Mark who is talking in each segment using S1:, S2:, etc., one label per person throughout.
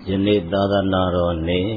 S1: ယနေ့သာသနာတော်နေ့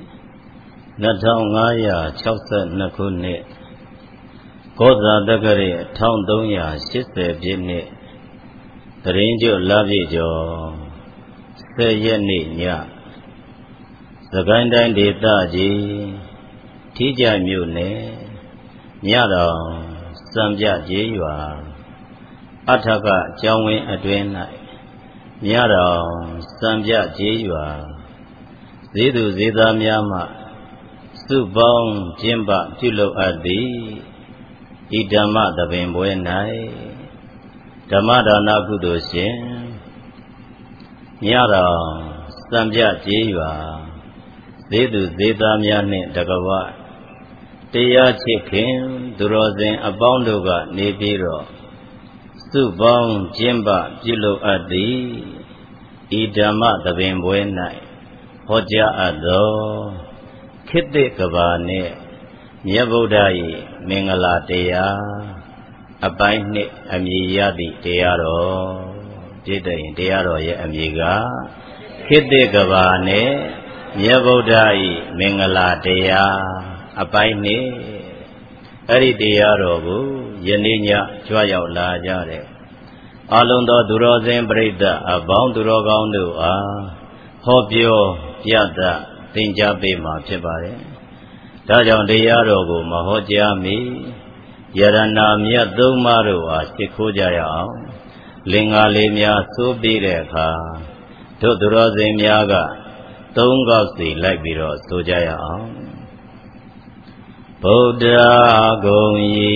S1: 2562ခုနှစ်ကောဇာတက္ကရာ1380ပြည့်နှစ်တရင်ကျွလပြည့်ကျော်10ရက်နေ့ညစကိုင်းတိုင်းဒေသကြီးထီးကျမြို့နယ်မြတော်စံပြကျေးရွာအထကကျောင်းဝင်းအတွင်း၌မြတော်စံပြကျေးရွာဈေးသူဈေးသားများမှစုပေါင်းကျင်းပပြုလုပ်အပ်သည်ဤဓမ္မသဘင်ပွဲ၌ဓမ္မဒါနကုသိုလ်ရှင်မြတော်စံပြကျေးရွာဈေးသူဈေးသားများနှင့်တကဝတရားချစ်ခင်သူတော်စင်အပေါင်းတို့ကနေပြီးတော့စုပေါင်းကျင်းပပြုလုပ်အပ်သည်ဤဓမ္မသဘင်ပွဲ၌ဟောကြားအပ်သောခေတ္တကဘာနှင့်မြတ်ဗုဒ္ဓ၏မင်္ဂလာတရားအပိုင်းနှစ်အမည်ရသည့်တရားတော်ပြည့်တဲ့တရားတော်ရဲ့အမည်ကခေတ္တကဘာနှင့်မြတ်ဗုဒ္ဓ၏မင်္ဂလာတရားအပိုင်းနှစ်အဲ့ဒီတရားတော်ကိုယနေ့ညကြွရောက်လာကြတဲ့အလုံးသောသူတော်စင်ပရိသတ်အပေါင်းသူတော်ကောင်းတို့အားဟောပြောပြသသင်ကြားပေးမှာဖြစ်ပါတယ်။ဒါကြောင့်တရားတော်ကိုမဟောကြားမီယရဏမြတ်သုံးပါးတို့အားရှ िख ိုးကြရအောင်လင်္ကာလေးများစိုးပြီးတဲ့အခါတို့သူတော်စင်များကသုံးခေါက်စီလိုက်ပြီးတော့ဆိုကြရအောင်ဗုဒ္ဓဂုံဤ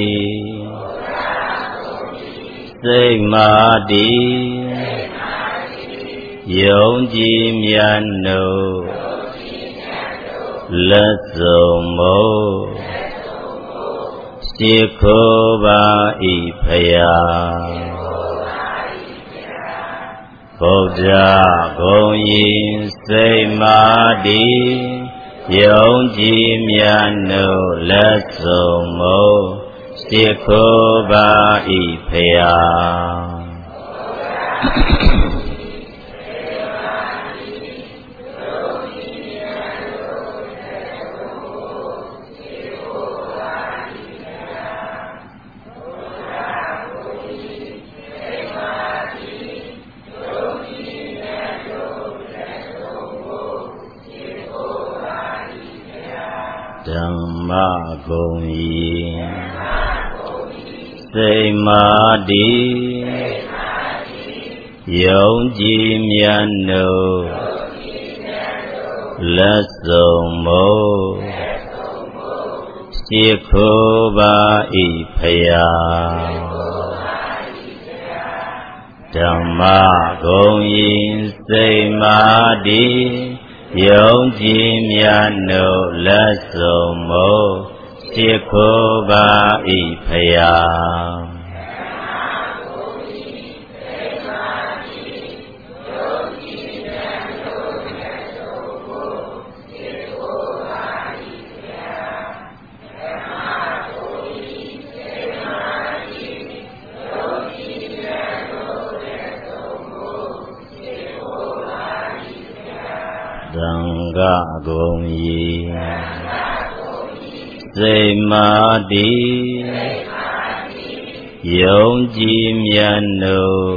S1: စိတ်မာတိယုံကြည်မြတ်နို့လက်စုံမို့ရှ िख ိုးပါဤဖယားဗုဒ္ဓဂုံဤစိတ်မာတိယုံကြည်မြတ်နို့လက်စုံမို့ရှ िख ိုးပါဤဖယားဓမ္မဂုံဤစိတ်မာတိယုံကြည်မြတ်နို့လက်စုံမို့ရှ िख ိုးပါဤဖယားဓမ္မဂုံဤစိတ်မာတိယုံကြည်မြတ်နို့လက်စုံမို့ရှ िख ိုးပါဤဖယားသံဃာဂုံဤစိတ်မာတိယုံကြည်မြတ်နို့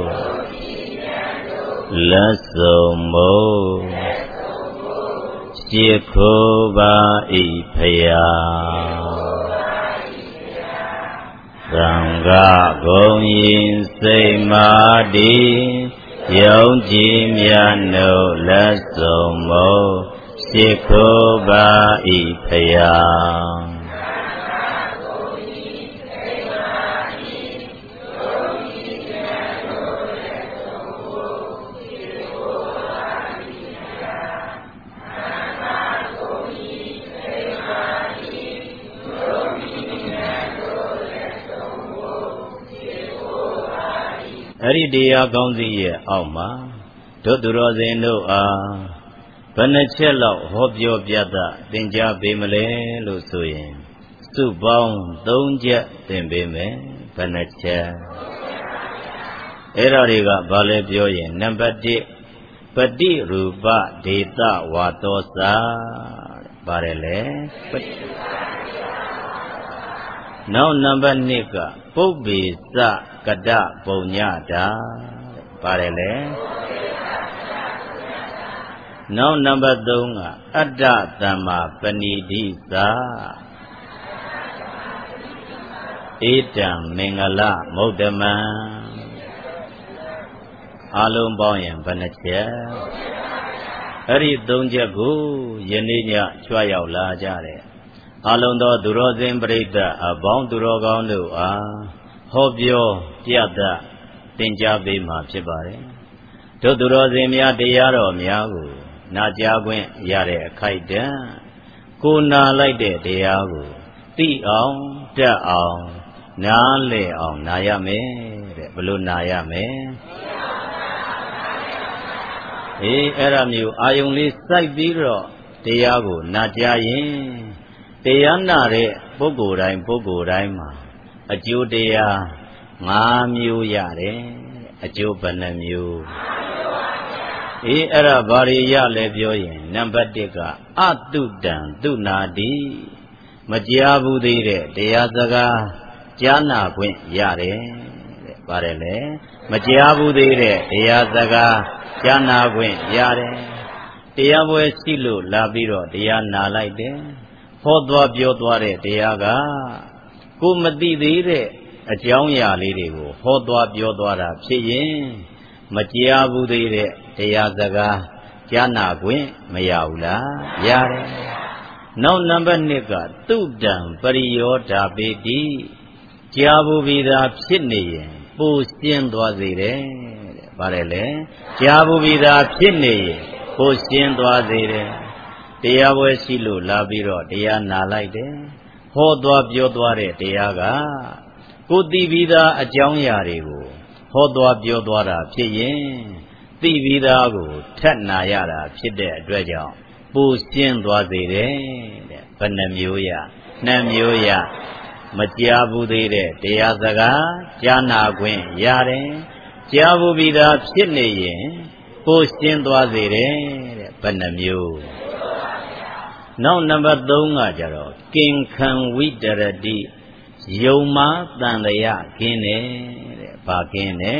S1: လက်စုံမို့ရှ िख ိုးပါဤဖယားသံဃာဂုံဤစိတ်မာတိယုံကြည်မြတ်နို့လက်စုံမို့ရှ िख ိုးပါဤဖယားအဲ့ဒီတရားကောင်းစီရဲ့အောက်မှာတို့သူတော်စင်တို့အားဘယ်နှချက်လောက်ဟောပြောပြသသင်ကြားပေးမလဲလို့ဆိုရင်စုပေါင်း3ချက်သင်ပေးမယ်ဘယ်နှချက်အဲ့ဒါတွေကဘာလဲပြောရင်နံပါတ်1 ပတိရူပဒေတဝါတောစာပါတယ်လေနောက်နံပါတ်2ကပုပ္ပေစကတပုံညတာပါတယ်လေနောက်နံပါတ်3ကအတ္တသမ္မာပဏိဓိသာဧတံမင်္ဂလမုဒ္ဓမံအလုံးပေါင်းရင်ဘယ်နှချက်အဲ့ဒီ3ချက်ကိုယနေ့ညကြွရောက်လာကြတယ်အလုံးသောသူတော်စင်ပရိသတ်အပေါင်းသူတော်ကောင်းတို့အားဟောပြောပြသသင်ကြားပေးမှာဖြစ်ပါတယ်တို့သူတော်စင်များတရားတော်များကိုနာကြားခွင့်ရတဲ့အခိုက်တန့်ကိုနာလိုက်တဲ့တရားကိုသိအောင်တတ်အောင်နားလည်အောင်နာရမယ်တဲ့ဘလို့နာရမယ်အဲ့ဒါမျိုးအာယုံလေးစိုက်ပြီးတော့တရားကိုနာကြားရင်တရားနာတဲ့ပုဂ္ဂိုလ်တိုင်းမှာအကျိုးတရား5မျိုးရတယ်အကျိုးဘယ်နှမျိုးအဲ့ဒါဘာတွေရလဲပြောရင်နံပါတ်1ကအတုတံသူနာတိမကြားဘူးသေးတဲ့တရားစကားကြားနာခွင့်ရတယ်တဲ့ပါတယ်လေမကြားဘူးသေးတဲ့တရားစကားကြားနာခွင့်ရတယ်တရားပွဲရှိလို့လာပြီးတော့တရားနာလိုက်တယ်ဟောသွားပြောသွားတဲ့တရားကကိုမသိသေးတဲ့အကြောင်းအရာလေးတွေကိုဟောသွားပြောသွားတာဖြစ်ရင်မကြားဘူးသေးတဲ့တရားစကားကြားနာခွင့်မရဘူးလားရတယ်နောက်နံပါတ်2ကတုတံပရိယောဓာပေတိကြားဘူးပြီးသားဖြစ်နေရင်ပိုရှင်းသွားစေတယ်တဲ့ပါတယ်လေကြားဘူးပြီးသားဖြစ်နေရင်ပိုရှင်းသွားစေတယ်တရားပွဲရှိလို့လာပြီးတော့တရားနာလိုက်တယ်ဟောသွားပြောသွားတဲ့တရားကကိုသိပြီးသားအကြောင်းအရာတွေကိုဟောသွားပြောသွားတာဖြစ်ရင်သိပြီးသားကိုထပ်နာရတာဖြစ်တဲ့အတွက်ကြောင့်ပိုရှင်းသွားစေတယ်တဲ့ဘယ်နှမျိုးရ2မျိုးရမကြားဘူးသေးတဲ့တရားစကားကြားနာခွင့်ရတယ်ကြားဘူးပြီးသားဖြစ်နေရင်ပိုရှင်းသွားစေတယ်တဲ့ဘယ်နှမျိုးနောက်နံပါတ်3ကကြတော့ကင်ခံဝိတရတိယုံမာတန်တရာကင်းတယ်တဲ့ဘာကင်းတယ်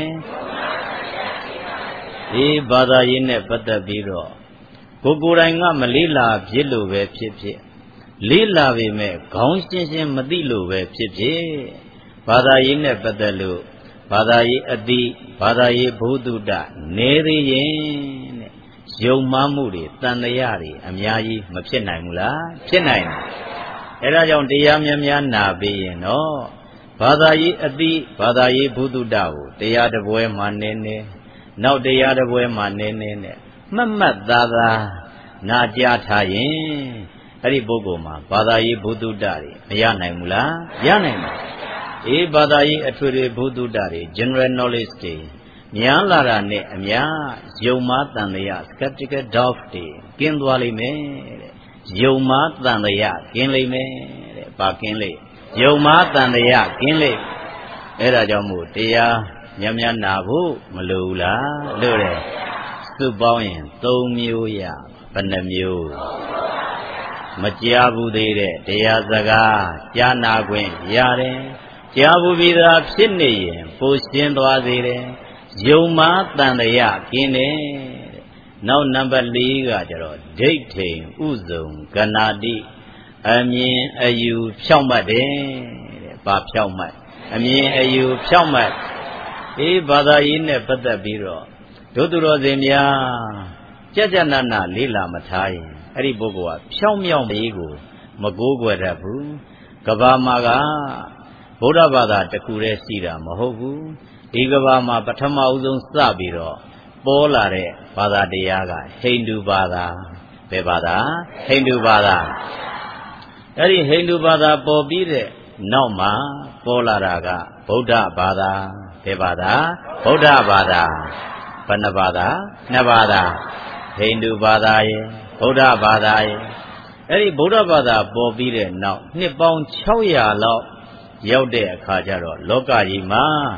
S1: ဒီဘာသာရေးနဲ့ပတ်သက်ပြီးတော့ကိုယ်တိုင်ကမလေးလာဖြစ်လို့ပဲဖြစ်ဖြစ်လေးလာပေမဲ့ခေါင်းရှင်းရှင်းမသိလို့ပဲဖြစ်ဖြစ်ဘာသာရေးနဲ့ပတ်သက်လို့ဘာသာရေးအတိဘာသာရေးဘုဒ္ဓတနေသေးရင်တဲ့ယုံမှားမှုတွေတန်တရားတွေအများကြီးမဖြစ်နိုင်ဘူးလားဖြစ်နိုင်တယ်အဲဒါကြောင့်တရားများများနာပြီးရင်တော့ဘာသာရေးအတိဘာသာရေးဘုဒ္ဓတကိုတရားတစ်ပွဲမှာနည်းနည်းနောက်တရားတစ်ပွဲမှာနည်းနည်းနဲ့မှတ်သားနာကြားထားရင်အဲ့ဒီပုဂ္ဂိုလ်မှာဘာသာရေးဘုဒ္ဓတတွေမရနိုင်ဘူးလားရနိုင်တယ်ဘာသာရေးအထွေထွေဘုဒ္ဓတတွေ general knowledge တွေများလာတာနဲ့အများယုံမှားတန်တရား skeptical doubt တွေကင်းသွားလိမ့်မယ်တဲ့ယုံမှားတန်တရားကင်းလိမ့်မယ်တဲ့ဘာကင်းလိမ့်ယုံမှားတန်တရားကင်းလိမ့်အဲ့ဒါကြောင့်မို့တရားများများနာဖို့မလိုဘူးလားလို့တယ်စုပေါင်းရင်3မျိုးရဘယ်နှမျိုးမကြားဘူးသေးတဲ့တရားစကားကြားနာခွင့်ရတယ်ကြားဘူးပြီးသားဖြစ်နေရင်ပိုရှင်းသွားစေတယ်ယုံမှားတန်တရားကင်းတယ်နောက်နံပါတ်4ကကျတော့ဒိဋ္ဌိဥဇုံကဏာတိအမြင်အယူဖြောင့်မှတ်တယ်တဲ့ဘာဖြောင့်မှတ်အမြင်အယူဖြောင့်မှတ်ဘာသာရေးနဲ့ပတ်သက်ပြီးတော့တို့သူတော်စင်များကြကြနနလေးလာမထားရင်အဲ့ဒီပုဂ္ဂိုလ်ကဖြောင့်မြောက်ရေးကိုမကိုးကွယ်တတ်ဘူးကဘာမှာကဗုဒ္ဓဘာသာတစ်ခုတည်းရှိတာမဟုတ်ဘူးဒီကဘာမှာပထမဦးဆုံးစပြီးတော့ပေါ်လာတဲ့ဘာသာတရားကဟိန္ဒူဘာသာဘယ်ဘာသာဟိန္ဒူဘာသာအဲ့ဒီဟိန္ဒူဘာသာပေါ်ပြီးတဲ့နောက်မှာပေါ်လာတာကဗုဒ္ဓဘာသာဘယ်ဘာသာဗုဒ္ဓဘာသာဘယ်နှဘာသာ2ဘာသာဟိန္ဒူဘာသာရဲ့ဗုဒ္ဓဘာသာရဲ့အဲ့ဒီဗုဒ္ဓဘာသာပေါ်ပြီးတဲ့နောက်နှစ်ပေါင်း600လောက်ရောက်တဲ့အခါကျတော့လောကကြီးမှာ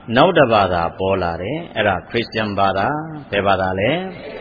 S1: နောက်တစ်ဘာသာပေါ်လာတယ်အဲ့ဒါခရစ်ယာန်ဘာသာဘယ်ဘာသာလဲ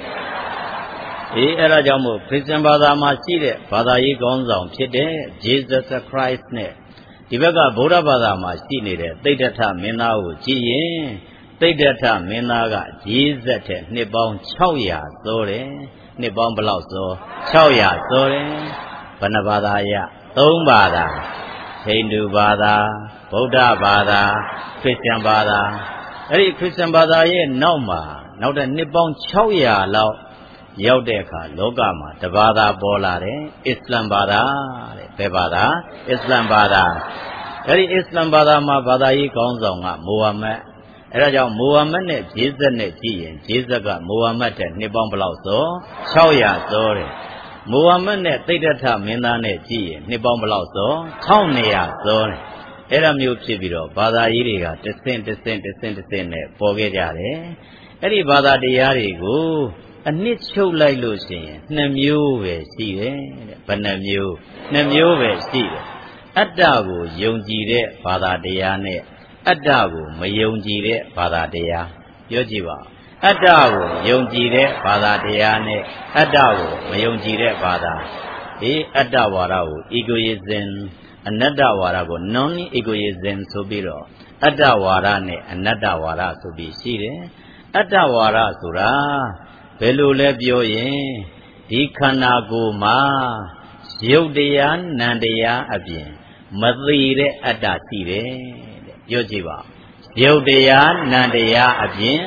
S1: အဲ့ဒါကြောင့်မို့ခရစ်ယာန်ဘာသာမှာရှိတဲ့ဘာသာရေးခေါင်းဆောင်ဖြစ်တဲ့ Jesus Christ နဲ့ဒီဘက်ကဗုဒ္ဓဘာသာမှာရှိနေတဲ့သိဒ္ဓထမင်းသားကိုကြည့်ရင်သိဒ္ဓထမင်းသားက Jesus တဲ့နှစ်ပေါင်း600သောတယ်နှစ်ပေါင်းဘယ်လောက်သော600သောတယ်ဘယ်နှဘာသာရ3ဘာသာဟိန္ဒူဘာသာဗုဒ္ဓဘာသာခရစ်ယာန်ဘာသာအဲ့ဒီခရစ်ယာန်ဘာသာရဲ့နောက်မှာနောက်တဲ့နှစ်ပေါင်း600လောက်ရောက်တဲ့အခါလောကမှာတဘာသာပေါ်လာတယ်အစ္စလမ်ဘာသာတဲ့ဘယ်ဘာသာအစ္စလမ်ဘာသာအဲ့ဒီအစ္စလမ်ဘာသာမှာဘာသာရေးခေါင်းဆောင်ကမိုဟာမက်အဲ့ဒါကြောင့်မိုဟာမက်နဲ့ဂျေဇက်နဲ့ကြည့်ရင်ဂျေဇက်ကမိုဟာမက်တဲ့နှစ်ပေါင်းဘယ်လောက်ဆို600ဆိုတယ်မိုဟာမက်နဲ့သိဒ္ဓထမင်းသားနဲ့ကြည့်ရင်နှစ်ပေါင်းဘယ်လောက်ဆို1200ဆိုတယ်အဲ့ဒါမျိုးဖြစ်ပြီးတော့ဘာသာရေးတွေကတဆင့်နဲ့ပေါ်ခဲ့ကြတယ်အဲ့ဒီဘာသာတရားတွေကိုအနှစ်ချုပ်လိုက်လို့ရှိရင်2မျိုးပဲရှိတယ်တဲ့ဘယ်နှမျိုး2မျိုးပဲရှိတယ်အတ္တကိုယုံကြည်တဲ့ဘာသာတရားနဲ့အတ္တကိုမယုံကြည်တဲ့ဘာသာတရားပြောကြည့်ပါအတ္တကိုယုံကြည်တဲ့ဘာသာတရားနဲ့အတ္တကိုမယုံကြည်တဲ့ဘာသာအတ္တဝါဒကို egoism အနတ္တဝါဒကို non egoism ဆိုပြီးတော့အတ္တဝါဒနဲ့အနတ္တဝါဒဆိုပြီးရှိတယ်အတ္တဝါဒဆိုတာဘယ်လိုလဲပြောရင်ဒီခန္ဓာကိုယ်မှာရုပ်တရားနံတရားအပြင်မသိတဲ့အတ္တရှိတယ်တဲ့ပြောကြည့်ပါရုပ်တရားနံတရားအပြင်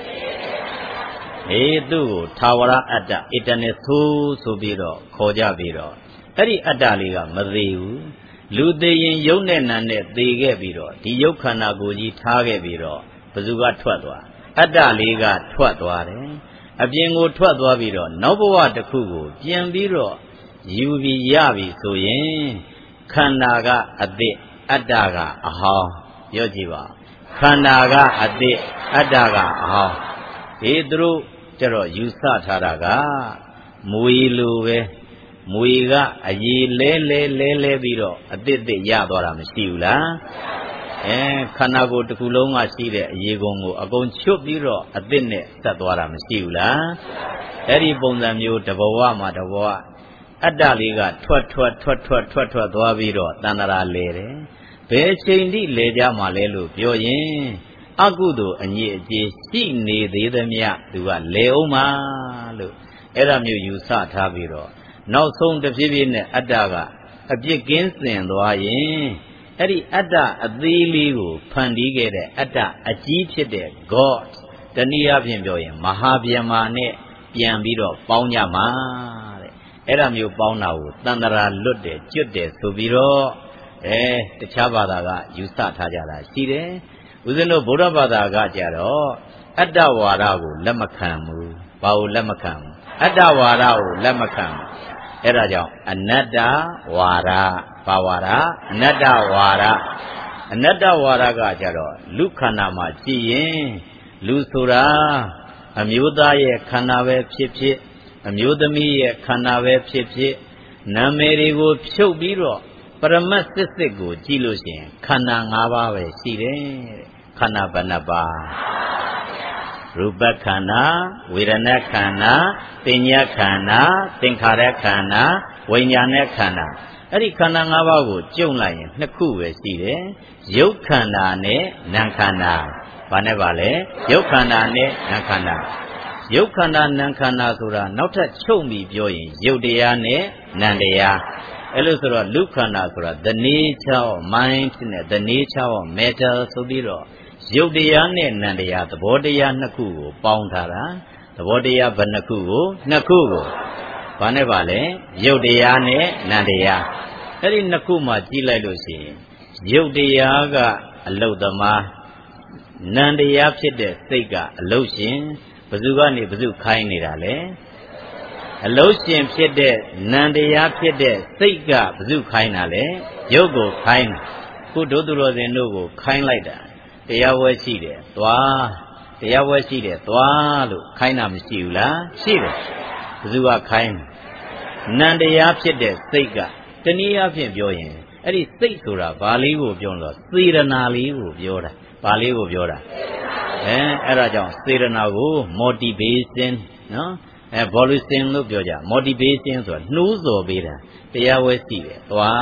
S1: သူ့ကိုထာဝရအတ္တ eternal soul ဆိုပြီးတော့ခေါ်ကြပြီးတော့အဲ့ဒီအတ္တလေးကမသိဘူးလူသေးရင်ရုပ်နဲ့နာနဲ့သေခဲ့ပြီးတော့ဒီရုပ်ခန္ဓာကိုယ်ကြီးထားခဲ့ပြီးတော့ဘယ်သူကထွက်သွားအတ္တလေးကထွက်သွားတယ်အပြင်ကိုထွက်သွားပြီးတော့နောက်ဘဝတစ်ခုကိုပြန်ပြီးတော့ယူပြီးရပြီဆိုရင်ခန္ဓာကအသစ်အတ္တကအဟောင်းပြောကြည့်ပါခန္ဓာကအသစ်အတ္တကအဟောင်းသူတို့ကျတော့ယူဆထားတာကမွေလိုပဲမွေကအရေလဲပြီးတော့အသစ်ရသွားတာမရှိဘူးလားခန္ဓာကိုယ်တစ်ခုလုံးကရှိတဲ့အရေကုန်ကိုအကုန်ချွတ်ပြီးတော့အသစ်နဲ့ဆက်သွားတာမရှိဘူးလားအဲ့ဒီပုံစံမျိုးတဘဝမှာတဘဝအတ္တလေးကထွက်သွားပြီးတော့တဏ္ဍာလဲတယ်ဘယ်ချိန်ထိလဲကြမှာလဲလို့ပြောရင်အကုသိုလ်အညစ်အကြေးရှိနေသေးသမျှသူကလဲအောင်မှာလို့အဲ့ဒါမျိုးယူဆထားပြီးတော့နောက်ဆုံးတစ်ပြေးပြေးနဲ့အတ္တကအပြစ်ကင်းစင်သွားရင်အဲ့ဒီအတ္တအသေးလေးကိုဖန်တီးခဲ့တဲ့အတ္တအကြီးဖြစ်တဲ့ God တနည်းအားဖြင့်ပြောရင်မဟာဗျမနဲ့ပြန်ပြီးတော့ပေါင်းကြမှာတဲ့အဲ့ဒါမျိုးပေါင်းတာကိုတန္တရာလွတ်တယ်ကျွတ်တယ်ဆိုပြီးတော့တခြားဘာသာကယူဆထားကြတာရှိတယ်ဦးဇင်းတို့ဗုဒ္ဓဘာသာကကြတော့အတ္တဝါဒကိုလက်မခံဘူးဘာကိုလက်မခံဘူးအတ္တဝါဒကိုလက်မခံဘူးအဲ့ဒါကြောင့်အနတ္တဝါဒဘာဝါဒအနတ္တဝါဒအနတ္တဝါဒကကြတော့လူခန္ဓာမှာကြည့်ရင်လူဆိုတာအမျိုးသားရဲ့ခန္ဓာပဲဖြစ်ဖြစ်အမျိုးသမီးရဲ့ခန္ဓာပဲဖြစ်ဖြစ်နာမည်တွေကိုဖြုတ်ပြီးတော့ပရမတ်စစ်ကိုကြည့်လို့ရှိရင်ခန္ဓာ၅ပါးပဲရှိတယ်တဲ့ခန္ဓာဘယ်နှပါးရူပခန္ဓာဝေဒနာခန္ဓာပညာခန္ဓာသင်္ခါရခန္ဓာဝိညာဉ်ခန္ဓာအဲ့ဒီခန္ဓာ၅ပါးကိုကျုံလိုက်ရင်နှစ်ခုပဲရှိတယ်ရုပ်ခန္ဓာနဲ့နာမ်ခန္ဓာဘာနဲ့ပါလဲရုပ်ခန္ဓာနဲ့နာမ်ခန္ဓာရုပ်ခန္ဓာနာမ်ခန္ဓာဆိုတာနောက်ထပ်ချုပ်ပြီးပြောရင်ရုပ်တရားနဲ့နာမ်တရားအဲ့လိုဆိုတော့လူခန္ဓာဆိုတာ the nature of mind နဲ့ the nature of matter ဆိုပြီးတော့ရုပ်တရားနဲ့နာမ်တရားသဘောတရားနှစ်ခုကိုပေါင်းထားတာသဘောတရားဘယ်နှစ်ခုကိုနှစ်ခုကိုဘာနဲ့ပါလဲရုပ်တရားနဲ့နာမ်တရားအဲ့ဒီနှစ်ခုမှကြည့်လိုက်လို့ရှိရင်ရုပ်တရားကအလုတ်သမားနာမ်တရားဖြစ်တဲ့စိတ်ကအလုတ်ရှင်ဘယ်သူကနေဘယ်သူခိုင်းနေတာလဲအလုတ်ရှင်ဖြစ်တဲ့နာမ်တရားဖြစ်တဲ့စိတ်ကဘယ်သူခိုင်းတာလဲရုပ်ကိုခိုင်းတာခုဒုသူတော်စင်တို့ကိုခိုင်းလိုက်တာတရားဝဲရှိတယ်သွားတရားဝဲရှိတယ်သွားလို့ခိုင်းတာမရှိဘူးလားရှိတယ်ဘယ်သူကခိုင်းနာမ်တရားဖြစ်တဲ့စိတ်ကတနည်းအားဖြင့်ပြောရင်အဲ့ဒီစိတ်ဆိုတာဘာလေးကိုပြောလို့စေရနာလေးကိုပြောတာဘာလေးကိုပြောတာအဲ့ဒါကြောင့်စေရနာကို motivation နော်volition လို့ပြောကြ motivation ဆိုတာနှိုးဆော်ပေးတာတရားဝဲရှိတယ်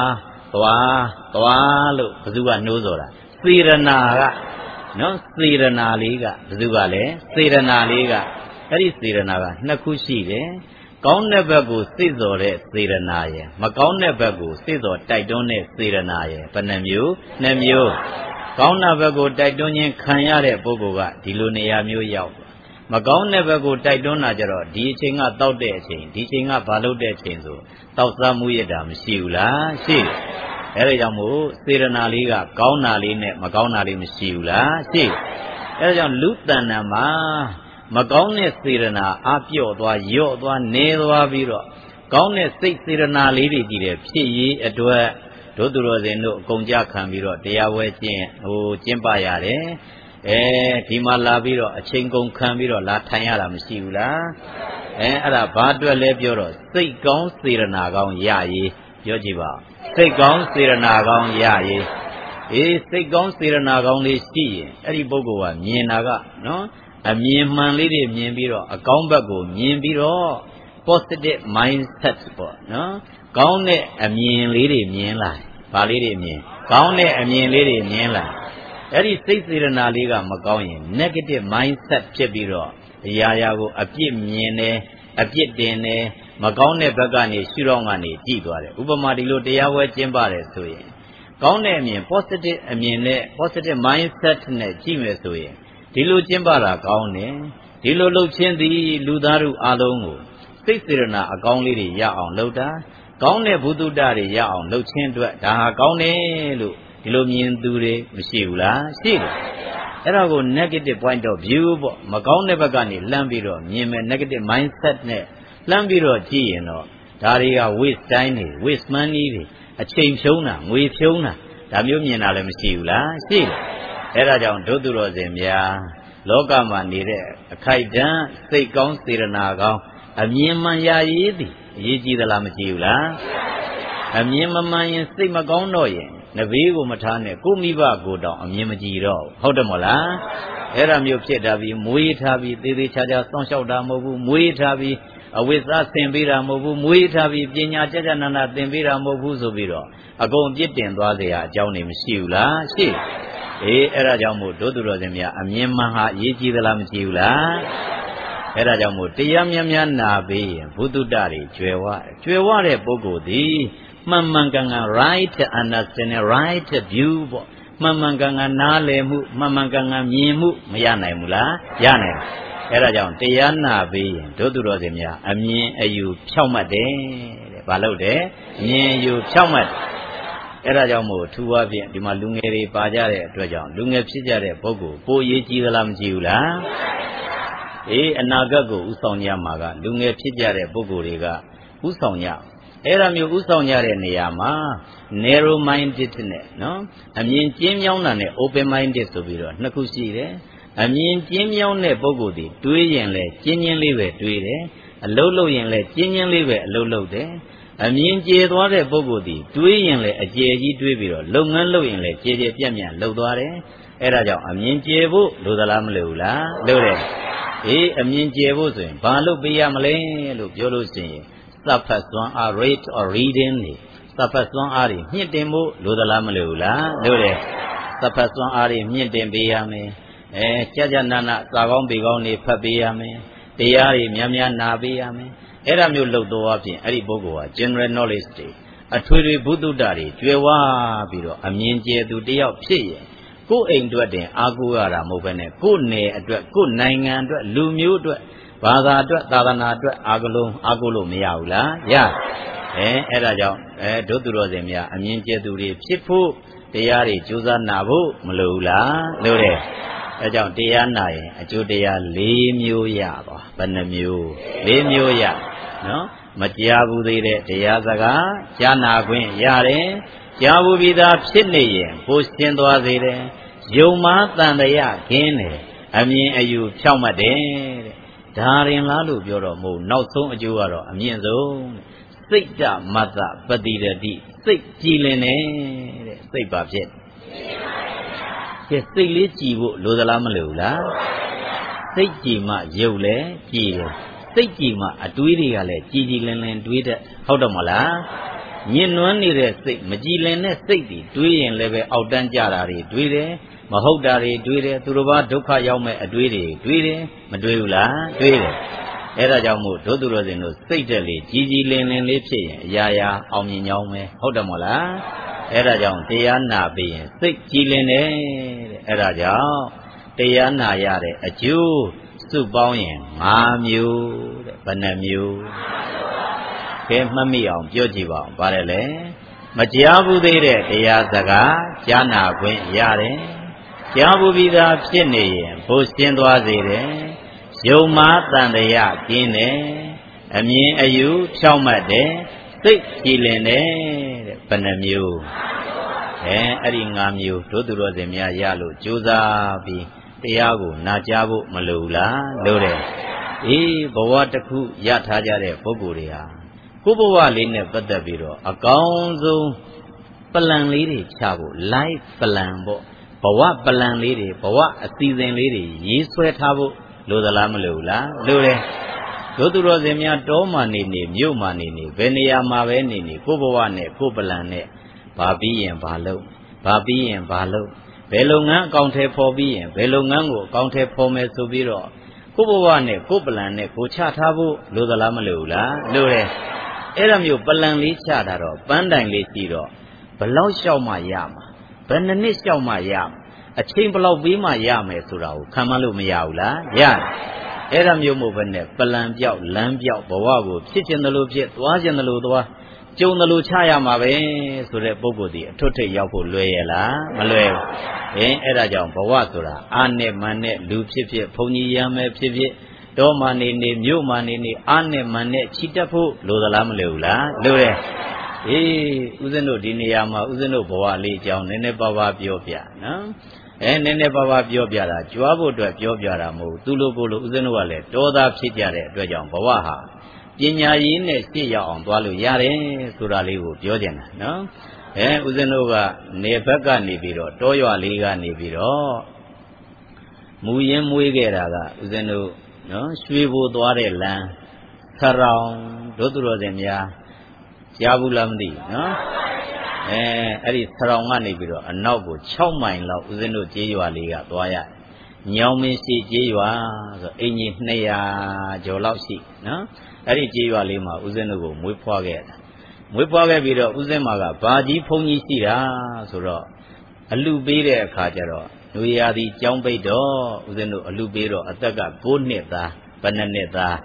S1: သွားလို့ဘယ်သူကနှိုးဆော်တာစေရနာကနော်စေရနာလေးကဘယ်သူကလဲစေရနာလေးကအဲ့ဒီစေရနာကနှစ်ခုရှိတယ်ကောင်းတဲ့ဘက်ကိုစိတ်စော်တဲ့စေရနာရယ်မကောင်းတဲ့ဘက်ကိုစိတ်စော်တိုက်တွန်းတဲ့စေရနာရယ်ဘယ်နှမျိုးနှစ်မျိုးကောင်းတဲ့ဘက်ကိုတိုက်တွန်းခြင်းခံရတဲ့ပုဂ္ဂိုလ်ကဒီလိုနေရာမျိုးရောက်မကောင်းတဲ့ဘက်ကိုတိုက်တွန်းတာကြတော့ဒီအချိန်ကတောက်တဲ့အချိန်ဒီအချိန်ကဘာလုပ်တဲ့အချိန်ဆိုတောက်စားမှုရတာမရှိဘူးလားရှိအဲ့ဒါကြောင့်မို့စေရနာလေးကကောင်းတာလေးနဲ့မကောင်းတာလေးမရှိဘူးလားရှိအဲ့ဒါကြောင့်လူတဏ္ဍာမှာမကောင်းတဲ့စေရနာအပြော့သွားယော့သွားနေသွားပြီးတော့ကောင်းတဲ့စိတ်စေရနာလေးတွေကြည့်တယ်ဖြစ်ရေးအတွက်တို့သူတော်စင်တို့အကုန်ကြခံပြီးတော့တရားဝဲကျင့်ပရတယ်ဒီမှာလာပြီးတော့အချိန်ကုန်ခံပြီးတော့လာထိုင်ရတာမရှိဘူးလားအဲ့ဒါဘာအတွက်လဲပြောတော့စိတ်ကောင်းစေရနာကောင်းရရေးပြောကြည့်ပါစိတ်ကောင်းစေရနာကောင်းရရေးစိတ်ကောင်းစေရနာကောင်းလေးရှိရင်အဲ့ဒီပုဂ္ဂိုလ်ကမြင်တာကနော်အမြင်မှန်လေးတွေမြင်ပြီးတော့အကောင်းဘက်ကိုမြင်ပြီးတော့ positive mindset ပေါ့နော်ကောင်းတဲ့အမြင်လေးတွေမြင်လာဘာလေးတွေမြင်ကောင်းတဲ့အမြင်လေးတွေမြင်လာအဲ့ဒီစိတ်စေရနာလေးကမကောင်းရင် negative mindset ဖြစ်ပြီးတော့အရာရာကိုအပြစ်မြင်တယ်အပြစ်တင်တယ်မကောင်းတဲ့ဘက်ကနေရှုထောင့်ကနေကြည့်သွားတယ်ဥပမာဒီလိုတရားဝဲကျင်းပါတယ်ဆိုရင်ကောင်းတဲ့အမြင် positive အမြင်နဲ့ positive mindset နဲ့ကြည့်မယ်ဆိုရင်ဒီလိုကျင်းပတာကောင်းတယ်ဒီလိုလှုပ်ခြင်းသည်လူသားတို့အားလုံးကိုစိတ်စေရနာအကောင်းလေးတွေရအောင်လှုပ်တာကောင်းတဲ့ဘုဒ္ဓတွေရအောင်လှုပ်ခြင်းအတွက်ဒါဟာကောင်းတယ်လို့ဒီလိုမြင်သူတွေမရှိဘူးလားရှိတယ်အဲ့ဒါကို negative point of view ပေါ့မကောင်းတဲ့ဘက်ကနေလှမ်းပြီးတော့မြင်မယ် negative mindset နဲ့လှမ်းပြီးတော့ကြည့်ရင်တော့ဒါတွေက waste time တွေ waste money တွေအချိန်ဖြုံးတာငွေဖြုံးတာဒါမျိုးမြင်တာလည်းမရှိဘူးလားရှိတယ်အဲ့ဒါကြောင့်ဒုသူတော်စင်များလောကမှာနေတဲ့အခိုက်အတန့်စိတ်ကောင်းစေရနာကောင်းအမြင်မှန်ရရေးသည်အရေးကြီးသလားမကြီးဘူးလားအမြင်မမှန်ရင်စိတ်မကောင်းတော့ရင်နဘေးကိုမထားနဲ့ကိုမိဘကိုတောင်အမြင်မကြည့်တော့ဟုတ်တယ်မို့လားအဲ့ဒါမျိုးဖြစ်တာပြီးမွေးထားပြီးသေးသေးချာချာစောင့်ရှောက်တာမဟုတ်ဘူးမွေးထားပြီးအဝိဇ္ဇသင်ပေးတာမဟုတ်ဘူးမွေးထားပြီးပညာကြကြနာနာသင်ပေးတာမဟုတ်ဘူးဆိုပြီးတော့အကုန်ပြစ်တင်သွားเสียအကြောင်းနေမရှိဘူးလားရှိအဲ့ဒါကြောင့်မို့ဒုသူတော်စင်များအမြင်မှန်ဟာအရေးကြီးသလားမကြီးဘူးလားအဲ့ဒါကြောင့်မို့တရားများများနာပေးရင်ဘုဒ္ဓတွေကျွယ်ဝတဲ့ပုဂ္ဂိုလ်သည်မှန်မှန်ကန်ကန် right understanding right view ပေါ့မှန်မှန်ကန်ကန်နားလည်မှုမှန်မှန်ကန်ကန်မြင်မှုမရနိုင်ဘူးလားရနိုင်အဲ့ဒါကြောင့်တရားနာပေးရင်ဒုသူတော်စင်များအမြင်အယူဖြောက်မှတ်တယ်တဲ့ဘာလို့လဲအမြင်အယူဖြောက်မှတ်အဲ့ဒါကြောင့်မို့ထူးအားဖြင့်ဒီမှာလူငယ်တွေပါကြတဲ့အတွက်ကြောင့်လူငယ်ဖြစ်ကြတဲ့ပုဂ္ဂိုလ်ပိုအရေးကြီးသလားမကြီးဘူးလားအနာဂတ်ကိုဥဆောင်ကြမှာကလူငယ်ဖြစ်ကြတဲ့ပုဂ္ဂိုလ်တွေကဥဆောင်ကြအဲ့ဒါမျိုးဥဆောင်ကြတဲ့နေရာမှာ narrow minded နဲ့နော်အမြင်ကျဉ်းမြောင်းတာနဲ့ open minded ဆိုပြီးတော့နှစ်ခုရှိတယ်အမြင်ကျဉ်းမြောင်းတဲ့ပုဂ္ဂိုလ်တွေတွေးရင်လည်းကျဉ်းကျဉ်းလေးပဲတွေးတယ်အလုပ်လုပ်ရင်လည်းကျဉ်းကျဉ်းလေးပဲအလုပ်လုပ်တယ်အမြင်ကျေသွားတဲ့ပုဂ္ဂိုလ်တွေတွေးရင်လည်းအကျယ်ကြီးတွေးပြီးတော့လုပ်ငန်းလုပ်ရင်လည်းကျယ်ကျယ်ပြန့်ပြန့်လုပ်သွားတယ်အဲ့ဒါကြောင့်အမြင်ကျေဖို့လိုသလားမလိုဘူးလားလိုတယ်အမြင်ကျေဖို့ဆိုရင်ဘာလုပ်ပေးရမလဲလို့ပြောလို့ရှိရင်စဖတ်စွမ်းအား rate or reading တွေစဖတ်စွမ်းအားတွေမြင့်တင်ဖို့လိုသလားမလိုဘူးလားလိုတယ်စဖတ်စွမ်းအားတွေမြင့်တင်ပေးရမယ်ကြာကြာနာနာစာကောင်းပေကောင်းတွေဖတ်ပေးရမယ်တရားတွေများများနာပေးရမယ်အဲ့ဒါမျိုးလုပ်တော့အပြင်အဲ့ဒီပုဂ္ဂိုလ်ဟာ general knowledge တွေအထွေထွေဘုဒ္ဓတွေကျွယ်ဝပြီးတော့အမြင်ကျယ်သူတယောက်ဖြစ်ရင်ကိုယ်အိမ်အတွက်တင်အားကိုးရတာမဟုတ်ဘဲနဲ့ကိုယ်နယ်အတွက်ကိုယ်နိုင်ငံအတွက်လူမျိုးအတွက်ဘာသာအတွက်သာသနာအတွက်အားကိုးလို့မရဘူးလားရအဲ့ဒါကြောင့်ဒုသူတော်စင်များအမြင်ကျယ်သူတွေဖြစ်ဖို့တရားတွေကြိုးစားနာဖို့မလိုဘူးလားလိုတယ်အဲကြောင့်တရားနာရင်အကျိုးတရား၄မျိုးရပါဘယ်နှမျိုး၄မျိုးရနော်မကြားဘူးသေးတဲ့တရားစကားကြားနာခွင့်ရတယ်ကြားဘူးပြီးသားဖြစ်နေရင်ကိုရှင်းသွားစေတယ်ယုံမှားတန်တရားခင်းတယ်အမြင်အယူဖြောက်မှတ်တယ်တဲ့ဒါရင်လားလို့ပြောတော့မဟုတ်နောက်ဆုံးအကျိုးကတော့အမြင့်ဆုံးစိတ်တမတ္တပတိရတိစိတ်ကြည်လင်တယ်တဲ့စိတ်ပါဖြစ်ကဲစိတ်လေးကြည်ဖို့လိုသလားမလိုဘူးလားစိတ်ကြည်မှရုပ်လည်းကြည်တယ်စိတ်ကြည်မှအတွေးတွေကလည်းကြည်ကြည်လင်လင်တွေးတတ်ဟုတ်တော့မလားညင်နွမ်းနေတဲ့စိတ်မကြည်လင်တဲ့စိတ်တွေးရင်လည်းပဲအောက်တန်းကြတာတွေတွေးတယ်မဟုတ်တာတွေတွေးတယ်သူတို့ဘာဒုက္ခရောက်မဲ့အတွေးတွေတွေးတယ်မတွေးဘူးလားတွေးတယ်အဲ့ဒါကြောင့်မို့ဒုသူတော်စင်တို့စိတ်တက်လေးကြည်ကြည်လင်လင်လေးဖြစ်ရင်အရာရာအောင်မြင်ကြောင်းပဲဟုတ်တယ်မဟုတ်လားအဲ့ဒါကြောင့်တရားနာပြီးရင်စိတ်ကြည်လင်တယ်တဲ့အဲ့ဒါကြောင့်တရားနာရတဲ့အကျိုးစုပေါင်းရင်5မျိုးတဲ့ဘယ်နှမျိုးကဲမှတ်မိအောင်ပြောကြည့်ပါဦးပါတယ်လေမကြားဘူးသေးတဲ့တရားစကားကြားနာခွင့်ရတယ်ကြားဘူးပြီးသားဖြစ်နေရင်ဘိုးရှင်းသွားစေတယ်ယုံမာတန်တရားကျင်းတယ်အမြင်အယူဖြောင့်မတ်တယ်စိတ်ကြည်လင်တယ်တဲ့ဘယ်နှမျိုးအဲ့ဒီ5မျိုးတို့သူတော်စင်များရလို့ကြိုးစားပြီးတရားကိုနာကြားဖို့မလိုဘူးလားလိုတယ်အေးဘဝတစ်ခုရထားကြတဲ့ပုဂ္ဂိုလ်တွေဟာကိုယ့်ဘဝလေးနဲ့ပတ်သက်ပြီးတော့အကောင်းဆုံးပလန်လေးတွေချဖို့ life plan ပေါ့ဘဝပလန်လေးတွေဘဝအစီအစဉ်လေးတွေရေးဆွဲထားဖို့လိုသလားမလိုဘူးလားလိုတယ်တို့သူတော်စင်များတောမှနေနေမြို့မှနေနေဘယ်နေရာမှာပဲနေနေကိုယ့်ဘဝနဲ့ကိုယ့်ပလန်နဲ့ဘာပြီးရင်ဘာလုပ်ဘာပြီးရင်ဘာလုပ်ဘယ်လုပ်ငန်းအကောင့်ထဲဖော်ပြီးရင်ဘယ်လုပ်ငန်းကိုအကောင့်ထဲဖော်မယ်ဆိုပြီးတော့ကိုယ့်ဘဝနဲ့ကိုယ့်ပလန်နဲ့ကိုချထားဖို့လိုသလားမလိုဘူးလားလိုတယ်အဲ့ဒါမျိုးပလန်လေးချတာတော့ပန်းတိုင်လေးရှိတော့ဘလောက်လျှောက်မှရမှာဘယ်နှစ်နှစ်လျှောက်မှရမှာအချိန်ဘလောက်ပြီးမှရမယ်ဆိုတာကိုခံမှန်းလို့မရဘူးလားရတယ်အဲ့ဒါမျိုးမို့ပဲနဲ့ပလန်ပြောက်လမ်းပြောက်ဘဝကိုဖြစ်ခြင်းတလို့ဖြစ်သွားခြင်းတလို့သွားကြုံတလို့ချရမှာပဲဆိုတဲ့ပုဂ္ဂိုလ်ဒီအထွတ်ထိပ်ရောက်ဖို့လွယ်ရဲ့လားမလွယ်ဘူးအဲ့ဒါကြောင့်ဘဝဆိုတာအာနဲ့မန်နဲ့လူဖြစ်ဖြစ်ဘုံကြီးရမ်းမဲ့ဖြစ်ဖြစ်တောမှနေနေမြို့မှနေနေအာနဲ့မန်နဲ့ချီတက်ဖို့လိုသလားမလိုဘူးလားလိုတယ်အေးဦးဇင်းတို့ဒီနေရာမှာဦးဇင်းတို့ဘဝလေးအကြောင်းနည်းနည်းပါးပါးပြောပြနော်နည်းနည်းပါးပါးပြောပြတာကြွားဖို့အတွက်ပြောပြတာမဟုတ်သူလိုကိုလိုဦးဇင်းတို့ကလည်းတောသားဖြစ်ကြတဲ့အတွက်ကြောင့်ဘဝဟာပညာရည်နဲ့ရှေ့ရောက်အောင်သွားလို့ရတယ်ဆိုတာလေးကိုပြောကြတာနော်ဦးဇင်းတို့ကနေဘက်ကနေပြီးတော့တောရွာလေးကနေပြီးတော့မူရင်းမွေးခဲ့တာကဦးဇင်းတို့နော်ရွှေဘိုသွားတဲ့လမ်းဆရောင်တို့သူတော်စင်များကြားဘူးလားမသိဘူးနော်အဲ့ဒီဆရောင်ကနေပြီးတော့အနောက်ကို6မိုင်လောက်ဦးဇင်းတို့ကျေးရွာလေးကသွားရညောင်မင်းရှိကျေးရွာဆိုအင်ကြီး200ကျော်လောက်ရှိနော်အဲ့ဒီကျေးရွာလေးမှာဦးဇင်းတို့ကိုမွေးဖွားခဲ့တာမွေးဖွားခဲ့ပြီးတော့ဦးဇင်းမာကဘာကြီးဖုန်းကြီးရှိတာဆိုတော့အလူပေးတဲ့အခါကျတော့ຫນွေရာသီကျောင်းပိတ်တော့ဦးဇင်းတို့အလူပေးတော့အသက်က9နှစ်သားဘယ်နှစ်သား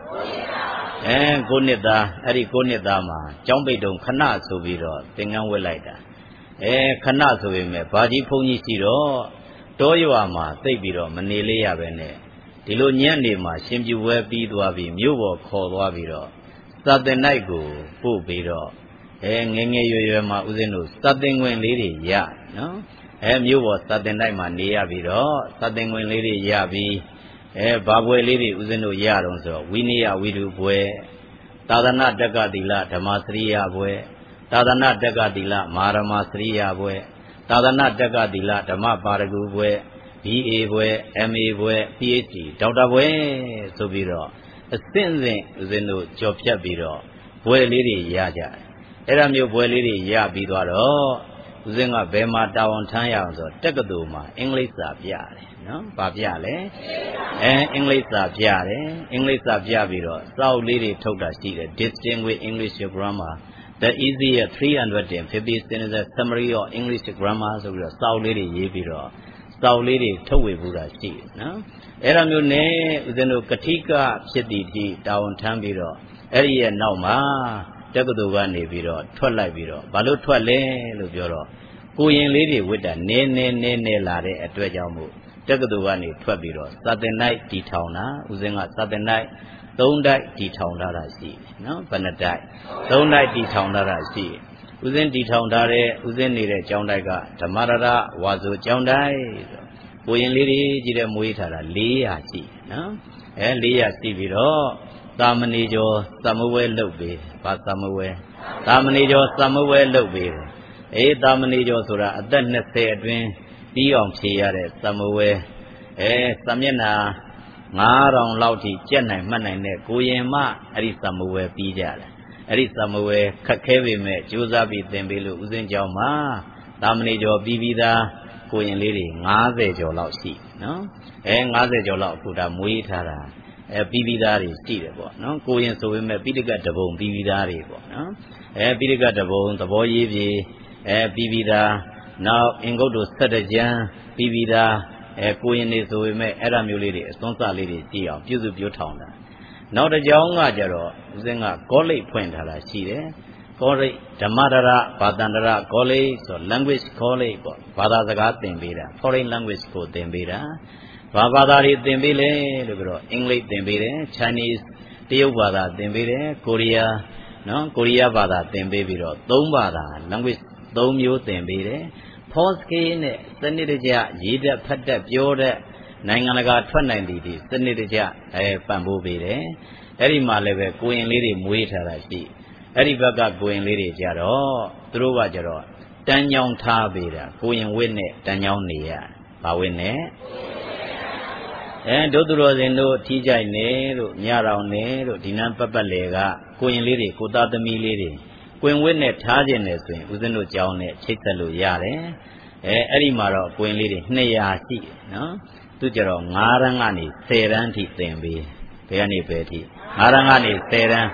S1: 9နှစ်သားအဲ့ဒီ9နှစ်သားမှာကျောင်းပိတ်တုံခဏဆိုပြီးတော့သင်္ကန်းဝတ်လိုက်တာခဏဆိုပေမဲ့ဘာကြီးဖုန်းကြီးရှိတော့တောရွာမှာသိပ်ပြီးတော့မနေလေးရပဲနဲ့ဒီလိုညနေမှာရှင်ပြူဝဲပြီးသွားပြီးမြို့ပေါ်ခေါ်သွားပြီးတော့စာသင်တိုက်ကိုပို့ပြီးတော့ငယ်ငယ်ရွယ်ရွယ်မှာဦးဇင်းတို့စာသင်ခွင့်လေးတွေရနော်မြို့ပေါ်စာသင်တိုက်မှာနေရပြီးတော့စာသင်ခွင့်လေးတွေရပြီးဘာဘွယ်လေးတွေဦးဇင်းတို့ရတော့ဆိုဝိနည်းဝိဓုဘွယ်သာသနာတက္ကသီလဓမ္မစရိယဘွယ်သာသနာတက္ကသီလမဟာဓမ္မစရိယဘွယ်သာသနာတက္ကသီလဓမ္မပါရဂုဘွယ် BA ဘွယ် MA ဘွယ် PhD ဒေါက်တာဘွယ်ဆိုပြီးတော့အစဉ်စဉ်ဦးဇင်းတို့ကြော်ဖြတ်ပြီးတော့ဘွယ်လေးတွေရကြတယ်အဲ့ဒါမျိုးဘွယ်လေးတွေရပြီးသွားတော့ဦးဇင်းကဘယ်မှာတာဝန်ထမ်းရအောင်ဆိုတက္ကသိုလ်မှာအင်္ဂလိပ်စာပြတယ်နော်ဘာပြလဲအင်္ဂလိပ်စာပြတယ်အင်္ဂလိပ်စာပြပြီးတော့စာအုပ်လေးတွေထုတ်တာရှိတယ် Distinguished English Grammar the easier 350 sentence summary of English grammar ဆိုပြီးတော့စာအုပ်လေးတွေရေးပြီးတော့စာအုပ်လေးတွေထုတ်ဝေဘူးတာရှိတယ်နော်အဲ့ဒါမျိုးနဲ့ဦးဇင်းတို့ကတိကဖြစ်တည်ပြီးတာဝန်ထမ်းပြီးတော့အဲ့ဒီရဲ့နောက်မှာတက္ကသိုလ်ကနေပြီးတော့ထွက်လိုက်ပြီးတော့ဘာလို့ထွက်လဲလို့ပြောတော့ကိုရင်လေးတွေဝတ်တာနည်းလာတဲ့အတွက်ကြောင့်မို့တက္ကသိုလ်ကနေထွက်ပြီးတော့စာသင်တိုက်တီထောင်တာဦးဇင်းကစာသင်တိုက်3တိုက်တီထောင်ထားတာရှိတယ်နော်ဘယ်နှတိုက်3တိုက်တီထောင်ထားတာရှိတယ်ဦးဇင်းတီထောင်ထားတဲ့ဦးဇင်းနေတဲ့ကျောင်းတိုက်ကဓမ္မရတဝါဆိုကျောင်းတိုက်ကိုရင်လေးတွေကြည့်တဲ့မွေးထားတာ400ရှိနော်400ရှိပြီးတော့သာမဏေကျော်သမဝဲလုတ်ပေးဘာသမဝဲသာမဏေကျော်သမဝဲလုတ်ပေးတယ်သာမဏေကျော်ဆိုတာအသက်20အတွင်းပြီးအောင်ဖြေရတဲ့သမဝဲသမျက်နာ9000လောက်ထိကြက်နိုင်မှတ်နိုင်တဲ့ကိုရင်မအဲ့ဒီသမဝဲပြီးကြတယ်အဲ့ဒီသမဝဲခက်ခဲပေမဲ့ကြိုးစားပြီးသင်ပေးလို့ဦးဇင်းကျောင်းမှာသာမဏေကျော်ပြီးသားကိုရင်လေးတွေ90ကျော်လောက်ရှိနော်90ကျော်လောက်အခုဒါမွေးထားတာပြီးသားတွေရှိတယ်ပေါ့နော်ကိုရင်ဆိုပေမဲ့ပိဋကတဘုံပြီးသားတွေပေါ့နော်ပိဋကတဘုံသဘောရေးပြေပြီးသားနောက်အင်္ဂုတ္တ17ကျမ်းပြီးသားကိုရင်နေဆိုပေမဲ့အဲ့ဒါမျိုးလေးတွေအစွန်းစလေးတွေကြည့်အောင်ပြုစုပြောထောင်တာနောက်တစ်ကြောင်းကကြတော့ဦးဇင်းကကောလိပ်ဖွင့်ထားတာရှိတယ်ကောလိပ်ဓမ္မဒရဘာတန္တရကောလိပ်ဆို language college ပေါ့ဘာသာစကားသင်ပေးတာ foreign language ကိုသင်ပေးတာဘာသာတွေသင်ပေးလဲလို့ပြောတော့အင်္ဂလိပ်သင်ပေးတယ် Chinese တရုတ်ဘာသာသင်ပေးတယ်ကိုရီးယားနော်ကိုရီးယားဘာသာသင်ပေးပြီးတော့3ဘာသာ language 3မျိုးသင်ပေးတယ်Foske နဲ့စနစ်တကျရေးတတ်ဖတ်တတ်ပြောတတ်နိုင်ငံတကာထွက်နိုင်သည်ဒီစနစ်တကျပံ့ပိုးပေးတယ်အဲ့ဒီမှာလည်းပဲကိုရင်လေးတွေမွေးထားတာရှိအဲ့ဒီဘက်ကကိုရင်လေးတွေကြတော့သူတို့ကကြတော့တန်းညောင်းထားပေးတာကိုရင်ဝိနဲ့တန်းညောင်းနေရဘာဝိနဲ့ဒုသူတော်စင်တို့ထီးကြိုက်နေလို့ညတော်နေလို့ဒီနန်းပတ်လေကကိုရင်လေးတွေကိုသားသမီးလေးတွေကွင်ဝိနဲ့ထားခြင်းတယ်ဆိုရင်ဦးဇင်းတို့ကြောင်းနဲ့ချိတ်ဆက်လို့ရတယ်အဲ့ဒီမှာတော့ကွင်လေးတွေ200ရှိနော်သူကြတော့9တန်းကနေ10တန်းထိသင်ပေးဘယ်ကနေပဲထိ9တန်းကနေ10တန်း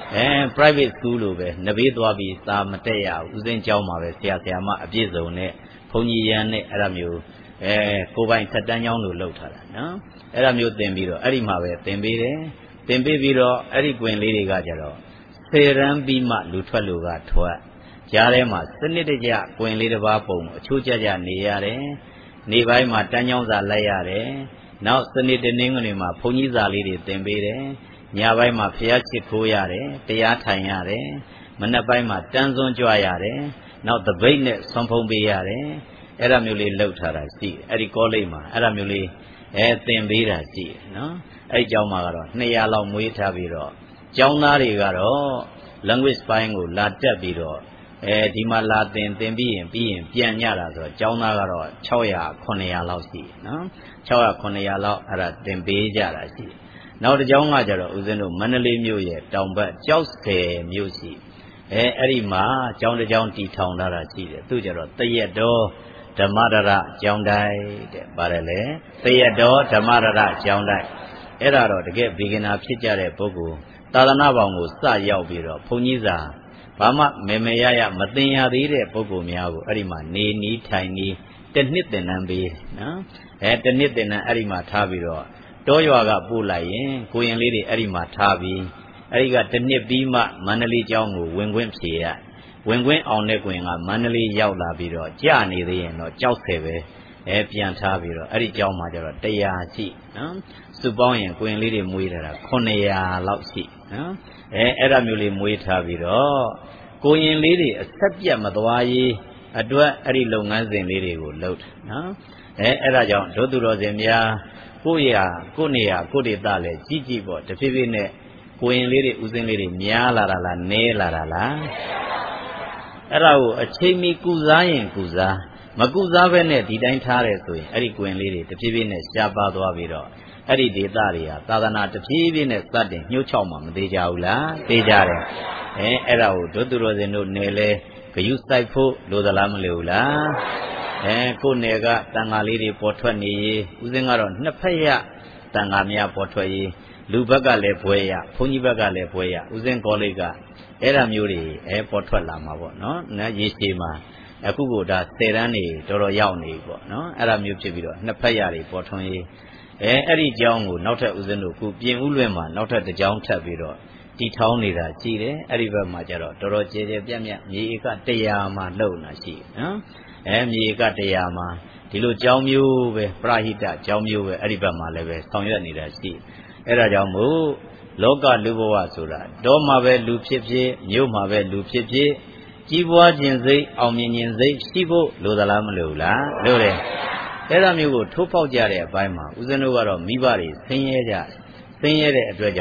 S1: private school လို့ပဲနဘေးသွားပြီးစာမတက်ရဘူးဦးဇင်းကျောင်းမှာပဲဆရာမအပြည့်စုံနဲ့ဘုန်းကြီးရန်နဲ့အဲ့ဒါမျိုးကိုပိုင်ထက်တန်းကျောင်းလို့လုပ်ထားတာနော်အဲ့ဒါမျိုးသင်ပြီးတော့အဲ့ဒီမှာပဲသင်ပေးတယ်သင်ပေးပြီးတော့အဲ့ဒီကွင်လေးတွေကကြတော့10တန်းပြီးမှလူထွက်လူကထွက်ကြားထဲမှာစနစ်တကျကွင်လေးတစ်ပါးပုံအချိုးကျကျနေရတယ်နေပိုင်းမှာတန်းချောင်းစာလိုက်ရတယ်နောက်စနစ်တနည်းငွေမှာဘုန်းကြီးစာလေးတွေသင်ပေးတယ်ညပိုင်းမှာဖျားချစ်ခိုးရတယ်တရားထိုင်ရတယ်မနက်ပိုင်းမှာတန်းစွန်းကြွရတယ်နောက်တပိတ်နဲ့ဆွမ်းဖုံးပေးရတယ်အဲ့ဒါမျိုးလေးလှုပ်ထားတာရှိအဲ့ဒီကောလိပ်မှာအဲ့ဒါမျိုးလေးသင်ပေးတာရှိနော်အဲ့ဒီကျောင်းမှာကတော့200လောက်မွေးထားပြီးတော့ကျောင်းသားတွေကတော့ language ပိုင်းကိုလာတက်ပြီးတော့ဒီမှာလာသင်ပြီးရင်ပြန်ညတာဆိုတော့ကျောင်းသားကတော့600 900လောက်ရှိနော်600 900လောက်အဲ့ဒါသင်ပေးကြတာရှိနောက်တစ်ကျောင်းကကြတော့ဦးဇင်းတို့မန္တလေးမြို့ရဲ့တောင်ဘက်ကျောက်ဆယ်မြို့ရှိအဲ့ဒီမှာကျောင်းတစ်ကျောင်းတည်ထောင်ထားတာရှိတယ်သူကြတော့တရက်တော်ဓမ္မဒရကျောင်းတိုင်းတဲ့ပါတယ်လေတရက်တော်ဓမ္မဒရကျောင်းတိုင်းအဲ့ဒါတော့တကယ်ဘေဂနာဖြစ်ကြတဲ့ပုဂ္ဂိုလ်သာသနာ့ဘောင်ကိုစရောက်ပြီးတော့ဘုန်းကြီးစာဘာမှမေရမသိရသေးတဲ့ပုဂ္ဂိုလ်များကိုအဲ့ဒီမှာနေနီးထိုင်နီးတစ်နှစ်သင်တန်းပေးနော်တစ်နှစ်သင်တန်းအဲ့ဒီမှာထားပြီးတော့တောရွာကပို့လိုက်ရင်ကိုရင်လေးတွေအဲ့ဒီမှာထားပြီးအဲ့ဒီကတစ်နှစ်ပြီးမှမန္တလေးကျောင်းကိုဝင်ခွင့်ဖြေရဝင်ခွင့်အောင်တဲ့ကွင်ကမန္တလေးရောက်လာပြီးတော့ကြာနေသေးရင်တော့ကြောက်ဆယ်ပဲပြန်ထားပြီးတော့အဲ့ဒီကျောင်းမှာကျတော့100ရှိနော်စုပေါင်းရင်ကွင်လေးတွေမွေးထားတာ900လောက်ရှိနော်အဲ့ဒါမျိုးလေးမွေးထားပြီးတော့ကိုရင်လေးတွေအဆက်ပြတ်မသွားရေးအတွက်အဲ့ဒီလုပ်ငန်းစဉ်လေးတွေကိုလုပ်တယ်နော်အဲ့ဒါကြောင့်ဒုသူတော်စင်များကိုယ့်နေရာကိုယ့်ဒေသလဲကြည့်ပေါ့တဖြည်းဖြည်းနဲ့ကိုရင်လေးတွေဥစဉ်လေးတွေများလာတာလားနည်းလာတာလားအဲ့ဒါကိုအချိန်မီကုစားရင်ကုစားမကုစားဘဲနဲ့ဒီတိုင်းထားတယ်ဆိုရင်အဲ့ဒီကိုရင်လေးတွေတဖြည်းဖြည်းနဲ့ရှားပါသွားပြီးတော့အဲ့ဒီဒေသတွေဟာသာသနာတဖြည်းဖြည်းနဲ့စတင်ညှို့ချောက်မှမသေးကြဘူးလားသေးကြတယ်အဲ့ဒါကိုဒုသူတော်စင်တို့နယ်လဲဂယုစိုက်ဖို့လိုသလားမလိုဘူးလားကိုယ်နယ်ကတန်ဃာလေးတွေပေါ်ထွက်နေရေးဦးဇင်းကတော့နှစ်ဖက်ရတန်ဃာများပေါ်ထွက်ရေးလူဘက်ကလည်းဘွဲရဘုန်းကြီးဘက်ကလည်းဘွဲရဦးဇင်းကောလိပ်ကအဲ့ဒါမျိုးတွေပေါ်ထွက်လာမှာပေါ့နော်ရေရှည်မှာအခုကဒါ10တန်းနေတော်တော်ရောက်နေပေါ့နော်အဲ့ဒါမျိုးဖြစ်ပြီးတော့နှစ်ဖက်ရတွေပေါ်ထွန်းရေးအဲ့ဒီကျောင်းကိုနောက်ထပ်ဦးဇင်းတို့ခုပြင်ဦးလွင်မှာနောက်ထပ်တစ်ကျောင်းထပ်ပြီးတော့တီထောင်းနေတာရှိတယ်အဲ့ဒီဘက်မှာကျတော့တော်တော်ကျယ်ကျယ်ပြန့်ပြန့်မြေဧက100မှာလုံတာရှိနော်မြေဧက100မှာဒီလိုကျောင်းမျိုးပဲပရဟိတကျောင်းမျိုးပဲအဲ့ဒီဘက်မှာလည်းပဲဆောင်ရွက်နေတာရှိအဲ့ဒါကြောင့်မို့လောကလူဘဝဆိုတာတော့မှာပဲလူဖြစ်ဖြစ်မြို့မှာပဲလူဖြစ်ဖြစ်ကြီးပွားခြင်းစိတ်အောင်မြင်ခြင်းစိတ်ရှိဖို့လိုသလားမလိုဘူးလားလိုတယ်အဲ့ဒါမျိုးကိုထိုးဖောက်ကြတဲ့အပိုင်းမှာဦးဇင်းတို့ကတော့မိဘတွေဆင်းရဲကြဆင်းရဲတဲ့အတွက်ကြောင့်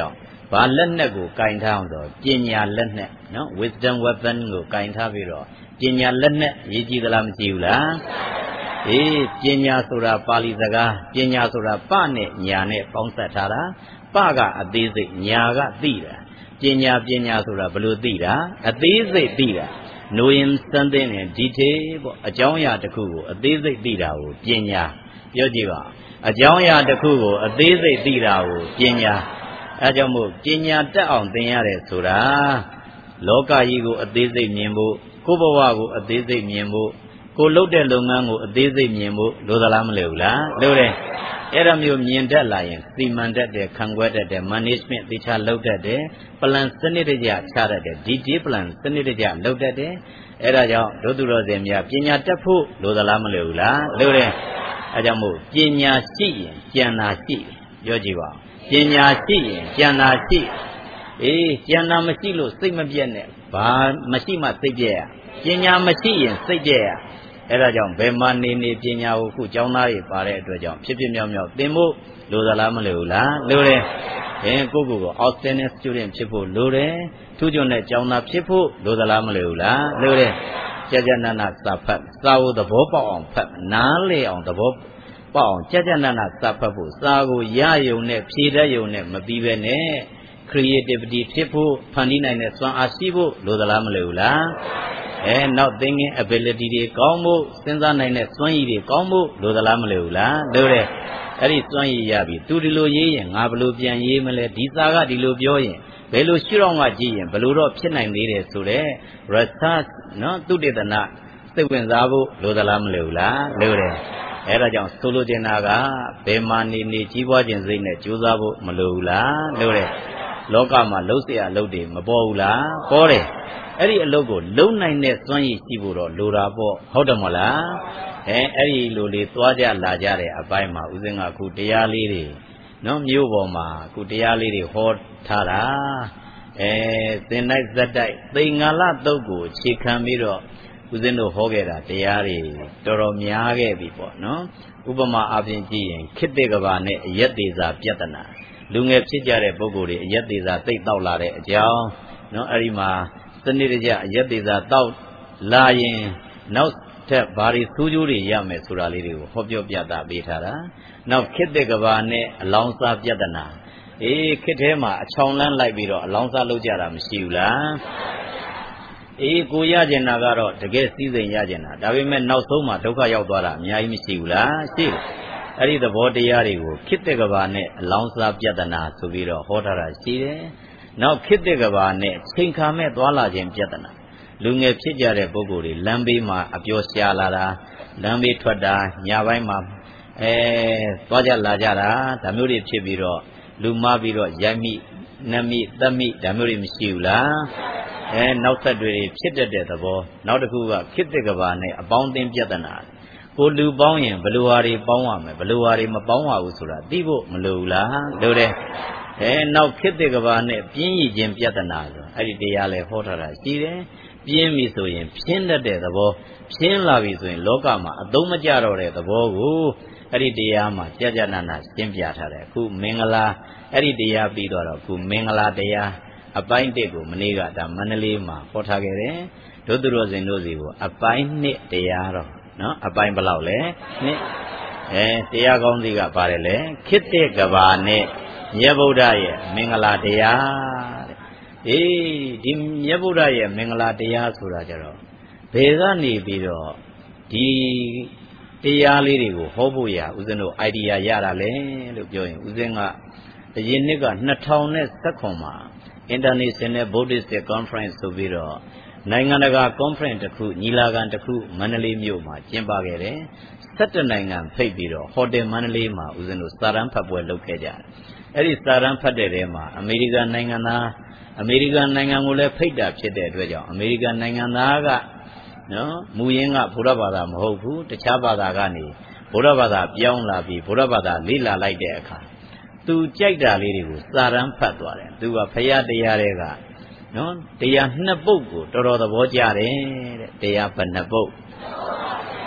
S1: ဘာလက်နက်ကိုကင်ထားအောင်ဆိုပညာလက်နက်နော် wisdom weapon ကိုကင်ထားပြီးတော့ပညာလက်နက်ရေးကြည့်သလားမရှိဘူးလားအေးပညာဆိုတာပါဠိစကားပညာဆိုတာပနဲ့ညာနဲ့ပေါင်းစပ်ထားတာပကအသေးစိတ်ညာကသိတာပညာဆိုတာဘယ်လိုသိတာအသေးစိတ်သိတာ knowing something in detail ပေါ့အကြောင်းအရာတစ်ခုကိုအသေးစိတ်သိတာကိုပညာပြောကြည့်ပါအကြောင်းအရာတစ်ခုကိုအသေးစိတ်သိတာကိုပညာအဲကြောင့်မို့ပညာတက်အောင်သင်ရတယ်ဆိုတာလောကကြီးကိုအသေးစိတ်မြင်ဖို့ကိုယ်ဘဝကိုအသေးစိတ်မြင်ဖို့ကိုလုပ်တဲ့လုပ်ငန်းကိုအသေးစိတ်မြင်ဖို့လိုသလားမလိုဘူးလားလိုတယ်အဲ့ဒါမျိုးမြင်တတ်လာရင်စီမံတတ်တယ်ခံွက်တတ်တယ် management သေချာလုပ်တတ်တယ် plan စနစ်တကျချတတ်တယ် detail plan စနစ်တကျလုပ်တတ်တယ်အဲ့ဒါကြောင့်ဒုသူတော်စင်များပညာတတ်ဖို့လိုသလားမလိုဘူးလားလိုတယ်အဲကြောင့်မို့ပညာရှိရင်ဉာဏ်သာရှိပြောကြည့်ပါပညာရှိရင်ဉာဏ်သာရှိအေးဉာဏ်သာမရှိလို့စိတ်မပြတ်နဲ့ဘာမရှိမှစိတ်ပြည့်ရပညာမရှိရင်စိတ်ပြည့်ရအဲ့ဒါကြောင့်ဘယ်မှာနေပညာကိုခုကျောင်းသားတွေပါတဲ့အတွက်ကြောင့်ဖြစ်မြောက်သင်ဖို့လိုသလားမလိုဘူးလားလိုတယ်ကိုယ့်ကို outstanding student ဖြစ်ဖို့လိုတယ်ထူးချွန်တဲ့ကျောင်းသားဖြစ်ဖို့လိုသလားမလိုဘူးလားလိုတယ်ကြာနာနာစာဖတ်စာကိုသဘောပေါက်အောင်ဖတ်နားလေအောင်သဘောပေါက်အောင်ကြာနာနာစာဖတ်ဖို့စာကိုရယုံနဲ့ဖြေတတ်ယုံနဲ့မပြီးပဲနဲ့ creativity ဖြစ်ဖို့ဖန်တီးနိုင်တဲ့စွမ်းအားရှိဖို့လိုသလားမလိုဘူးလားနောက် thinking ability တွေကောင်းဖို့စဉ်းစားနိုင်တဲ့စွမ်းရည်တွေကောင်းဖို့လိုသလားမလိုဘူးလားလိုတယ်အဲ့ဒီစွမ်းရည်ရပြီသူဒီလိုရေးရင်ငါဘယ်လိုပြန်ရေးမလဲဒီစာကဒီလိုပြောရင်ဘယ်လိုရှုထောင့်ကကြည့်ရင်ဘယ်လိုတော့ဖြစ်နိုင်သေးတယ်ဆိုတော့ research နော်သုတေသနစိတ်ဝင်စားဖို့လိုသလားမလိုဘူးလားလိုတယ်အဲ့ဒါကြောင့်ဆိုလိုချင်တာကဘယ်မှာနေကြီးပွားခြင်းစိတ်နဲ့ကြိုးစားဖို့မလိုဘူးလားလိုတယ်လောကမှာလှုပ်เสียအလုပ်တွေမပေါ်ဘူးလားပေါ်တယ်အဲ့ဒီအလုပ်ကိုလုံနိုင်တဲ့စွမ်းရည်ရှိဖို့တော့လိုတာပေါ့ဟုတ်တယ်မလားအဲ့ဒီလိုလေးသွားကြလာကြတဲ့အပိုင်းမှာဦးဇင်းကအခုတရားလေးတွေနော်မြို့ပေါ်မှာအခုတရားလေးတွေဟောထားတာသင်တိုက်ဇက်တိုက်သိင်္ဂလတုတ်ကိုခြေခံပြီးတော့ဦးဇင်းတို့ဟောခဲ့တာတရားတွေတော်တော်များခဲ့ပြီပေါ့နော်ဥပမာအပြင်ကြည့်ရင်ခေတ္တကဘာနဲ့အယက်သေးစာပြဿနာလူငယ်ဖြစ်ကြတဲ့ပုဂ္ဂိုလ်တွေအယက်သေးစာသိတောက်လာတဲ့အကြောင်းနော်အဲ့ဒီမှာစနစ်တကျအယက်သေးစာတောက်လာရင်နောက်ထပ်ဘာတွေဆိုးကျိုးတွေရမယ်ဆိုတာလေးတွေကိုဟောပြောပြတာပေးထားတာနောက်ခေတ္တကဘာနဲ့အလောင်းစားပြဿနာခေတ်ထဲမှာအချောင်လန်းလိုက်ပြီးတော့အလောင်းစားလုပ်ကြတာမရှိဘူးလားကိုရကျင်တာကတော့တကယ်စည်းစိမ်ရကျင်တာဒါပေမဲ့နောက်ဆုံးမှာဒုက္ခရောက်သွားတာအများကြီးမရှိဘူးလားရှိတယ်အဲ့ဒီသဘောတရားတွေကိုခေတ္တကဘာနဲ့အလောင်းစားပြဿနာဆိုပြီးတော့ဟောထားတာရှိတယ်နောက်ခေတ္တကဘာနဲ့ချိန်ခါမဲ့သွားလာခြင်းပြဿနာလူငယ်ဖြစ်ကြတဲ့ပုဂ္ဂိုလ်တွေလမ်းဘေးမှာအပျော်ရှာလာတာလမ်းဘေးထွက်တာညပိုင်းမှာသွားကြလာကြတာဒါမျိုးတွေဖြစ်ပြီးတော့လူမပြီးတော့ရိုက်မိနှက်မိသတ်မိဒါမျိုးတွေမရှိဘူးလားနောက်ဆက်တွေဖြစ်တတ်တဲ့သဘောနောက်တစ်ခုကခေတ္တကဘာနဲ့အပေါင်းအသင်းပြဿနာကိုလူပေါင်းရင်ဘယ်လိုဟာတွေပေါင်းရမယ်ဘယ်လိုဟာတွေမပေါင်းရဘူးဆိုတာသိဖို့မလိုဘူးလားလိုတယ်နောက်ခေတ္တကဘာနဲ့ပြင်းရည်ခြင်းပြဿနာဆိုအဲ့ဒီတရားလဲဟောထားတာရှိတယ်ပြင်းပြီဆိုရင်ဖြင်းတတ်တဲ့သဘောဖြင်းလာပြီဆိုရင်လောကမှာအသုံးမကျတော့တဲ့သဘောကိုအဲ့ဒီတရားမှာကြာနာနာရှင်းပြထားတယ်အခုမင်္ဂလာအဲ့ဒီတရားပြီးတော့အခုမင်္ဂလာတရားအပိုင်း1ကိုမနေ့ကဒါမန္တလေးမှာဟောထားခဲ့တယ်ဒုသူတော်စင်တို့စီကိုအပိုင်း2တရားတော့နော်အပိုင်းဘယ်လောက်လဲ2တရားကောင်းစီကပါတယ်လေခေတ္တကဘာနဲ့မြတ်ဗုဒ္ဓရဲ့မင်္ဂလာတရားတဲ့ဒီမြတ်ဗုဒ္ဓရဲ့မင်္ဂလာတရားဆိုတာကြတော့ဘယ်ကနေပြီးတော့ဒီတရားလေးတွေကိုဟောဖို့ရဦးဇင်းတို့ idea ရတာလဲလို့ပြောရင်ဦးဇင်းကအရင်နှစ်က2019မှာ International Buddhist Conference ဆိုပြီးတော့နိုင်ငံတကာ conference တစ်ခုညီလာခံတစ်ခုမန္တလေးမြို့မှာကျင်းပခဲ့တယ်17နိုင်ငံဖိတ်ပြီးတော့ဟိုတယ်မန္တလေးမှာဦးဇင်းတို့စာရန်ဖတ်ပွဲလုပ်ခဲ့ကြတယ်အဲ့ဒီစာရန်ဖတ်တဲ့ထဲမှာအမေရိကန်နိုင်ငံကိုလည်းဖိတ်တာဖြစ်တဲ့အတွက်ကြောင့်အမေရိကန်နိုင်ငံသားကနော်မူရင်းကဗုဒ္ဓဘာသာမဟုတ်ဘူးတခြားဘာသာကနေဗုဒ္ဓဘာသာပြောင်းလာပြီးဗုဒ္ဓဘာသာလေ့လာလိုက်တဲ့အခါသူကြိုက်တာလေးတွေကိုစာရန်ဖတ်သွားတယ်သူကဖရာတရားတွေကနော်တရား2ပုဒ်ကိုတော်တော်သဘောကျတယ်တဲ့တရားဘယ်နှပုဒ်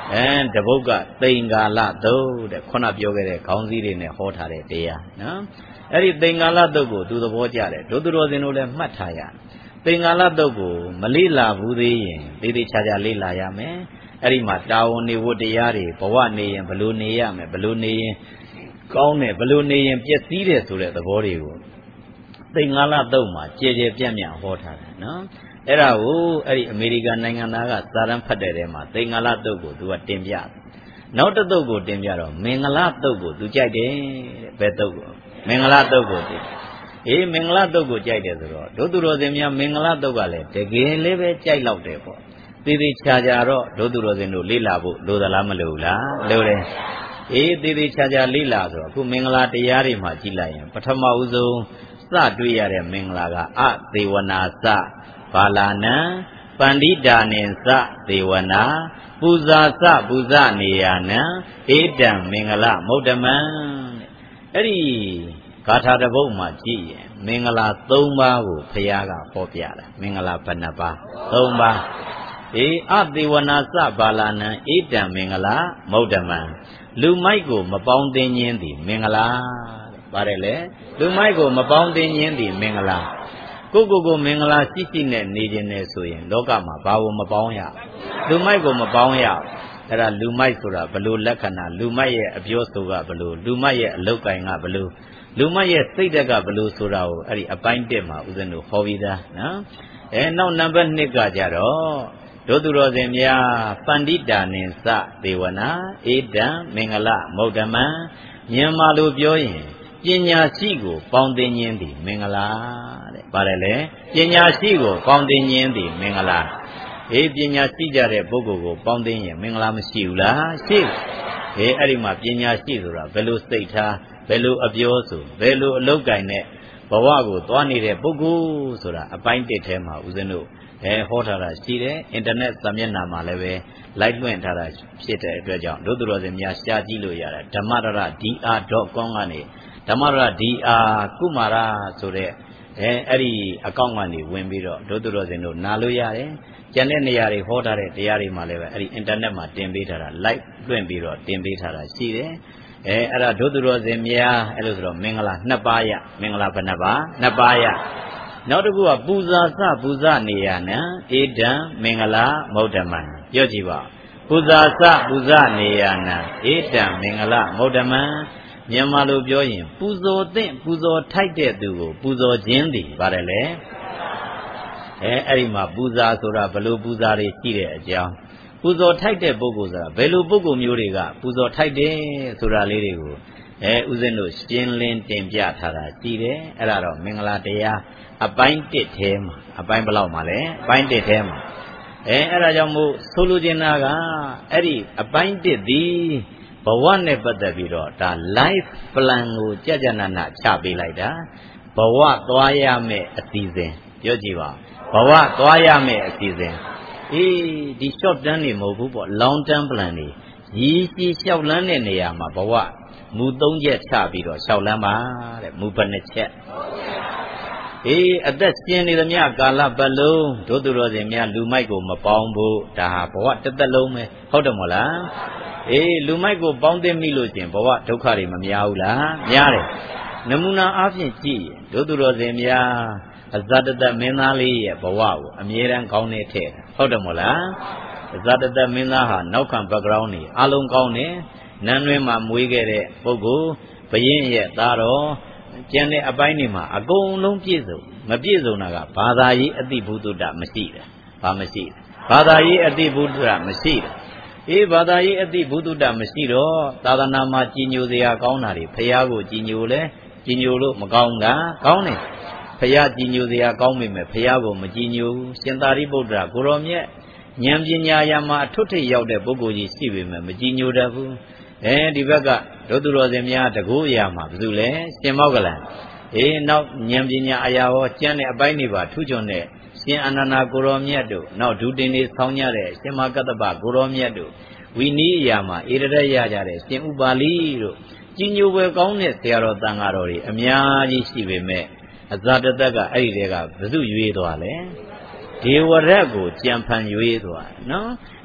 S1: တပုတ်ကသိင်္ဂါလတုတ်တဲ့ခုနပြောခဲ့တဲ့ခေါင်းစည်းတွေနဲ့ဟောထားတဲ့တရားနော်အဲ့ဒီသိင်္ဂါလတုတ်ကိုသူသဘောကျတယ်ဒုသူတော်စင်တို့လည်းမှတ်ထားရသိင်္ဂါလတုတ်ကိုမလေ့လာဘူးသေးရင်သေးသေးချာချာလေ့လာရမယ်အဲ့ဒီမှာတာဝန်နေဝတ္တရားတွေဘဝနေရင်ဘလို့နေရမယ်ဘလို့နေရင်ကောင်းတယ်ဘလို့နေရင်ပျက်စီးတယ်ဆိုတဲ့သဘောတွေကိုသိင်္ဂါလတုတ်မှာကြဲကြဲပြန့်ပြန့်ဟောထားတယ်နော်အဲ့ဒါကိုအဲ့ဒီအမေရိကန်နိုင်ငံသားကစာတမ်းဖတ်တဲ့ထဲမှာသိင်္ဂါလတုတ်ကိုသူကတင်ပြတယ်နောက်တစ်တုတ်ကိုတင်ပြတော့မင်္ဂလာတုတ်ကိုသူကြိုက်တယ်တဲ့ဘယ်တုတ်ကိုမင်္ဂလာတုတ်ကိုတင်မင်္ဂလာတုတ်ကိုကြိုက်တယ်ဆိုတော့ဒုသူတော်စင်များမင်္ဂလာတုတ်ကလည်းတကယ်လေးပဲကြိုက်လောက်တယ်ပေါ့သေသေးချာချာတော့ဒုသူတော်စင်တို့လေ့လာဖို့လိုသလားမလိုဘူးလားလိုတယ်သေသေးချာချာလေ့လာဆိုတော့အခုမင်္ဂလာတရားတွေမှာကြည့်လိုက်ရင်ပထမဦးဆုံးစတွေ့ရတဲ့မင်္ဂလာကအသေဝနာစဘာလာနံပန္တိတာနိစသေဝနာပူဇာစပူဇနေယနံဧတံမင်္ဂလမௌတမံအဲ့ဒီဂါထာတစ်ပုဒ်မှာကြည့်ရင်မင်္ဂလာ၃ပါးကိုဘုရားကဟောပြတာမင်္ဂလာဘယ်နှပါး၃ပါးအသေဝနာစဘာလာနံဧတံမင်္ဂလမௌတမံလူမိုက်ကိုမပေါင်းသိခြင်းသည်မင်္ဂလာပါတယ်လေလူမိုက်ကိုမပေါင်းသိခြင်းသည်မင်္ဂလာကိုမင်္ဂလာရှိရှိနဲ့နေခြင်းနဲ့ဆိုရင်လောကမှာဘာလို့မပေါင်းရလူမိုက်ကိုမပေါင်းရအဲ့ဒါလူမိုက်ဆိုတာဘလို့လက္ခဏာလူမိုက်ရဲ့အပြောဆိုကဘလို့လူမိုက်ရဲ့အလုတ်ကင်ကဘလို့လူမိုက်ရဲ့စိတ်ဓာတ်ကဘလို့ဆိုတာကိုအဲ့ဒီအပိုင်း1မှာဦးဇင်းတို့ဟောပြီးသားနော်နောက်နံပါတ်2ကကြတော့ဒုသူတော်စင်များပန္တိတာနိစသေဝနာဧတံမင်္ဂလမௌတမံမြန်မာလိုပြောရင်ပညာရှိကိုပေါင်းသိခြင်းသည်မင်္ဂလာတဲ့ပါတယ်လေပညာရှိကိုပေါင်းသိခြင်းသည်မင်္ဂလာပညာရှိကြတဲ့ပုဂ္ဂိုလ်ကိုပေါင်းသိရင်မင်္ဂလာမရှိဘူးလားရှိအဲ့ဒီမှာပညာရှိဆိုတာဘယ်လိုစိတ်ထားဘယ်လိုအပြောဆိုဘယ်လိုအလုပ်ကိုင်နဲ့ဘဝကိုသွားနေတဲ့ပုဂ္ဂိုလ်ဆိုတာအပိုင်း1ထဲမှာဦးဇင်းတို့ဟောထားတာရှိတယ်အင်တာနက်စာမျက်နှာမှာလည်းပဲလိုက်လွှင့်ထားတာဖြစ်တဲ့အတွက်ကြောင့်ဒုသူတော်စင်များရှားကြည့်လို့ရတယ်ဓမ္မရdr.com ကနေဓမ္မရdrကုမာရဆိုတဲ့အဲ့ဒီအကောင့်ကနေဝင်ပြီးတော့ဒုသူတော်စင်တို့နာလို့ရတယ်ကျန်တဲ့နေရာတွေဟောထားတဲ့တရားတွေမှာလည်းပဲအဲ့ဒီအင်တာနက်မှာတင်ပေးထားတာ live လွှင့်ပြီးတော့တင်ပေးထားတာရှိတယ်အဲ့ဒါဒုသူတော်စင်များအဲ့လိုဆိုတော့မင်္ဂလာ2ပါးရမင်္ဂလာဘယ်နှပါး2ပါးရနောက်တစ်ခုကပူဇာစပူဇနေယနံဧတံမင်္ဂလာမௌတမံပြောကြည့်ပါပူဇာစပူဇနေယနံဧတံမင်္ဂလာမௌတမံမြန်မာလိုပြောရင်ပူဇော်သင့်ပူဇော်ထိုက်တဲ့သူကိုပူဇော်ခြင်းသည်ပါတယ်လေအဲ့ဒီမှာပူဇာဆိုတာဘယ်လိုပူဇာတွေရှိတဲ့အကြောင်းပူဇော်ထိုက်တဲ့ပုဂ္ဂိုလ်ဆိုတာဘယ်လိုပုဂ္ဂိုလ်မျိုးတွေကပူဇော်ထိုက်တယ်ဆိုတာလေးတွေကိုဥစဉ်တို့ရှင်းလင်းတင်ပြထားတာရှိတယ်အဲ့ဒါတော့မင်္ဂလာတရားအပိုင်း1ထဲမှာအပိုင်းဘယ်လောက်မှာလဲအပိုင်း1ထဲမှာအဲ့ဒါကြောင့်မို့ဆိုလိုချင်တာကအဲ့ဒီအပိုင်း1သည်ဘဝနဲ့ပတ်သက်ပြီးတော့ဒါ life plan ကိုကြကြနနချပေးလိုက်တာဘဝသွားရမယ့်အစီအစဉ်ပြောကြည့်ပါဘဝသွားရမယ့်အစီအစဉ်ဒီ short term နေမဟုတ်ဘူးပေါ့ long term plan နေရည်ရှိလျှောက်လန်းတဲ့နေရာမှာဘဝမူ3ချက်ချပြီးတော့လျှောက်လန်းပါတဲ့မူဘယ်နှချက်အသက်ရှင်နေသမျှကာလပတ်လုံးဒုသူတော်စင်များလူမိုက်ကိုမပေါင်းဖို့ဒါဟာဘဝတစ်သက်လုံးပဲဟုတ်တယ်မို့လားလူမိုက်ကိုပေါင်းသိမိလို့ရှင်ဘဝဒုက္ခတွေမများဘူးလားများတယ်နမူနာအားဖြင့်ကြည့်ရင်ဒုသူတော်စင်များအဇတတမင်းသားလေးရဲ့ဘဝကိုအမြဲတမ်းကောင်းနေထည့်တာဟုတ်တယ်မို့လားအဇတတမင်းသားဟာနောက်ခံ background နေအလုံးကောင်းတယ်နန်းတွင်မှာမွေးခဲ့တဲ့ပုဂ္ဂိုလ်ဘုရင်ရဲ့သားတော်ကျန်တဲ့အပိုင်းတွေမှာအကုန်လုံးပြည့်စုံမပြည့်စုံတာကဘာသာရေးအတိဘုဒ္ဓမရှိတာဘာမရှိဘာသာရေးအတိဘုဒ္ဓမရှိတာဘာသာရေးအတိဘုဒ္ဓမရှိတော့သာသနာမှာကြီးညိုစရာကောင်းတာတွေဖရာကိုကြီးညိုလဲကြီးညိုလို့မကောင်းတာကောင်းတယ်ဖရာကြီးညိုစရာကောင်းပေမဲ့ဖရာကိုမကြီးညိုဘူးရှင်သာရိပုတ္တရာကိုရောမြတ်ဉာဏ်ပညာရာမှာအထွတ်ထိပ်ရောက်တဲ့ပုဂ္ဂိုလ်ကြီးရှိပေမဲ့မကြီးညိုတတ်ဘူးဒီဘက်ကဒုသူတော်စင်များတကူအရာမှာဘယ်သူလဲရှင်မောက္ကလံနောက်ဉာဏ်ပညာအရာဟောကျမ်းတဲ့အပိုင်းတွေပါထူးချွန်တဲ့ရှင်အနန္ဒာကိုရောမြတ်တို့နောက်ဒုတင်နေဆောင်းကြတဲ့ရှင်မကတ္တပကိုရောမြတ်တို့ဝီနီးအရာမှာဧရဒရရကြတဲ့ရှင်ဥပါလိတို့ကြီးညိုပွဲကောင်းတဲ့ဆရာတော်တန်ဃာတော်တွေအများကြီးရှိပေမဲ့အဇတတကအဲ့ဒီတဲကဘယ်သူရွေးသွားလဲဒေဝရက်ကိုကြံဖန်ရွေးသွားနော်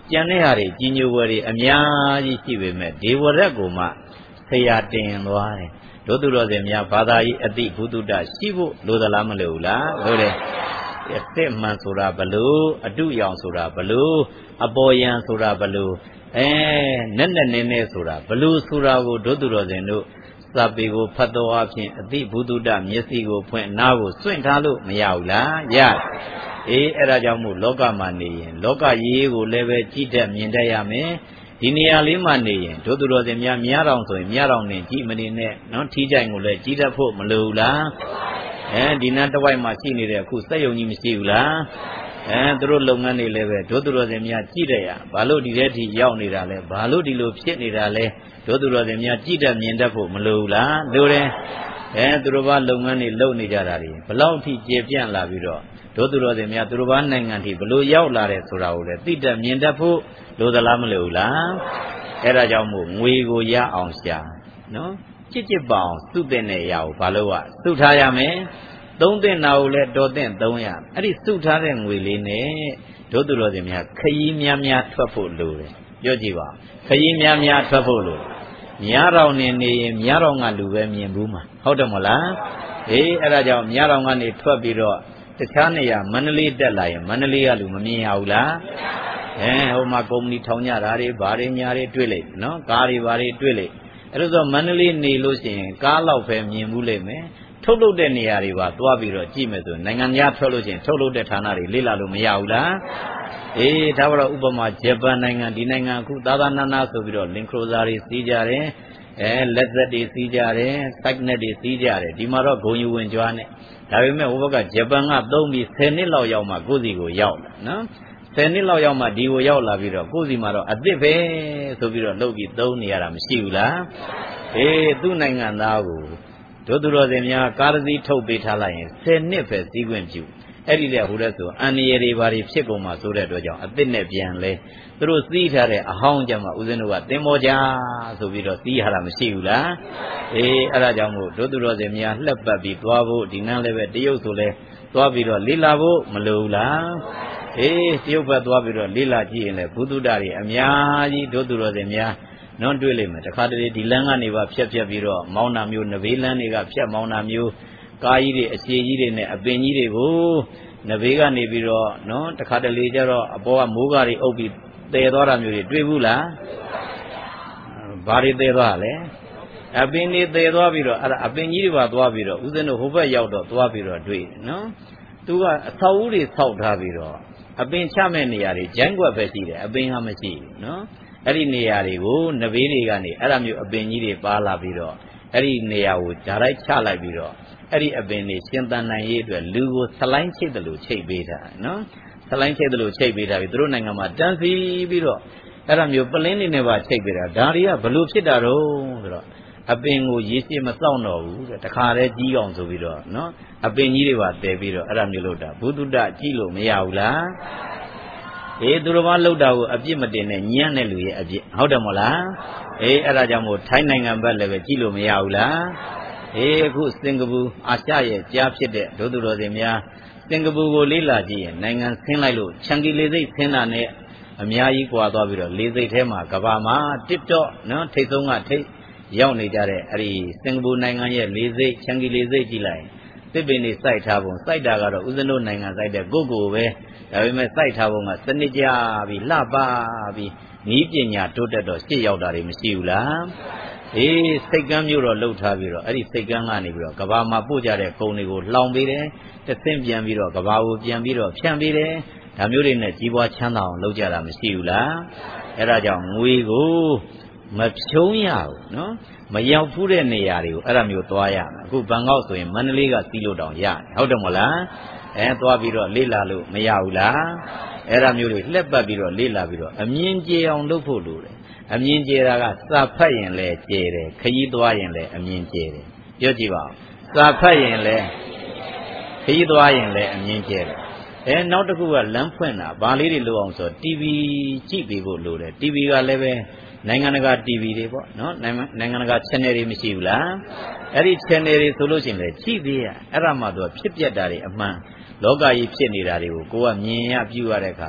S2: ကြံတဲ့ဟာတွေကြီးညိုဝယ်တွေအများကြီးရှိပေမဲ့ဒေဝရက်ကိုမှဆရာတင်သွားတယ်တို့သူတော်စင်များဘာသာရေးအတိဘုဒ္ဓရှိဖို့လိုသလားမလိုဘူးလားလိုတယ်အစ်မှန်ဆိုတာဘလို့အတုရောင်ဆိုတာဘလို့အပေါ်ယံဆိုတာဘလို့နက်နေဆိုတာဘလို့ဆိုတာကိုတို့သူတော်စင်တို့စာပေကိုဖတ်တော်အဖြစ်အတိဘုဒ္ဓမျက်စိကိုဖွင့်နားကိုစွန့်ထားလို့မရဘူးလားရအဲ့ဒါကြောင့်မို့လောကမှာနေရင်လောကရေးကိုလည်းပဲကြည့်တတ်မြင်တတ်ရမယ်ဒီနေရာလေးမှာနေရင်တို့သူတော်စင်များမြားတော်ဆိုရင်မြားတော်နဲ့ကြည်မနေနဲ့နော်ထီးကြိုင်ကိုလည်းကြည်တတ်ဖို့မလိုဘူးလားဒီနားတစ်ဝိုက်မှာရှိနေတဲ့အခုစက်ယုံကြီးမရှိဘူးလားသူတို့လုပ်ငန်းတွေလည်းပဲတို့သူတော်စင်များကြည်တတ်ရဘာလို့ဒီထဲထိရောက်နေတာလဲဘာလို့ဒီလိုဖြစ်နေတာလဲတို့သူတော်စင်များကြည်တတ်မြင်တတ်ဖို့မလိုဘူးလားလိုတယ်သူတို့ဘာလုပ်ငန်းတွေလုပ်နေကြတာတွေဘလောက်ထိကျေပြန့်လာပြီးတော့တို့သူတော်စင်များသူတို့ဘာနိုင်ငံထိဘလို့ရောက်လာတယ်ဆိုတာကိုလည်းသိတတ်မြင်တတ်ဖို့လိုသလားမလိုဘူးလားအဲ့ဒါကြောင့်မို့ငွေကိုရအောင်ရှာနော်ကြစ်ပါအောင်စုတဲ့နေရာကိုဘာလို့စုထားရမယ်သုံးတဲ့နာကိုလည်းတော်တဲ့300အဲ့ဒီစုထားတဲ့ငွေလေးနဲ့တို့သူတော်စင်များခရီးများထွက်ဖို့လိုတယ်ပြောကြည့်ပါခရီးများထွက်ဖို့လိုများတော်နေရင်များတော်ကလူပဲမြင်ဘူးမှာဟုတ်တယ်မဟုတ်လားအဲ့ဒါကြောင့်များတော်ကနေထွက်ပြီးတော့တခြားနေရာမန္တလေးတက်လာရင်မန္တလေးကလူမမြင်ရဘူးလားဟိုမှာကုမ္ပဏီထောင်ကြတာတွေဘာတွေညာတွေတွေ့လိုက်နော်ကားတွေဘာတွေတွေ့လိုက်အဲ့ဒါဆိုမန္တလေးနေလို့ရှိရင်ကားလောက်ပဲမြင်ဘူးလိမ့်မယ်ထုတ်လုပ်တဲ့နေရာတွေပါသွားပြီးတော့ကြည့်မယ်ဆိုနိုင်ငံခြားထွက်လို့ရှိရင်ထုတ်လုပ်တဲ့ဌာနတွေလေ့လာလို့မရဘူးလားဒါကတော့ဥပမာဂျပန်နိုင်ငံဒီနိုင်ငံအခုသာသနာဆိုပြီးတော့လင်ခရိုဇာတွေစီးကြတယ်လက်သက်တွေစီးကြတယ်စိုက်နက်တွေစီးကြတယ်ဒီမှာတော့ဂုံယူဝင်ကြွားနဲ့ဒါပေမဲ့ဟိုဘက်ကဂျပန်ကသုံးပြီး10နှစ်လောက်ရောက်မှကိုယ့်စီကိုရောက်လာနော်10နှစ်လောက်ရောက်မှဒီကိုရောက်လာပြီးတော့ကိုယ့်စီမှာတော့အသစ်ပဲဆိုပြီးတော့လှုပ်ပြီးသုံးနေရတာမရှိဘူးလားသူ့နိုင်ငံသားကိုတို့သူတော်စင်များကားစီးထုတ်ပေးထားလိုက်ရင်10နှစ်ပဲစီးခွင့်ပြုအဲ့ဒီလေဟိုတဲ့ဆိုအန္တရာယ်တွေဘာတွေဖြစ်ကုန်မှဆိုတဲ့အတွက်ကြောင့်အသစ်နဲ့ပြန်လဲသူတို့စီးထားတဲ့အဟောင်းကြမှာဦးဇင်းတို့ကသင်္ဘောကြဆိုပြီးတော့စီးရတာမရှိဘူးလားအဲ့ဒါကြောင့်မို့တို့သူတော်စင်များလှက်ပတ်ပြီးသွားဖို့ဒီနန်းလည်းပဲတရုတ်ဆိုလဲသွားပြီးတော့လေ့လာဖို့မလိုဘူးလားတရုတ်ဘက်သွားပြီးတော့လေ့လာကြည့်ရင်လည်းဘုသူတ္တတွေအများကြီးတို့သူတော်စင်များနွန်တွေ့လိမ့်မယ်တခါတလေဒီလမ်းကနေပါဖြတ်ပြီးတော့မောင်းနာမျိုးနဘေးလမ်းတွေကဖြတ်မောင်းနာမျိုးကားကြီးတွေအရှည်ကြီးတွေနဲ့အပင်ကြီးတွေကိုနဘေးကနေပြီးတော့နော်တခါတလေကျတော့အပေါ်ကမိုးကားတွေအုပ်ပြီးတည်သွားတာမျိုးတွေတွေ့ဘူးလားဘာတွေတည်သွားလဲအပင်တွေတည်သွားပြီးတော့အဲ့ဒါအပင်ကြီးတွေပါသွားပြီးတော့ဦးဇင်းတို့ဟိုဘက်ရောက်တော့သွားပြီးတော့တွေ့နော်သူကအဆောက်အဦတွေဆောက်ထားပြီးတော့အပင်ချမဲ့နေရာတွေဂျိုင်းကွက်ပဲရှိတယ်အပင်ဟာမရှိဘူးနော်အဲ့ဒီနေရာတွေကိုနဘေးတွေကနေအဲ့ဒါမျိုးအပင်ကြီးတွေပါလာပြီးတော့အဲ့ဒီနေရာကိုဓာတ်ချလိုက်ပြီးတော့အဲ့ဒီအပင်တွေရှင်သန်နိုင်ရေးအတွက်လူကိုဆလိုင်းချိတ်တယ်လို့ချိတ်ပေးတာနော်ဆလိုင်းချိတ်တယ်လို့ချိတ်ပေးတာပြီးသူတို့နိုင်ငံမှာတန်းစီပြီးတော့အဲ့ဒါမျိုးပလင်းတွေနဲ့ပါချိတ်ပေးတာဒါတွေကဘလို့ဖြစ်တာတော့ဆိုတော့အပင်ကိုရေရှည်မစောင့်တော့ဘူးတဲ့တခါတည်းကြီးအောင်ဆိုပြီးတော့နော်အပင်ကြီးတွေပါတည်ပြီးတော့အဲ့ဒါမျိုးလို့တာဘုသူတ္တကြည့်လို့မရဘူးလားသူတော်ဘာလောက်တာကိုအပြစ်မတင်နဲ့ညံ့တဲ့လူရဲ့အပြစ်ဟုတ်တယ်မဟုတ်လားအဲ့ဒါကြောင့်မို့ထိုင်းနိုင်ငံဘက်လည်းပဲကြည့်လို့မရဘူးလားအခုစင်ကာပူအာရှရဲ့ကြားဖြစ်တဲ့ဒုသူတော်စင်များစင်ကာပူကိုလေးလာကြည့်ရင်နိုင်ငံဆင်းလိုက်လို့ချန်ကီလေစိတ်ဆင်းတာနဲ့အများကြီးကွာသွားပြီးတော့လေစိတ်ထဲမှာကဘာမှာတစ်တော့နော်ထိတ်ဆုံးကထိတ်ရောက်နေကြတဲ့အဲ့ဒီစင်ကာပူနိုင်ငံရဲ့လေစိတ်ချန်ကီလေစိတ်ကြည့်လိုက်သစ်ပင်တွေစိုက်ထားပုံစိုက်တာကတော့ဦးဇင်းတို့နိုင်ငံစိုက်တဲ့ကိုပဲဒါပေမဲ့စိုက်ထားပုံကစနစ်ကြပြီးလှပပြီးနီးပညာတိုးတက်တော့ရှေ့ရောက်တာတွေမရှိဘူးလားစိတ်ကမ်းမျိုးတော့လှုပ်ထားပြီးတော့အဲ့ဒီစိတ်ကမ်းကနေပြီးတော့ကဘာမှာပို့ကြတဲ့ကုံတွေကိုလှောင်ပေးတယ်တစ်ဆင့်ပြန်ပြီးတော့ကဘာကိုပြန်ပြီးတော့ဖြန့်ပေးတယ်ဒါမျိုးတွေနဲ့ကြီးပွားချမ်းသာအောင်လုပ်ကြတာမရှိဘူးလားအဲ့ဒါကြောင့်ငွေကိုမဖြုံးရဘူးနော်မရောက်ဖူးတဲ့နေရာတွေကိုအဲ့ဒါမျိုးသွားရမယ်အခုဘန်ကောက်ဆိုရင်မန္တလေးကစီးလို့တောင်ရတယ်ဟုတ်တယ်မဟုတ်လားသွားပြီးတော့လေ့လာလို့မရဘူးလားအဲ့ဒါမျိုးတွေလှက်ပတ်ပြီးတော့လေ့လာပြီးတော့အမြင်ကျအောင်လုပ်ဖို့လိုတယ်အမြင်ကျတာကစာဖတ်ရင်လည်းကျတယ်ခရီးသွားရင်လည်းအမြင်ကျတယ်ပြောကြည့်ပါဦးစာဖတ်ရင်လည်းခရီးသွားရင်လည်းအမြင်ကျတယ်နောက်တစ်ခုကလမ်းဖွင့်တာဘာလေးတွေလုပ်အောင်ဆို TV ကြည့်ပေးဖို့လိုတယ် TV ကလည်းပဲနိုင်ငံတကာ TV တွေပေါ့နော်နိုင်ငံတကာ channel တွေမရှိဘူးလားအဲ့ဒီ channel တွေဆိုလို့ရှိရင်လည်းကြည့်ပေးရအဲ့ဒါမှတော့ဖြစ်ပျက်တာတွေအမှန်လောကကြီးဖြစ်နေတာတွေကိုကိုကမြင်ရပြုရတဲ့အခါ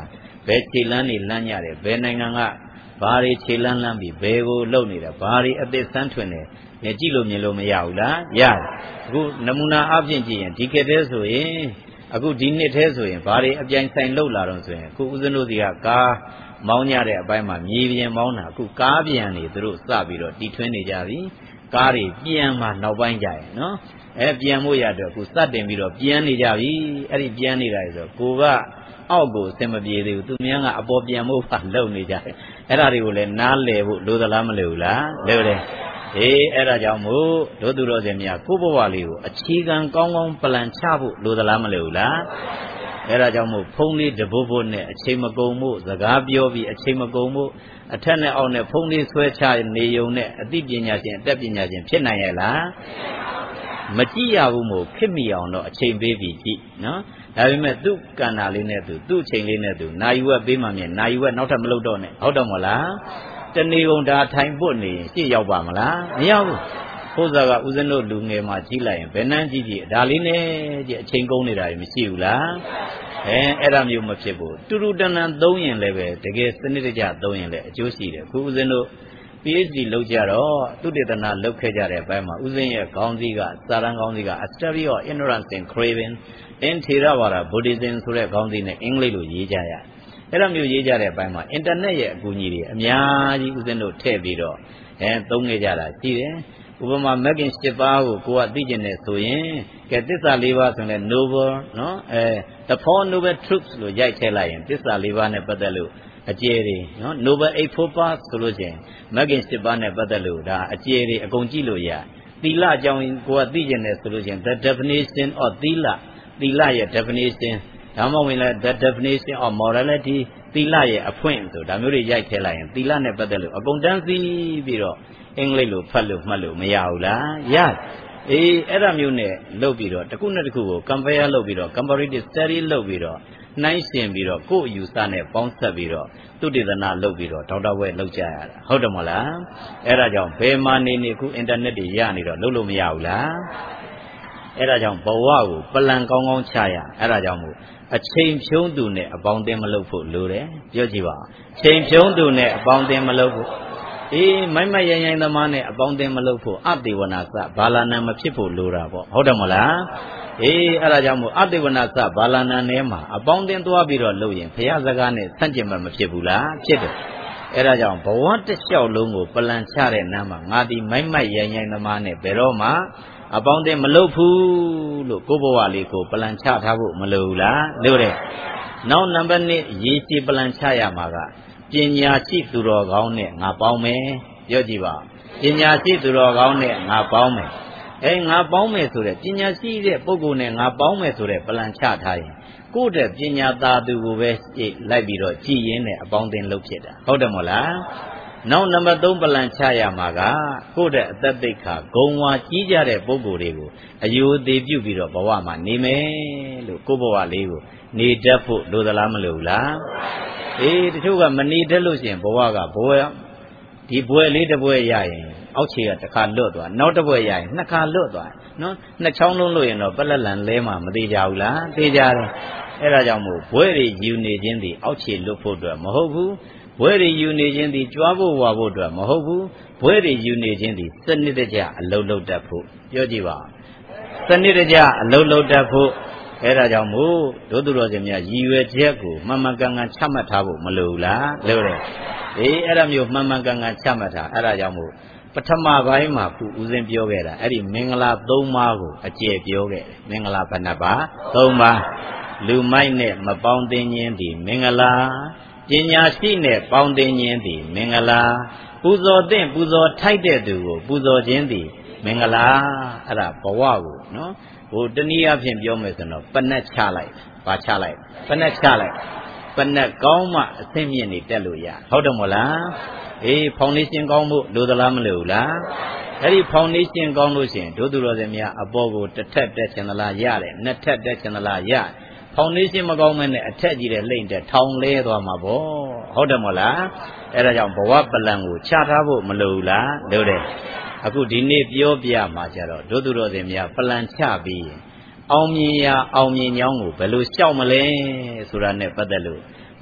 S2: ဘယ်ခြေလန်းနေလမ်းရတယ်ဘယ်နိုင်ငံကဘာတွေခြေလန်းလမ်းပြီးဘယ်ကိုလှုပ်နေတာဘာတွေအသစ်ဆန်းထွင်နေကြည့်လို့မြင်လို့မရဘူးလားရတယ်အခုနမူနာအပြင်ကြည့်ရင်ဒီခေတ်တည်းဆိုရင်အခုဒီနှစ်တည်းဆိုရင်ဘာတွေအပြိုင်ဆိုင်လှုပ်လာတော့ဆိုရင်အခုဦးဇင်းတို့စီကကားမောင်းကြတဲ့အပိုင်းမှာမြေပြင်မောင်းတာအခုကားပြန်နေသူတို့စပြီးတော့တီထွင်းနေကြပြီကားတွေပြန်မှနောက်ပိုင်းကြရင်နော်ပြန်ဖို့ရတော့အခုစတင်ပြီးတော့ပြန်နေကြပြီအဲ့ဒီပြန်နေတာဆိုကိုကအောက်ကိုအစင်မပြေသေးဘူးသူများကအပေါ်ပြန်ဖို့ပါလှုပ်နေကြတယ်အဲ့ဒါတွေကိုလည်းနားလည်ဖို့လိုသလားမလိုဘူးလားလိုတယ်အဲ့ဒါကြောင့်မို့တို့သူတော်စင်များကိုယ့်ဘဝလေးကိုအခြေခံကောင်းကောင်းပလန်ချဖို့လိုသလားမလိုဘူးလားအဲ့ဒါကြောင့်မို့ဖုံးလေးတဘို့ဘို့နဲ့အချိန်မကုန်မှုစကားပြောပြီးအချိန်မကုန်မှုအထက်နဲ့အောက်နဲ့ဖုံးလေးဆွဲချနေုံနဲ့အသိပညာရှင်အတတ်ပညာရှင်ဖြစ်နိုင်ရဲ့လားမကြည့်ရဘူးမို့ဖြစ်မိအောင်တော့အချိန်ပေးပြီးကြည့်နော်ဒါပေမဲ့သူ့ကန္နာလေးနဲ့သူ့အချိန်လေးနဲ့သူနာယူဝက်ပေးမှမြင်နာယူဝက်နောက်ထပ်မလုပ်တော့နဲ့ဟုတ်တော့မလားတဏီကုံဒါထိုင်ပွတ်နေရင်ရှေ့ရောက်ပါမလားမရောက်ဘူးဘုရားကဦးဇင်းတို့လူငယ်မှာကြီးလိုက်ရင်ဘယ်နှန်းကြီးကြီးဒါလေးနဲ့ကြီးအချိန်ကုန်နေတာမရှိဘူးလားအဲ့ဒါမျိုးမဖြစ်ဘူးတူတူတန်တန်သုံးရင်လည်းပဲတကယ်စနစ်တကျသုံးရင်လည်းအကျိုးရှိတယ်အခုဦးဇင်းတို့ PhD လုပ်ကြတော့သုတေသနလုပ်ခဲ့ကြတဲ့အပိုင်းမှာဦးဇင်းရဲ့ခေါင်းစည်းကစာရန်ခေါင်းစည်းက A Study of Ignorance and Craving in Theravada Buddhism ဆိုတဲ့ခေါင်းစည်းနဲ့အင်္ဂလိပ်လိုရေးကြရအဲ့လိုမျိုးရေးကြတဲ့အပိုင်းမှာအင်တာနက်ရဲ့အကူအညီတွေအများကြီးဦးဇင်းတို့ထည့်ပြီးတော့သုံးခဲ့ကြတာရှိတယ်ဥပမာမဂ်ကင်7ပါးကိုကသိကျင်နေဆိုရင်ကဲသစ္စာ4ပါးဆိုရင် noble နော် the four noble truths လို့ရိုက်ထည့်လိုက်ရင်သစ္စာ4ပါးနဲ့ပတ်သက်လို့အကျယ်တွေနော် noble eightfold paths ဆိုလို့ချင်းမဂ်ကင်7ပါးနဲ့ပတ်သက်လို့ဒါအကျယ်တွေအကုန်ကြည့်လို့ရသီလအကြောင်းကိုကသိကျင်နေဆိုလို့ချင်း the definition of သီလရဲ့ definition ဒါမှမဟုတ်လည်း the definition of morality သီလရဲ့အဖွင့်ဆိုဒါမျိုးတွေရိုက်ထည့်လိုက်ရင်သီလနဲ့ပတ်သက်လို့အကုန်တန်းစီပြီးတော့အင်္ဂလိပ်လိုဖတ်လို့မှတ်လို့မရဘူးလားရအဲ့ဒါမျိုးနဲ့လုပ်ပြီးတော့တစ်ခုနဲ့တစ်ခုကို compare လုပ်ပြီးတော့ comparative study လုပ်ပြီးတော့နှိုင်းယှဉ်ပြီးတော့ကိုယ့်အယူဆနဲ့ပေါင်းစပ်ပြီးတော့သုတေသနလုပ်ပြီးတော့ဒေါက်တာဘွဲလုပ်ကြရတာဟုတ်တယ်မဟုတ်လားအဲ့ဒါကြောင့်ဘယ်မှာနေအခုအင်တာနက်တွေရနေတော့လုပ်လို့မရဘူးလားအဲ့ဒါကြောင့်ဘဝကိုပလန်ကောင်းကောင်းချရအဲ့ဒါကြောင့်မို့အချိန်ဖြုံးသူနဲ့အပေါင်းအသင်းမလုပ်ဖို့လိုတယ်ပြောကြည့်ပါအချိန်ဖြုံးသူနဲ့အပေါင်းအသင်းမလုပ်ဖို့မိုက်မိုက်ရိုင်းသမားနဲ့အပေါင်းအသင်းမလုပ်ဖို့အတေဝနာစဘာလာနံမဖြစ်ဖို့လိုတာပေါ့ဟုတ်တယ်မလားအဲ့ဒါကြောင့်မို့အတေဝနာစဘာလာနံထဲမှာအပေါင်းအသင်းသွားပြီးတော့လုပ်ရင်ဘုရားစကားနဲ့ဆန့်ကျင်မှမဖြစ်ဘူးလားဖြစ်တယ်အဲ့ဒါကြောင့်ဘဝတစ်လျှောက်လုံးကိုပလန်ချတဲ့နားမှာငါဒီမိုက်မိုက်ရိုင်းသမားနဲ့ဘယ်တော့မှအပေါင်းအသင်းမလုပ်ဘူးလို့ကိုယ့်ဘဝလေးကိုပလန်ချထားဖို့မလိုဘူးလားလိုတယ်နောက်နံပါတ်2ရေရှည်ပလန်ချရမှာကပညာရှိသူတော်ကောင်းနဲ့ငါပေါင်းမယ်ပြောကြည့်ပါပညာရှိသူတော်ကောင်းနဲ့ငါပေါင်းမယ်ငါပေါင်းမယ်ဆိုတဲ့ပညာရှိတဲ့ပုဂ္ဂိုလ်နဲ့ငါပေါင်းမယ်ဆိုတဲ့ပလန်ချထားရင်ကိုယ့်တဲ့ပညာသာသူကိုပဲလိုက်ပြီးတော့ကြည်ရင်းနဲ့အပေါင်းအသင်းလုပ်ဖြစ်တာဟုတ်တယ်မဟုတ်လားနောက်နံပါတ်3ပလန်ချရမှာကကိုယ့်တဲ့အသက်သိက္ခာဂုံဝါကြီးကြတဲ့ပုဂ္ဂိုလ်တွေကိုအယုအသေးပြုပြီးတော့ဘဝမှာနေမယ်လို့ကိုယ့်ဘဝလေးကိုနေတတ်ဖို့လိုသလားမလိုဘူးလားတချို့ကမနေတတ်လို့ရှိရင်ဘဝကဒီဘွယ်လေးတစ်ဘွယ်ရရင်အောက်ခြေကတစ်ခါလွတ်သွားနောက်တစ်ဘွယ်ရရင်နှစ်ခါလွတ်သွားနော်နှစ်ချောင်းလုံးလွတ်ရင်တော့ပလက်လန်လဲမှာမသေးကြဘူးလားသေးကြတယ်အဲ့ဒါကြောင့်မို့ဘွယ်တွေယူနေခြင်းဒီအောက်ခြေလွတ်ဖို့အတွက်မဟုတ်ဘူးဘွဲတွေယူနေခြင်းသည်ကြွားဖို့ဝါဖို့အတွက်မဟုတ်ဘူးဘွဲတွေယူနေခြင်းသည်စနစ်တကျအလုံးလုံးတတ်ဖို့ပြောကြည့်ပါစနစ်တကျအလုံးလုံးတတ်ဖို့အဲ့ဒါကြောင့်မို့တို့သူတော်စင်များရည်ရွယ်ချက်ကိုမှန်မှန်ကန်ကန်ချမှတ်ထားဖို့မလိုဘူးလားလိုတယ်အဲ့ဒါမျိုးမှန်မှန်ကန်ကန်ချမှတ်ထားအဲ့ဒါကြောင့်မို့ပထမပိုင်းမှာဦးစင်းပြောခဲ့တာအဲ့ဒီမင်္ဂလာ3ပါးကိုအကျယ်ပြောခဲ့တယ်မင်္ဂလာဘယ်နှပါ3ပါးလူမိုက်နဲ့မပေါင်းသိခြင်းသည်မင်္ဂလာပညာရှိနဲ့ပေါင်းသိခြင်းသည်မင်္ဂလာပူဇော်သင့်ပူဇော်ထိုက်တဲ့သူကိုပူဇော်ခြင်းသည်မင်္ဂလာအဲ့ဒါဘဝကိုနော်ဟိုတနည်းအားဖြင့်ပြောမယ်ဆိုတော့ပနတ်ချလိုက်ဘာချလိုက်ပနတ်ချလိုက်ပနတ်ကောင်းမှအဆင့်မြင့်နေတက်လို့ရဟုတ်တယ်မို့လားဖောင်ဒေးရှင်းကောင်းဖို့လိုသလားမလိုဘူးလားအဲ့ဒီဖောင်ဒေးရှင်းကောင်းလို့ရှိရင်တို့သူတော်စင်များအပေါ်ကိုတစ်ထပ်တက်ချင်သလားရတယ်နှစ်ထပ်တက်ချင်သလားရဖောင်ဒေးရှင်းမကောင်းမဲနဲ့အထက်ကြီးတဲ့လိမ့်တဲ့ထောင်လဲသွားမှာပေါ့ဟုတ်တယ်မို့လားအဲ့ဒါကြောင့်ဘဝပလန်ကိုချထားဖို့မလိုဘူးလားလိုတယ်အခုဒီနေ့ပြောပြမှာကြတော့တို့သူတော်စင်များပလန်ချပြီး အောင်မြင်ရာအောင်မြင်ကြောင်းကိုဘယ်လိုရှောက်မလဲဆိုတာနဲ့ပတ်သက်လို့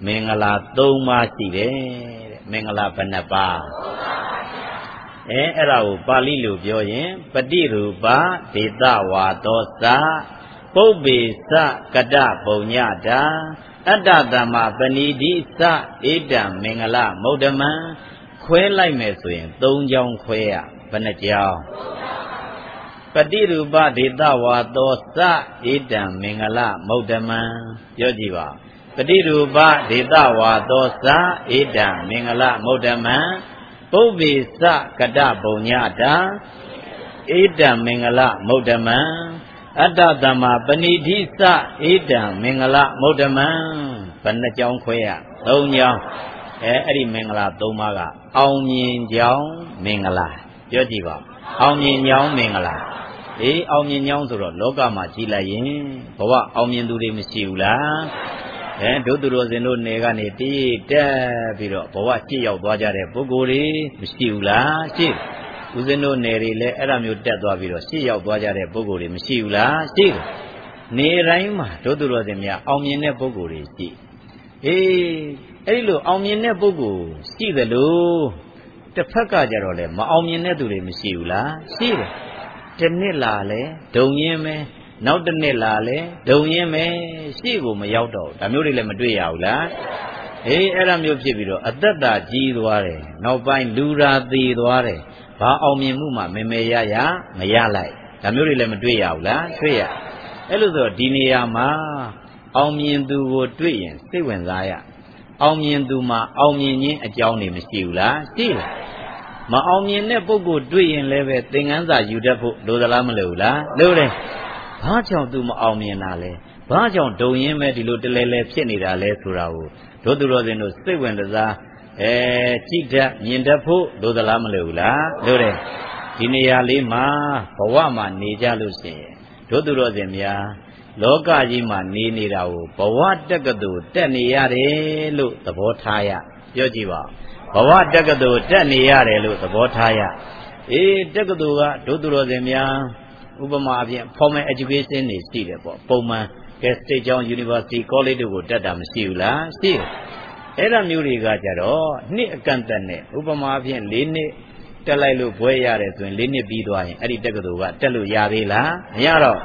S2: မင်္ဂလာ3ပါးရှိတယ်တဲ့မင်္ဂလာဘယ်နှပါးအဲ့ဒါကိုပါဠိလိုပြောရင်ပฏิရူပဒေသဝါသောသပုပ္ပေသကတပုံညတာအတ္တတမပဏိတိသဧတံမင်္ဂလမௌဒမံခွဲလိုက်မယ်ဆိုရင်3ကြောင်းခွဲရဘယ်နှကြောင်းပฏิရူပဒေသဝါသောသဧတံမင်္ဂလမௌဒမံပြောကြည့်ပါပฏิရူပဒေသဝါသောသဧတံမင်္ဂလမௌဒမံပုပ္ပေသကတပုံညတာဧတံမင်္ဂလမௌဒမံအတ္တတမပဏိတိသဧတံမင်္ဂလမௌဒမံဘယ်နှကြောင်းခွဲရ3ကြောင်းအဲ့ဒီမင်္ဂလာ3ပါးကအောင်မြင်ကြောင်းမင်္ဂလာပြောကြည့်ပါအောင်မြင်ကြောင်းမင်္ဂလာအောင်မြင်ကြောင်းဆိုတော့လောကမှာကြည်လိုက်ရင်ဘဝအောင်မြင်သူတွေမရှိဘူးလားဒုသူတော်စင်တို့နယ်ကနေတည်တက်ပြီးတော့ဘဝရှေ့ရောက်သွားကြတဲ့ပုဂ္ဂိုလ်တွေမရှိဘူးလားရှိဦးဇင်းတို့နယ်တွေလည်းအဲ့ဒါမျိုးတက်သွားပြီးတော့ရှေ့ရောက်သွားကြတဲ့ပုဂ္ဂိုလ်တွေမရှိဘူးလားရှိတယ်နေတိုင်းမှာဒုသူတော်စင်များအောင်မြင်တဲ့ပုဂ္ဂိုလ်တွေရှိအဲ့ဒီလိုအောင်မြင်တဲ့ပုဂ္ဂိုလ်ရှိသလိုတစ်ဖက်ကကြတော့လေမအောင်မြင်တဲ့သူတွေမရှိဘူးလားရှိတယ်တစ်နှစ်လာလဲဒုံရင်းပဲနောက်တစ်နှစ်လာလဲဒုံရင်းပဲရှေ့ကိုမရောက်တော့ဒါမျိုးတွေလည်းမတွေ့ရဘူးလားအဲ့ဒါမျိုးဖြစ်ပြီးတော့အသက်တာကြီးသွားတယ်နောက်ပိုင်းလူရာသေးသွားတယ်ဘာအောင်မြင်မှုမှမေရရမရလိုက်ဒါမျိုးတွေလည်းမတွေ့ရဘူးလားတွေ့ရအဲ့လိုဆိုဒီနေရာမှာအောင်မြင်သူကိုတွေ့ရင်စိတ်ဝင်စားရအောင်မြင်သူမှာအောင်မြင်ခြင်းအကြောင်းတွေမရှိဘူးလားရှိလားမအောင်မြင်တဲ့ပုဂ္ဂိုလ်တွေ့ရင်လည်းပဲသင်္ကန်းစာယူတတ်ဖို့လိုသလားမလိုဘူးလားလိုတယ်ဘာကြောင့်သူမအောင်မြင်တာလဲဘာကြောင့်ဒုံရင်းပဲဒီလိုတလဲလဲဖြစ်နေတာလဲဆိုတာကိုတို့သူတော်စင်တို့စိတ်ဝင်စားကြည့်တတ်မြင်တတ်ဖို့လိုသလားမလိုဘူးလားလိုတယ်ဒီနေရာလေးမှာဘဝမှာနေကြလို့ရှိရင်တို့သူတော်စင်များလောကကြီးမှာနေနေတာကိုဘဝတက္ကသိုလ်တက်နေရတယ်လို့သဘောထားရပြောကြည့်ပါဘဝတက္ကသိုလ်တက်နေရတယ်လို့သဘောထားရတက္ကသိုလ်ကဒုသူတော်စင်များဥပမာအပြင် formal education တွေရှိတယ်ပေါ့ပုံမှန်ကဲ state ကျောင်း university college တို့ကိုတက်တာမရှိဘူးလားရှိတယ်အဲ့ဒါမျိုးတွေကကြတော့နှစ်အကန့်အသတ်နဲ့ဥပမာအပြင်4နှစ်တက်လိုက်လို့ဘွဲရတယ်ဆိုရင်4နှစ်ပြီးသွားရင်အဲ့ဒီတက္ကသိုလ်ကတက်လို့ရသေးလားမရတော့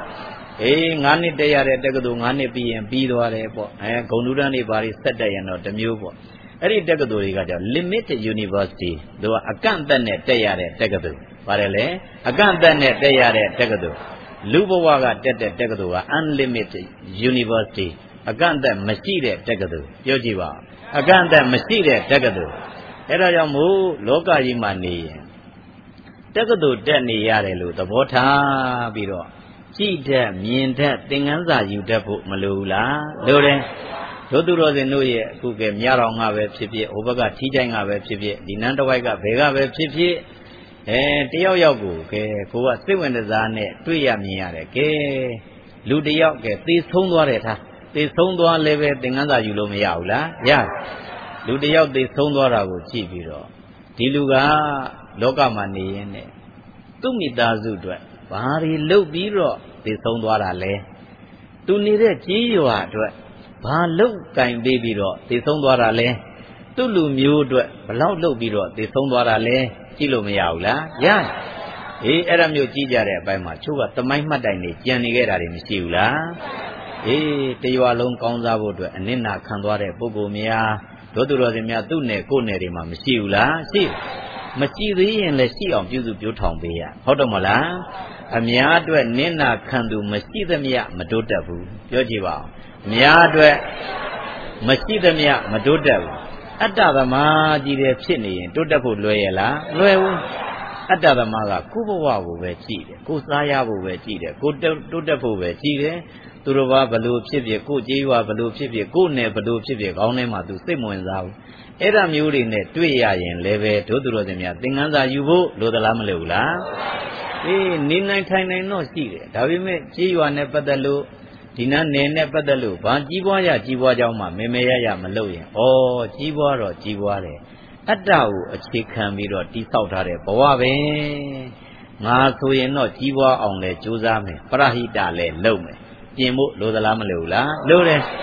S2: 9နှစ်တက်ရတဲ့တက္ကသိုလ်9နှစ်ပြီးရင်ပြီးသွားတယ်ပေါ့ဂုဏ်ထူးတန်းတွေဘာတွေဆက်တက်ရင်တော့တစ်မျိုးပေါ့အဲ့ဒီတက္ကသိုလ်တွေကကြောင့် limited university တို့ကအကန့်အသတ်နဲ့တက်ရတဲ့တက္ကသိုလ်ပါတယ်လေအကန့်အသတ်နဲ့တက်ရတဲ့တက္ကသိုလ်လူဘဝကတက်တဲ့တက္ကသိုလ်က unlimited university အကန့်အသတ်မရှိတဲ့တက္ကသိုလ်ပြောကြည့်ပါအကန့်အသတ်မရှိတဲ့တက္ကသိုလ်အဲ့ဒါကြောင့်မို့လောကကြီးမှာနေရင်တက္ကသိုလ်တက်နေရတယ်လို့သဘောထားပြီးတော့ကြည့်တတ်မြင်တတ်သင်္ကန်းစာယူတတ်ဖို့မလိုဘူးလားလိုတယ်တို့သူတော်စင်တို့ရဲ့အခုကမြတော်ငါပဲဖြစ်ဖြစ်ဟိုဘက်ကထီးချိုင်းငါပဲဖြစ်ဖြစ်ဒီနန်းတစ်ဝိုက်ကဘယ်ကပဲဖြစ်ဖြစ်တယောက်ယောက်ကိုကစိတ်ဝင်စားနဲ့တွေ့ရမြင်ရတယ်ကဲလူတယောက်ကသေဆုံးသွားတယ်ထားသေဆုံးသွားလည်းပဲသင်္ကန်းစာယူလို့မရဘူးလားရလူတယောက်သေဆုံးသွားတာကိုကြည့်ပြီးတော့ဒီလူကလောကမှာနေရင်နဲ့သူ့မိသားစုအတွက်ဘာတွေလုပ်ပြီးတော့သေဆုံးသွားတာလဲသူနေတဲ့ကြေးရွာအတွက်ဘာလုပ်ကင်ပေးပြီးတော့သေဆုံးသွားတာလဲသူ့လူမျိုးအတွက်ဘလောက်လုပ်ပြီးတော့သေဆုံးသွားတာလဲကြည့်လို့မရဘူးလားရအဲ့ဒါမျိုးကြည့်ကြတဲ့အပိုင်းမှာချို့ကသမိုင်းမှတ်တိုင်နေကြံနေခဲ့တာတွေမရှိဘူးလားတရွာလုံးကောင်းစားဖို့အတွက်အနစ်နာခံသွားတဲ့ပုဂ္ဂိုလ်များတို့သူတော်စင်များသူ့နယ်ကိုယ်နယ်တွေမှာမရှိဘူးလားရှိမရှိသေးရင်လည်းရှိအောင်ပြုစုပြောထောင်ပေးရဟုတ်တော့မလားအများအတွက်နစ်နာခံသူမရှိသမျှမတိုးတက်ဘူးပြောကြည့်ပါဦးအများအတွက်မရှိသမျှမတိုးတက်ဘူးအတ္တသမားကြီးတဲ့ဖြစ်နေရင်တိုးတက်ဖို့လွယ်ရလားလွယ်ဘူးအတ္တသမားကကိုယ့်ဘဝကိုပဲကြည့်တယ်ကိုယ်စားရဖို့ပဲကြည့်တယ်ကိုတိုးတက်ဖို့ပဲကြည့်တယ်သူတို့ဘာဘလို့ဖြစ်ဖြစ်ကိုကြေးရွာဘလို့ဖြစ်ဖြစ်ကိုနယ်ဘလို့ဖြစ်ဖြစ်ခေါင်းထဲမှာသူစိတ်မဝင်စားဘူးအဲ့ဒါမျိုးတွေနဲ့တွေ့ရရင်လည်းပဲတို့သူတော်စင်များသင်္ကန်းစာယူဖို့လိုသလားမလိုဘူးလားနေနိုင်ထိုင်နိုင်တော့ရှိတယ်ဒါပေမဲ့ကြေးရွာနဲ့ပတ်သက်လို့ဒီနာနယ်နဲ့ပတ်သက်လို့ဘာကြီးပွားရကြီးပွားကြောင်းမှမေရမလုပ်ရင်ကြီးပွားတော့ကြီးပွားတယ်အတ္တကိုအခြေခံပြီးတော့တိဆောက်ထားတဲ့ဘဝပဲငါဆိုရင်တော့ကြီးပွားအောင်လဲကြိုးစားမယ်ပရဟိတလည်းလုပ်မယ်ပြင်ဖို့လိုသလားမလိုဘူးလားလိုတယ်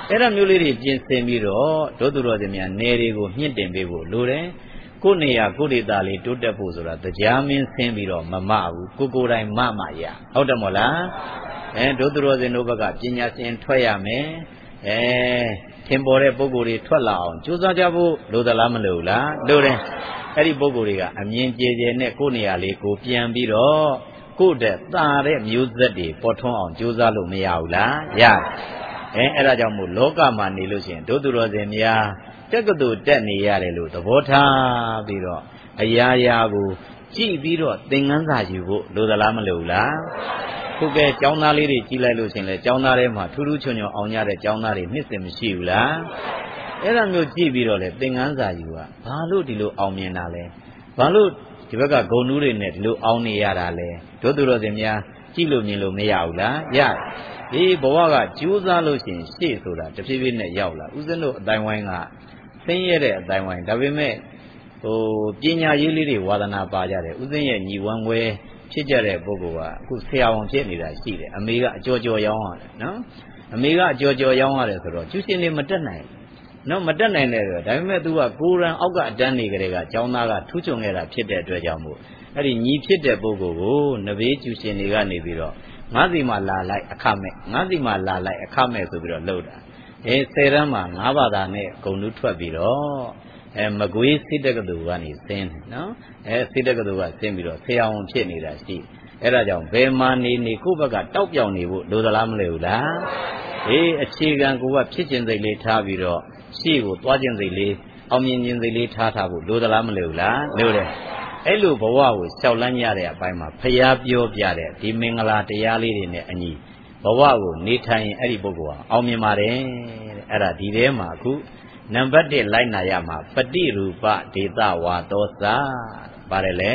S2: အဲ့ဒါမျိုးလေးတွေပြင်ဆင်ပြီးတော့ဒုသူတော်စင်များနေတွေကိုမြင့်တင်ပေးဖို့လိုတယ်ကိုယ်နေရာကိုယ်ဒေသလေးတိုးတက်ဖို့ဆိုတာတရားမင်းဆင်းပြီးတော့မမဘူးကိုယ်တိုင်မရဟုတ်တယ်မို့လားဒုသူတော်စင်တို့ဘက်ကပညာရှင်ထွက်ရမယ်ထင်ပေါ်တဲ့ပုံကိုယ်တွေထွက်လာအောင်ကြိုးစားကြဖို့လိုသလားမလိုဘူးလားလိုတယ်အဲ့ဒီပုံကိုယ်တွေကအမြင်ကျယ်ကျယ်နဲ့ကိုယ်နေရာလေးကိုပြန်ပြီးတော့ကိုယ့်တဲ့သာတဲ့မျိုးဆက်တွေပေါ်ထွန်းအောင်ကြိုးစားလို့မရဘူးလားရတယ်အဲ့ဒါကြောင့်မို့လောကမှာနေလို့ရှိရင်ဒုသူတော်စင်များတက္ကသိုလ်တက်နေရတယ်လို့သဘောထားပြီးတော့အရာရာကိုကြည့်ပြီးတော့သင်ခန်းစာယူဖို့လိုသလားမလိုဘူးလားခုကဲကျောင်းသားလေးတွေကြီးလိုက်လို့ရှင်လေကျောင်းသားထဲမှာထူးထူးချွန်ချွန်အောင်ကြတဲ့ကျောင်းသားတွေနှစ်စဉ်မရှိဘူးလားအဲ့ဒါမျိုးကြည့်ပြီးတော့လေသင်ခန်းစာယူတာဘာလို့ဒီလိုအောင်မြင်တာလဲဘာလို့ဒီဘက်ကဂုဏ်နူးတွေနဲ့ဒီလိုအောင်နေရတာလဲဒုသူတော်စင်များကြည့်လို့မြင်လို့မရဘူးလားရတယ်ဒီဘဝကကြိုးစားလို့ရှိရင်ရှေ့ဆိုတာတဖြည်းဖြည်းနဲ့ရောက်လာဦးဇင်းတို့အတိုင်းဝိုင်းကဆင်းရဲတဲ့အတိုင်းဝိုင်းဒါပေမဲ့ပညာရေးလေးတွေဝါသနာပါကြတယ်ဦးဇင်းရဲ့ညီဝမ်းခွဲဖြစ်ကြတဲ့ပုဂ္ဂိုလ်ကအခုဆရာဝန်ဖြစ်နေတာရှိတယ်အမေကအကြော်ကြော်ရောင်းရတယ်နော်အမေကအကြော်ကြော်ရောင်းရတယ်ဆိုတော့ကျူရှင်တွေမတက်နိုင်နော်မတက်နိုင်တဲ့ဆိုတော့ဒါပေမဲ့ तू ကကိုရန်အောက်ကအတန်းနေကြတဲ့ကကျောင်းသားကထူးချွန်ခဲ့တာဖြစ်တဲ့အတွက်ကြောင့်မို့အဲ့ဒီညီဖြစ်တဲ့ပုဂ္ဂိုလ်ကိုနဘေးကျူရှင်တွေကနေပြီးတော့ငါးစီမှာလာလိုက်အခမဲ့ငါးစီမှာလာလိုက်အခမဲ့ဆိုပြီးတော့လှုပ်တာ10တန်းမှာ9ဘာသာနဲ့ဂုံတူးထွက်ပြီးတော့မကွေးစိတ်တက္ကသိုလ်ကနေဆင်းတယ်နော်စိတ်တက္ကသိုလ်ကဆင်းပြီးတော့ဆရာဝန်ဖြစ်နေတာရှိအဲ့ဒါကြောင့်ဘယ်မှာနေကိုယ့်ဘက်ကတောက်ပြောင်နေဖို့လိုသလားမလိုဘူးလားအခြေခံကိုကဖြစ်ခြင်းစိတ်လေးထားပြီးတော့ရှေ့ကိုသွားခြင်းစိတ်လေးအောင်မြင်ခြင်းစိတ်လေးထားဖို့လိုသလားမလိုဘူးလားလိုတယ်အဲ့လိုဘဝကိုလျှောက်လန်းရတဲ့အပိုင်းမှာဖျားပြောပြတဲ့ဒီမင်္ဂလာတရားလေးတွေနဲ့အညီဘဝကိုနေထိုင်ရင်အဲ့ဒီပုဂ္ဂိုလ်ဟာအောင်မြင်ပါတယ်တဲ့အဲ့ဒါဒီထဲမှာအခုနံပါတ်1လိုက်နာရမှာပฏิရူပဒေသဝါသောစာပါတယ်လေ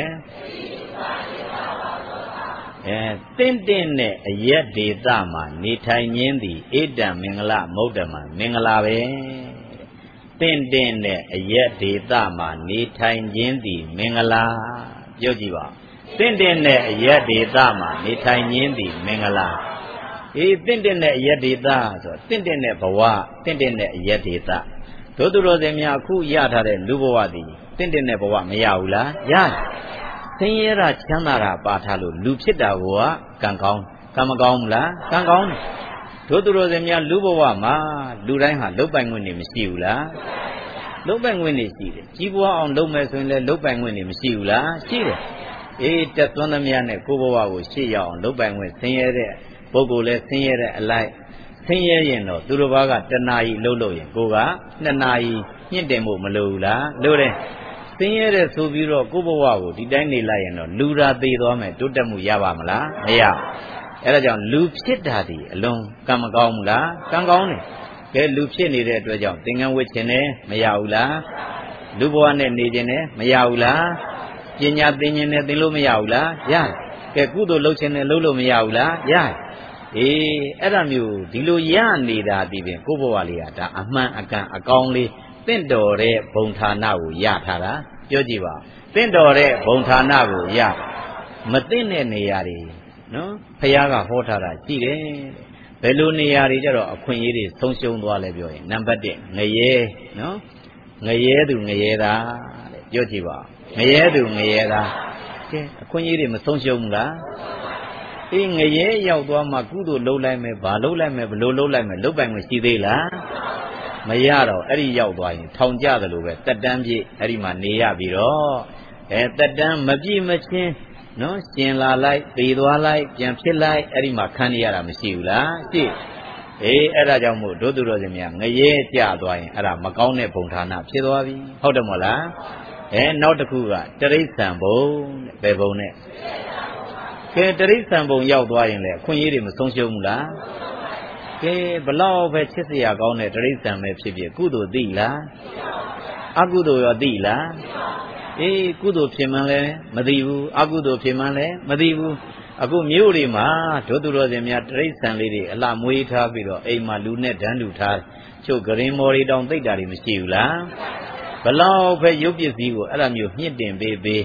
S2: တင့်တဲ့အရက်ဒေသမှာနေထိုင်ခြင်းသည်ဧတံမင်္ဂလမௌဒ္ဓမံမင်္ဂလာပဲတင့်တဲ့အရက်ဒေသမှာနေထိုင်ခြင်းသည်မင်္ဂလာပြောကြည့်ပါတင့်တဲ့အရက်ဒေသမှာနေထိုင်ခြင်းသည်မင်္ဂလာတင့်တဲ့အရက်ဒေသဆိုတင့်တဲ့ဘဝတင့်တဲ့အရက်ဒေသဒုသူတော်စင်များအခုရထားတဲ့လူဘဝသည်တင့်တဲ့ဘဝမရဘူးလားရတယ်ဆင်းရဲတာချမ်းသာတာပါထားလို့လူဖြစ်တာကကံကောင်းကံမကောင်းဘူးလားကံကောင်းတယ်ဒုသူတော်စင်များလူဘဝမှာလူတိုင်းဟာလုတ်ပိုင်ခွင့်နေမရှိဘူးလားလုတ်ပိုင်ခွင့်နေရှိတယ်ကြီးပွားအောင်လုပ်မယ်ဆိုရင်လည်းလုတ်ပိုင်ခွင့်နေမရှိဘူးလားရှိတယ်တက်သွန်းသမျှနဲ့ကိုယ့်ဘဝကိုရှေ့ရောက်အောင်လုတ်ပိုင်ခွင့်ဆင်းရဲတဲ့ပုဂ္ဂိုလ်လည်းဆင်းရဲတဲ့အလိုက်ဆင်းရဲရင်တော့သူတို့ဘာကတဏှာကြီးလှုပ်လို့ရင်ကိုက2နာရီညှင့်တင်ဖို့မလိုဘူးလားလိုတယ်ဆင်းရဲတဲ့ဆိုပြီးတော့ကိုယ့်ဘဝကိုဒီတိုင်းနေလိုက်ရင်တော့လူရာသေးသွားမယ်တိုးတက်မှုရပါမလားမရအဲ့ဒါကြောင့်လူဖြစ်တာဒီအလွန်ကံမကောင်းဘူးလားကံကောင်းတယ်ကဲလူဖြစ်နေတဲ့အတွက်ကြောင့်သင်္ကန်းဝတ်ခြင်းနဲ့မရဘူးလားလူဘဝနဲ့နေခြင်းနဲ့မရဘူးလားပညာသင်ခြင်းနဲ့သင်လို့မရဘူးလားရတယ်ကဲကုသိုလ်လုပ်ခြင်းနဲ့လုပ်လို့မရဘူးလားရတယ်အဲ့ဒါမျိုးဒီလိုရနေတာဒီပင်ကိုယ့်ဘဝလေးကဒါအမှန်အကန်အကောင်းလေးတင့်တော်တဲ့ဘုံဌာနကိုရထားတာပြောကြည့်ပါတင့်တော်တဲ့ဘုံဌာနကိုရမသိတဲ့နေရာတွေနော်ဖခင်ကဟောထားတာရှိတယ်ဘယ်လိုနေရာတွေကြတော့အခွင့်အရေးတွေဆုံးရှုံးသွားလဲပြောရင်နံပါတ်1ငရဲနော်ငရဲသူငရဲသားတဲ့ပြောကြည့်ပါငရဲသူငရဲသားကဲအခွင့်အရေးတွေမဆုံးရှုံးဘူးလားငရဲရောက်သွားမှကုသိုလ်လုပ်လိုက်မယ်ဘာလုပ်လိုက်မယ်ဘလို့လုပ်လိုက်မယ်လုပ်ပိုင်ခွင့်ရှိသေးလားမရတော့အဲ့ဒီရောက်သွားရင်ထောင်ကြတယ်လို့ပဲတက်တန်းပြည့်အဲ့ဒီမှာနေရပြီးတော့တက်တန်းမပြည့်မချင်းနော်ရှင်လာလိုက်သေသွားလိုက်ပြန်ဖြစ်လိုက်အဲ့ဒီမှာခံရတာမရှိဘူးလားရှိအဲ့ဒါကြောင့်မို့ဒုသူတော်စင်များငရဲကြသွားရင်အဲ့ဒါမကောင်းတဲ့ဘုံဌာနဖြစ်သွားပြီဟုတ်တယ်မို့လားနောက်တစ်ခုကတရိစ္ဆာန်ဘုံတဲ့ဘယ်ဘုံနဲ့ကဲတရိစ္ဆာန်ဘုံရောက်သွားရင်လေအခွင့်အရေးတွေမဆုံးရှုံးဘူးလားကဲဘလောက်ပဲချစ်စရာကောင်းတဲ့တရိစ္ဆာန်ပဲဖြစ်ဖြစ်ကုသိုလ်သိလားအကုသိုလ်ရောသိလားကုသိုလ်ဖြစ်မှန်းလဲမသိဘူးအကုသိုလ်ဖြစ်မှန်းလဲမသိဘူးအခုမြို့တွေမှာဒုသူတော်စင်များတရိစ္ဆာန်လေးတွေအလှမွေးထားပြီးတော့အိမ်မှာလူနဲ့ဓာန်တူထားချုပ်ဂရင်မော်တွေတောင်သိတာတွေမရှိဘူးလားဘလောက်ပဲရုပ်ပစ္စည်းကိုအဲ့လိုမျိုးမြင့်တင်ပေး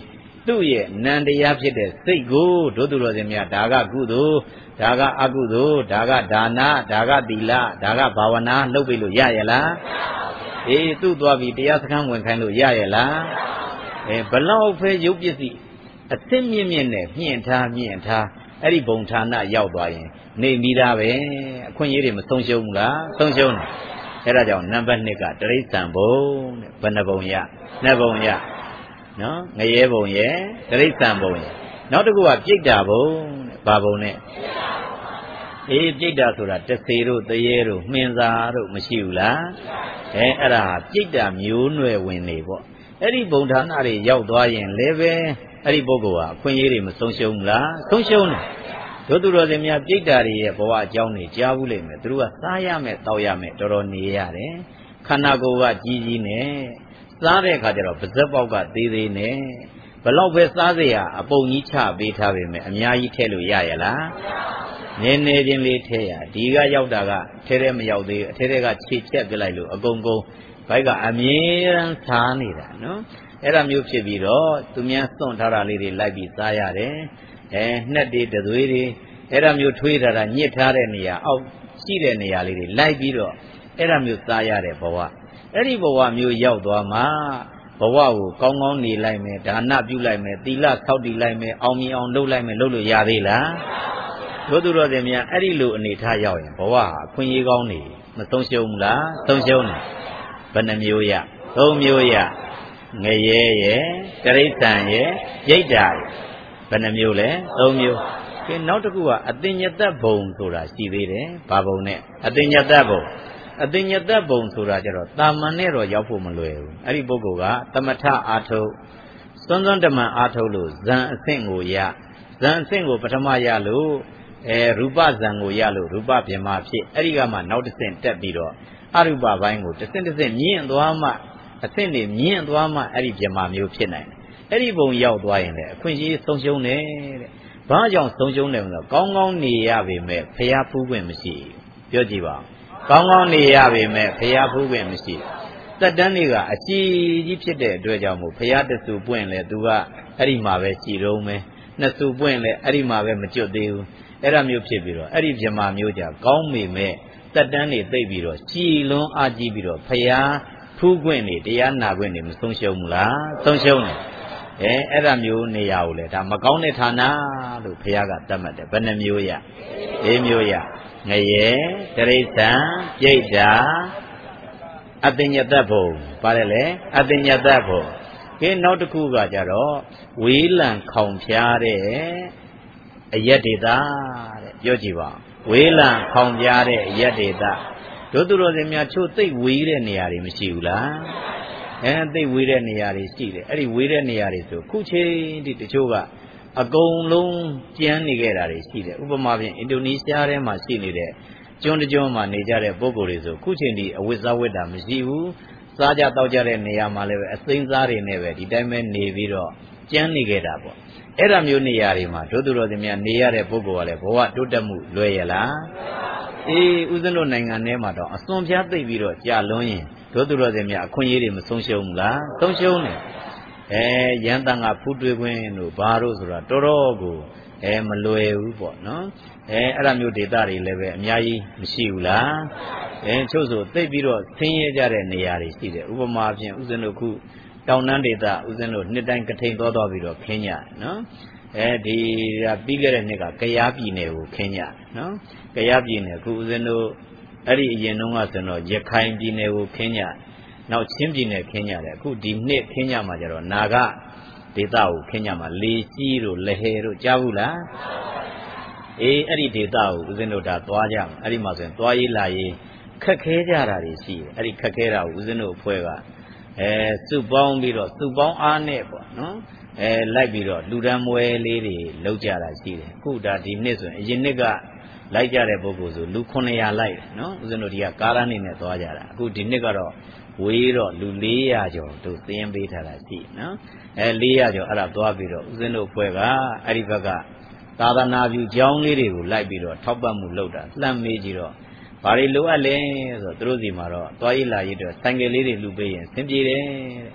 S2: သူ့ရဲ့နန္တရားဖြစ်တဲ့စိတ်ကိုဒုသူတော်စင်များဒါကကုသိုလ်ဒါကအကုသိုလ်ဒါကဒါနဒါကသီလဒါကဘာဝနာလုပ်ပြီးလို့ရရလားအေးသူ့သွားပြီးတရားစခန်းဝင်ခိုင်းလို့ရရလားဘလောက်ဖဲရုပ်ပစ္စည်းအသင့်မြင့်မြင့်နဲ့မြင့်ထားအဲ့ဒီဘုံဌာနရောက်သွားရင်နေမိတာပဲအခွင့်အရေးတွေမဆုံးရှုံးဘူးလားဆုံးရှုံးတယ်အဲ့ဒါကြောင့်နံပါတ်2ကတရိစ္ဆာန်ဘုံတဲ့ဘယ်နှဘုံရနှစ်ဘုံရနော်ငရဲဘုံရဲ့တရိစ္ဆာန်ဘုံရဲ့နောက်တစ်ခုကပြိတ္တာဘုံတဲ့ဘာဘုံနဲ့အေးပြိတ္တာဆိုတာတဆေတို့တရေတို့မှင်စာတို့မရှိဘူးလားအဲ့ဒါပြိတ္တာမျိုးနွယ်ဝင်နေပေါ့အဲ့ဒီဘုံဌာနတွေရောက်သွားရင်လည်းပဲအဲ့ဒီပုဂ္ဂိုလ်ဟာအခွင့်အရေးတွေမဆုံးရှုံးဘူးလားဆုံးရှုံးတယ်တို့သူတော်စင်များပြိတ္တာတွေရဲ့ဘဝအကြောင်းတွေကြားဘူးလိမ့်မယ်သူတို့ကစားရမယ်တောက်ရမယ်တော်တော်နေရတယ်ခန္ဓာကိုယ်ကကြီးကြီးနဲ့စားတဲ့အခါကျတော့ပါးစပ်ပေါက်ကသေးသေးနဲ့ဘလောက်ပဲစားเสียအပုံကြီးချပေးထားပေမဲ့အများကြီးထည့်လို့ရရလားနည်းနည်းချင်းလေးထည့်ရဒီကရောက်တာကထဲမရောက်သေးဘူးအထဲကခြေချက်ပြလိုက်လို့အကုန်ဘိုက်ကအမြဲတမ်းစားနေတာနော်အဲ့ဒါမျိုးဖြစ်ပြီးတော့သူများစွန့်ထားတာလေးတွေလိုက်ပြီးစားရတယ်နှက်တွေတသွေးတွေအဲ့ဒါမျိုးထွေးထားတာညစ်ထားတဲ့နေရာအောက်ရှိတဲ့နေရာလေးတွေလိုက်ပြီးတော့အဲ့ဒါမျိုးစားရတဲ့ဘဝအဲ့ဒီဘဝမျိုးရောက်သွားမှဘဝကိုကောင်းကောင်းနေလိုက်မယ်ဒါနပြုလိုက်မယ်သီလဆောက်တည်လိုက်မယ်အောင်မြင်အောင်လုပ်လိုက်မယ်လုပ်လို့ရသေးလားတို့သူတော်စင်များအဲ့ဒီလိုအနေထားရောက်ရင်ဘဝဟာအခွင့်အရေးကောင်းနေမဆုံးရှုံးဘူးလားဆုံးရှုံးတယ်ဘယ်နှမျိုးရ၃မျိုးရငရဲရဲ့တရိစ္ဆာန်ရဲ့ပြိတ္တာရဲ့ဘယ်နှမျိုးလဲ၃မျိုးကဲနောက်တစ်ခုကအတင်ညတဘုံဆိုတာရှိသေးတယ်ဘာဘုံနဲ့အတင်ညတဘုံဆိုတာကြတော့တာမန်နဲ့တော့ရောက်ဖို့မလွယ်ဘူးအဲ့ဒီပုဂ္ဂိုလ်ကသမထအာထုတ်စွန်းစွန်းတမန်အာထုတ်လို့ဇန်အဆင့်ကိုရဇန်အဆင့်ကိုပထမရလို့ရူပဇန်ကိုရလို့ရူပဗြဟ္မာဖြစ်အဲ့ဒီကမှနောက်တစ်ဆင့်တက်ပြီးတော့အရူပဘိုင်းကိုတစ်ဆင့်မြင့်သွားမှအဆင့်တွေမြင့်သွားမှအဲ့ဒီဗြဟ္မာမျိုးဖြစ်နိုင်တယ်အဲ့ဒီဘုံရောက်သွားရင်လည်းအခွင့်အရေးဆုံးရှုံးတယ်တဲ့ဘာကြောင့်ဆုံးရှုံးတယ်ဆိုတော့ကောင်းကောင်းနေရပေမဲ့ဖျားဖူးခွင့်မရှိဘူးပြောကြည့်ပါကောင်းကောင်းနေရပေမဲ့ဖျားဖူးခွင့်မရှိသက်တမ်းတွေကအရှိကြီးဖြစ်တဲ့အတွက်ကြောင့်မို့ဖျားတဆူပွင့်လဲသူကအဲ့ဒီမှာပဲရှိတော့မယ်နှစ်ဆူပွင့်လဲအဲ့ဒီမှာပဲမကျွတ်သေးဘူးအဲ့ဒါမျိုးဖြစ်ပြီးတော့အဲ့ဒီဗြဟ္မာမျိုးကြကောင်းမိမဲ့သက်တမ်းတွေသိပ်ပြီးတော့ကြည်လွန်းအားကြီးပြီးတော့ဖျားဖူးခွင့်တွေတရားနာခွင့်တွေမဆုံးရှုံးဘူးလားဆုံးရှုံးတယ်အဲ့ဒါမျိုးနေရာကိုလေဒါမကောင်းတဲ့ဌာနလို့ဘုရားကသတ်မှတ်တယ်ဘယ်နှမျိုးရ၄မျိုးရငရဲတရိစ္ဆာန်ပြိတ္တာအတင်ညတဘုံပါတယ်လေအတင်ညတဘုံကဲနောက်တစ်ခုကကြတော့ဝေးလံခေါင်ဖျားတဲ့အယက်ဒေတာတဲ့ပြောကြည့်ပါဝေးလံခေါင်ဖျားတဲ့အယက်ဒေတာတို့သူတော်စင်များချို့သိပ်ဝေးတဲ့နေရာတွေမရှိဘူးလားသိပ်ဝေးတဲ့နေရာတွေရှိတယ်အဲ့ဒီဝေးတဲ့နေရာတွေဆိုခုချိန်ဒီတချို့ကအကုန်လုံးကျန်းနေခဲ့တာတွေရှိတယ်ဥပမာဖြင့်အင်ဒိုနီးရှားထဲမှာရှိနေတဲ့ကျွန်းတကျွန်းမှာနေကြတဲ့ပုဂ္ဂိုလ်တွေဆိုခုချိန်ဒီအဝတ်စားဝတ်တာမရှိဘူးစားကြတောက်ကြတဲ့နေရာမှာလည်းပဲအစိမ်းစားတွေနဲ့ပဲဒီတိုင်းပဲနေပြီးတော့ကျန်းနေခဲ့တာပေါ့အဲ့ဒါမျိုးနေရာတွေမှာတို့သူတော်စင်များနေရတဲ့ပုဂ္ဂိုလ်ကလည်းဘဝတိုးတက်မှုလွယ်ရလားအေးဦးဇင်းတို့နိုင်ငံထဲမှာတော့အစွန်ဖျားသိပ်ပြီးတော့ကြာလွန်းရင်တို့သူတော်စင်များအခွင့်အရေးတွေမဆုံးရှုံးဘူးလားဆုံးရှုံးတယ်ရန်တန်ကဖူးတွေးခွင်းတို့ဘာတို့ဆိုတာတော်တော်ကိုမလွယ်ဘူးပေါ့နော်အဲ့ဒါမျိုးဒေသတွေလည်းပဲအများကြီးမရှိဘူးလားချို့ဆိုသိပ်ပြီးတော့ဆင်းရဲကြတဲ့နေရာတွေရှိတယ်ဥပမာဖြင့်ဦးဇင်းတို့ခုတောင်တန်းဒေသဦးဇင်းတို့နှစ်တိုင်းကထိန်သွားပြီးတော့ခင်းကြနော်ဒီပြီးခဲ့တဲ့နှစ်ကကယားပြည်နယ်ကိုခင်းကြနော်ကယားပြည်နယ်ခုဦးဇင်းတို့အဲ့ဒီအရင်တုန်းကဆိုတော့ရခိုင်ပြည်နယ်ကိုခင်းကြနောက်ချင်းပြည်နယ်ခင်းကြတယ်အခုဒီနှစ်ခင်းကြမှာကျတော့နာဂဒေသကိုခင်းကြမှာလေစီးတို့လဟယ်တို့ကြားဘူးလားအဲ့ဒီဒေသကိုဦးဇင်းတို့ဒါသွားကြမှာအဲ့ဒီမှာဆိုရင်သွားရေးလာရေးခက်ခဲကြတာတွေရှိတယ်အဲ့ဒီခက်ခဲတာကိုဦးဇင်းတို့အဖွဲ့ကစုပေါင်းပြီးတော့စုပေါင်းအားနဲ့ပေါ့နော်လိုက်ပြီးတော့လူဒန်းမွဲလေးတွေလောက်ကြတာရှိတယ်အခုဒါဒီနှစ်ဆိုရင်အရင်နှစ်ကလိုက်ကြတဲ့ပုဂ္ဂိုလ်ဆိုလူ900လိုက်တယ်နော်ဦးဇင်းတို့ဒီကကားရန်နေနဲ့သွားကြတာအခုဒီနှစ်ကတော့ဝေးတော့လူ400ကျော်တို့သင်းပေးထားတာရှိနော်400ကျော်အဲ့ဒါသွားပြီးတော့ဦးဇင်းတို့အဖွဲ့ကအဲ့ဒီဘက်ကသာသနာပြုကျောင်းလေးတွေကိုလိုက်ပြီးတော့ထောက်ပံ့မှုလုပ်တာလှမ်းမေးကြည့်တော့ဘာတွေလိုအပ်လဲဆိုတော့သူတို့စီမှာတော့သွားရေးလာရေးတော့ဆိုင်ကယ်လေးတွေလှူပေးရင်ဆင်ပြေတယ်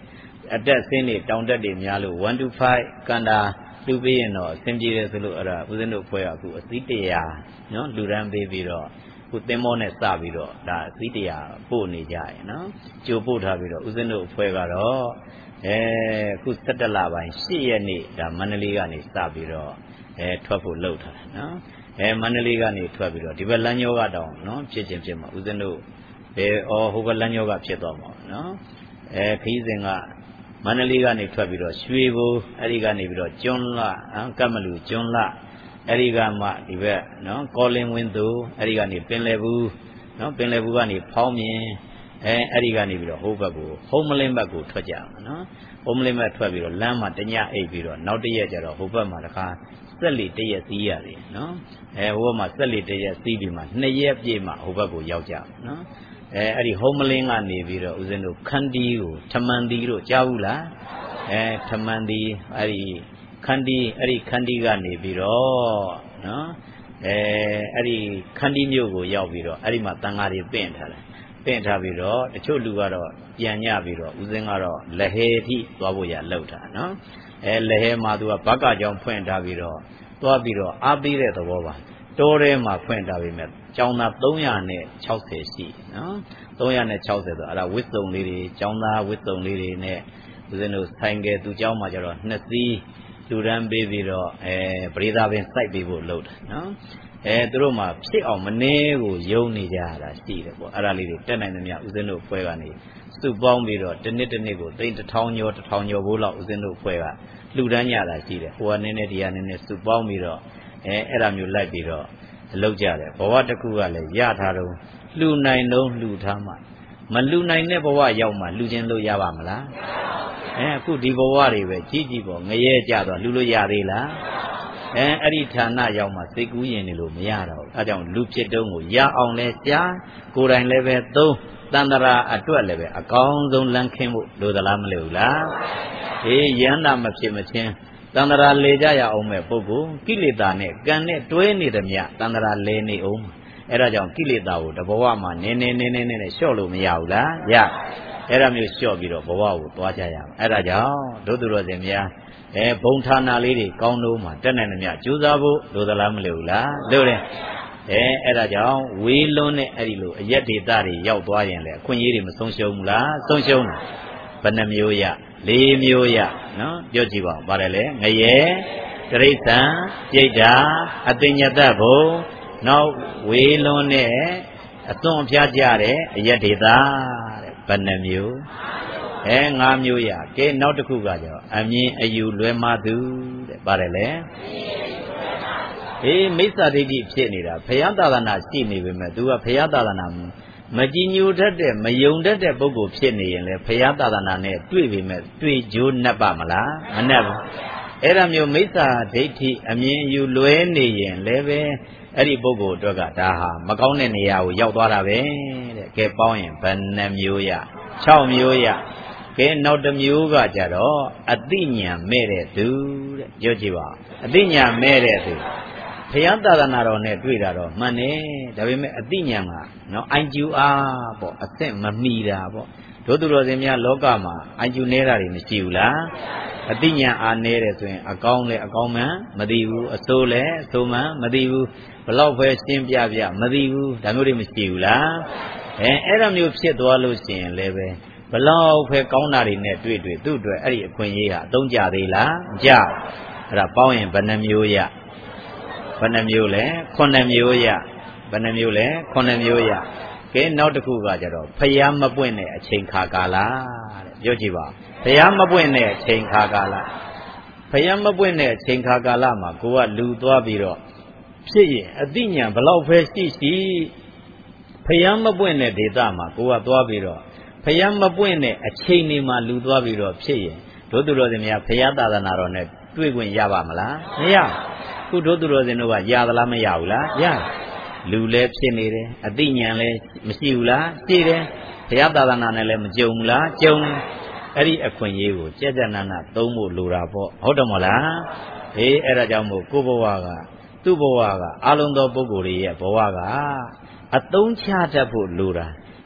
S2: တက်ဆင်းနေတောင်တက်တွေများလို့1 to 5ကန်တာလူပေးရင်တော့အဆင်ပြေတယ်ဆိုလို့အဲ့ဒါဦးဇင်းတို့ဖွဲ့ကအခုအစည်း100နော်လူရန်ပေးပြီးတော့ခုသင်္ဘောနဲ့စပြီးတော့ဒါအစည်း100ပို့နေကြရနော်ကြိုပို့ထားပြီးတော့ဦးဇင်းတို့ဖွဲ့ကတော့ခု17လပိုင်း8ရက်နေ့ဒါမန္တလေးကနေစပြီးတော့ထွက်ဖို့လှုပ်ထားတယ်နော်မန္တလေးကနေထွက်ပြီးတော့ဒီဘက်လမ်းကျောကတောင်နော်ဖြစ်ချင်းဖြစ်မှာဦးဇင်းတို့ဟိုဘက်လမ်းကျောကဖြစ်သွားမှာနော်ခီးစဉ်ကမန္တလေးကနေထွက်ပြီးတော့ရွှေဘိုအဲ့ဒီကနေပြီးတော့ကျွန်းလကပ်မလူကျွန်းလအဲ့ဒီကမှဒီဘက်နော်ကောလင်းဝင်းသူအဲ့ဒီကနေပင်လယ်ဘူးနော်ပင်လယ်ဘူးကနေဖောင်းမြင်အဲ့ဒီကနေပြီးတော့ဟိုဘက်ကိုဟုံးမလင်းဘက်ကိုထွက်ကြမှာနော်ဟုံးမလင်းဘက်ထွက်ပြီးတော့လမ်းမှာတညအိပ်ပြီးတော့နောက်တစ်ရက်ကျတော့ဟိုဘက်မှာတခါဆက်လေတစ်ရက်စီးရတယ်နော်ဟိုဘက်မှာဆက်လေတစ်ရက်စီးပြီးမှ2ရက်ပြည့်မှဟိုဘက်ကိုရောက်ကြမှာနော်အဲ့ဒီဟုံးမလင်းကနေပြီးတော့ဦးဇင်းတို့ခန္တီကိုထမန်တီတို့ကြားဘူးလားထမန်တီအဲ့ဒီခန္တီကနေပြီးတော့နော်အဲ့ဒီခန္တီမြို့ကိုရောက်ပြီးတော့အဲ့ဒီမှာတန်ဃာတွေပင့်ထားတယ်ပင့်ထားပြီးတော့တချို့လူကတော့ပြန်ညပြီးတော့ဦးဇင်းကတော့လက်ဟဲထိသွားဖို့ရလောက်တာနော်လက်ဟဲမှာသူကဘက်ကကြောင်ဖွင့်ထားပြီးတော့သွားပြီးတော့အားပေးတဲ့သဘောပါတောထဲမှာဖွင့်ထားပြီးမဲ့ကျောင်းသား360ရှိနော်360ဆိုအဲ့ဒါဝစ်စုံလေးတွေကျောင်းသားဝစ်စုံလေးတွေနဲ့ဦးဇင်းတို့ဆိုင်ကယ်သူကျောင်းမှာကျတော့2စီးလူရန်ပေးပြီးတော့ပရိသတ်ပင်စိုက်ပေးဖို့လုပ်တာနော်သူတို့မှာဖြစ်အောင်မနှဲကိုယုံနေကြရတာရှိတယ်ပေါ့အဲ့ဒါလေးတွေတက်နိုင်သမျှဦးဇင်းတို့ဖွဲ့ကနေစုပေါင်းပြီးတော့တစ်နှစ်ကိုသိန်း1000ကျော်ဘိုးလောက်ဦးဇင်းတို့ဖွဲ့ကလူတန်းကြတာရှိတယ်ဟိုကနည်းနည်းဒီကနည်းနည်းစုပေါင်းပြီးတော့အဲ့ဒါမျိုးလိုက်ပြီးတော့လောက်ကြတယ်ဘဝတစ်ခုကလည်းရထားတော့လှူနိုင်တော့လှူထားမှမလှူနိုင်တဲ့ဘဝရောက်မှလှူခြင်းလို့ရပါမလားအခုဒီဘဝတွေပဲကြီးပေါ့ငရဲကြတော့လှူလို့ရသေးလားအဲ့ဒီဌာနရောက်မှစိတ်ကူးရင်နေလို့မရတော့ဘူးအဲကြောင့်လူဖြစ်တုံးကိုရအောင်လဲရှားကိုယ်တိုင်လည်းပဲသုံးတန်တရာအတွက်လည်းပဲအကောင်းဆုံးလမ်းခင်းဖို့လိုသလားမလိုဘူးလားရဟန္တာမဖြစ်မချင်းတန်တရာလေကြရအောင်မဲ့ပုဂ္ဂိုလ်ကိလေသာနဲ့ကံနဲ့တွဲနေသည်မြတန်တရာလဲနေအောင်အဲ့ဒါကြောင့်ကိလေသာကိုတဘဝမှာနည်းနည်းလျှော့လို့မရဘူးလားရအဲ့ဒါမျိုးလျှော့ပြီးတော့ဘဝကိုသွားကြရအောင်အဲ့ဒါကြောင့်ဒုသူတော်စင်များဘုံဌာနလေးတွေကောင်းတော့မှတက်နိုင်သမျှကြိုးစားဖို့လိုသလားမလိုဘူးလားလိုတယ်အဲ့ဒါကြောင့်ဝေးလွန်းတဲ့အဲ့ဒီလိုအရက်ဒေသတွေရောက်သွားရင်လည်းအခွင့်အရေးတွေမဆုံးရှုံးဘူးလားဆုံးရှုံးတယ်ဘယ်နှမျိုးရ4မျိုးရနော်ပြောကြည့်ပါဦးပါတယ်လေငရဲတိရစ္ဆာန်ပြိတ္တာအသိဉ္ဇတဘုံနောက်ဝေးလွန်းတဲ့အသွင်အဖျားကြတဲ့အရက်ဒေသတဲ့ဘယ်နှမျိုး5မျိုးရကဲနောက်တစ်ခုကကြောအမြင်အယူလွဲမှားသူတဲ့ပါတယ်လေမိစ္ဆာဒိဋ္ဌိဖြစ်နေတာဘုရားသာသနာရှိနေပေမဲ့ तू ကဘုရားသာသနာမကြည်ညိုတတ်တဲ့မယုံတတ်တဲ့ပုဂ္ဂိုလ်ဖြစ်နေရင်လေဘုရားသာသနာနဲ့တွေ့ပေမဲ့တွေ့ကြိုးနှက်ပါမလားမနှက်ဘူးအဲ့ဒါမျိုးမိစ္ဆာဒိဋ္ဌိအမြင်အယူလွဲနေရင်လည်းပဲအဲ့ဒီပုဂ္ဂိုလ်အတွက်ကဒါဟာမကောင်းတဲ့နေရာကိုရောက်သွားတာပဲတဲ့ကဲပေါင်းရင်ဘယ်နှမျိုးရ6မျိုးရကဲနောက်တစ်မျိုးကကြတော့အသိဉာဏ်မဲ့တဲ့သူတဲ့ပြောကြည့်ပါအသိဉာဏ်မဲ့တဲ့သူဘုရားသာသနာတော်နဲ့တွေ့တာတော့မှန်တယ်ဒါပေမဲ့အသိဉာဏ်ကနော်အိုင်ကျူအားပေါ့အသက်မမီတာပေါ့ဒုသူတော်စင်များလောကမှာအိုင်ကျူနေတာတွေမရှိဘူးလားအသိဉာဏ်အားနည်းတယ်ဆိုရင်အကောင်းလဲအကောင်းမှန်မသိဘူးအဆိုးလဲအဆိုးမှန်မသိဘူးဘလောက်ပဲရှင်းပြမသိဘူးဒါမျိုးတွေမရှိဘူးလားအဲ့ဒါမျိုးဖြစ်သွားလို့ရှိရင်လည်းပဲဘလောက်ပဲကောင်းတာတွေနဲ့တွေ့သူ့အတွက်အဲ့ဒီအခွင့်အရေးဟာအသုံးကျသေးလားမကျအဲ့ဒါပေါင်းရင်ဘယ်နှမျိုးရဘယ်နှမျိုးလဲ9မျိုးရဘယ်နှမျိုးလဲ9မျိုးရကဲနောက်တစ်ခုကကြတော့ဖျားမပွင့်တဲ့အချိန်ခါကာလတဲ့ပြောကြည့်ပါဖျားမပွင့်တဲ့အချိန်ခါကာလဖျားမပွင့်တဲ့အချိန်ခါကာလမှာကိုကလူသွားပြီးတော့ဖြစ်ရင်အသိဉာဏ်ဘလောက်ပဲရှိဖျားမပွင့်တဲ့ဒေသမှာကိုကသွားပြီးတော့ဖျားမပွင့်တဲ့အချိန်တွေမှာလူသွားပြီးတော့ဖြစ်ရင်ဒုသူတော်စင်များဖျားသာသနာတော်နဲ့တွေ့ခွင့်ရပါမလားမရခုဒုသူတော်စင်တို့ကရသလားမရဘူးလားရလူလည်းဖြစ်နေတယ်အသိဉာဏ်လည်းမရှိဘူးလားရှိတယ်ဘုရားသာသနာနဲ့လည်းမကြုံဘူးလားကြုံအဲ့ဒီအခွင့်အရေးကိုကြက်ကြနနသုံးဖို့လိုတာပေါ့ဟုတ်တယ်မဟုတ်လားအဲ့ဒါကြောင့်မို့ကိုယ့်ဘဝကသူ့ဘဝကအလုံးသောပုဂ္ဂိုလ်တွေရဲ့ဘဝကအသုံးချတတ်ဖို့လိုတာဒ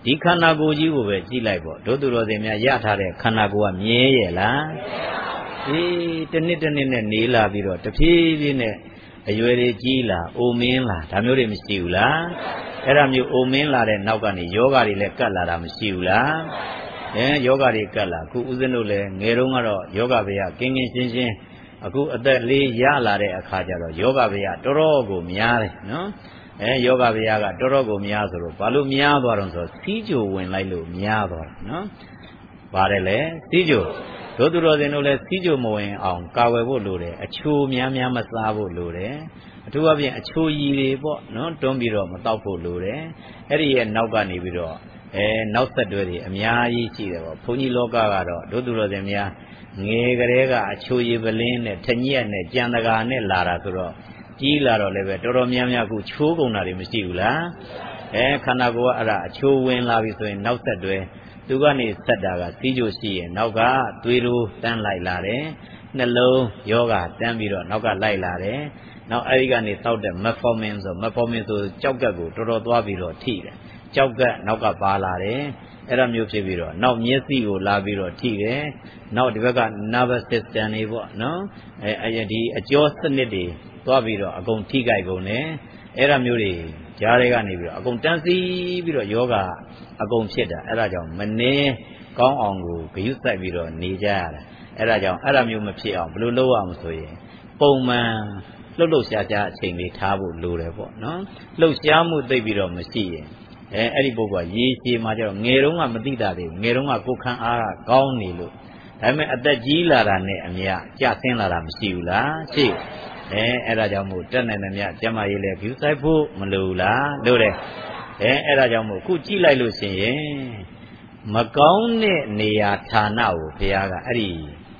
S2: ဒီခန္ဓာကိုယ်ကြီးကိုပဲကြည့်လိုက်ပေါ့တို့သူတော်စင်များရထားတဲ့ခန္ဓာကိုယ်ကမြဲရဲ့လားအေးတစ်နှစ်နဲ့နေလာပြီးတော့တဖြည်းဖြည်းနဲ့အရွယ်တွေကြီးလာအိုမင်းလာဒါမျိုးတွေမရှိဘူးလားအဲ့ဒါမျိုးအိုမင်းလာတဲ့နောက်ကနေယောဂတွေလည်းကတ်လာတာမရှိဘူးလားယောဂတွေကတ်လာအခုဦးဇင်းတို့လည်းငယ်တုန်းကတော့ယောဂဗျာကင်းရှင်းအခုအသက်လေးရလာတဲ့အခါကျတော့ယောဂဗျာတော်တော်ကိုများတယ်နော်ယောဂဗျာကတော်တော်ကိုများဆိုတော့ဘာလို့များသွားတော့ဆိုစီးကြိုဝင်လိုက်လို့များသွားတယ်နော်ပါတယ်လေစီးကြိုတို့သူတော်စင်တို့လည်းစီးကြိုမဝင်အောင်ကာဝယ်ဖို့လိုတယ်အချိုများမစားဖို့လိုတယ်အထူးအဖြင့်အချိုရည်တွေပေါ့နော်တွန်းပြီးတော့မတောက်ဖို့လိုတယ်အဲ့ဒီရဲ့နောက်ကနေပြီးတော့နောက်ဆက်တွဲတွေအများကြီးရှိတယ်ပေါ့ဘုန်းကြီးလောကကတော့တို့သူတော်စင်များငယ်ကလေးကအချိုရည်ပလင်းနဲ့ထညက်နဲ့ကြံတကာနဲ့လာတာဆိုတော့ကြီးလာတော့လည်းပဲတော်တော်များခုချိုးကုန်တာတွေမရှိဘူးလားခန္ဓာကိုယ်ကအဲ့ဒါအချိုးဝင်လာပြီဆိုရင်နောက်ဆက်တွဲသူကနေဆက်တာကစီးကြိုရှိရင်နောက်ကသွေးတိုးတန်းလိုက်လာတယ်နှလုံးယောဂတန်းပြီးတော့နောက်ကလိုက်လာတယ်နောက်အဲဒီကနေတောက်တဲ့ metformin ဆိုကြောက်ကက်ကိုတော်တော်သွားပြီးတော့ထိတယ်ကြောက်ကက်နောက်ကပါလာတယ်အဲ့ဒါမျိုးဖြစ်ပြီးတော့နောက်မျက်စိကိုလာပြီးတော့ထိတယ်နောက်ဒီဘက်က nervous system တွေပေါ့နော်ဒီအကျောစနစ်တွေသွားပြီးတော့အကုန်ထိကြိုက်ကုန်တယ်အဲ့ဒါမျိုးတွေကြားတွေကနေပြီးတော့အကုန်တန်းစီပြီးတော့ယောဂအကုန်ဖြစ်တာအဲ့ဒါကြောင့်မနေကောင်းအောင်ကိုဂရုစိုက်ပြီးတော့နေကြရတာအဲ့ဒါကြောင့်အဲ့ဒါမျိုးမဖြစ်အောင်ဘယ်လိုလုပ်ရမလဲဆိုရင်ပုံမှန်လှုပ်ရှားအချိန်လေးထားဖို့လိုတယ်ပေါ့နော်လှုပ်ရှားမှုသိပြီးတော့မရှိရင်အဲ့ဒီပုဂ္ဂိုလ်ကရေရှည်မှာကျတော့ငယ်တုန်းကမသိတာတွေငယ်တုန်းကကိုယ်ခံအားကကောင်းနေလို့ဒါပေမဲ့အသက်ကြီးလာတာနဲ့အမျှကျဆင်းလာတာမရှိဘူးလားရှိအဲ့ဒါကြောင့်မို့တက်နိုင်တယ်မြတ်ကျမကြီးလည်းဂရုစိုက်ဖို့မလိုဘူးလားလို့တယ်အဲ့ဒါကြောင့်မို့ခုကြည့်လိုက်လို့ရှိရင်မကောင်းတဲ့နေရာဌာနကိုဘုရားကအဲ့ဒီ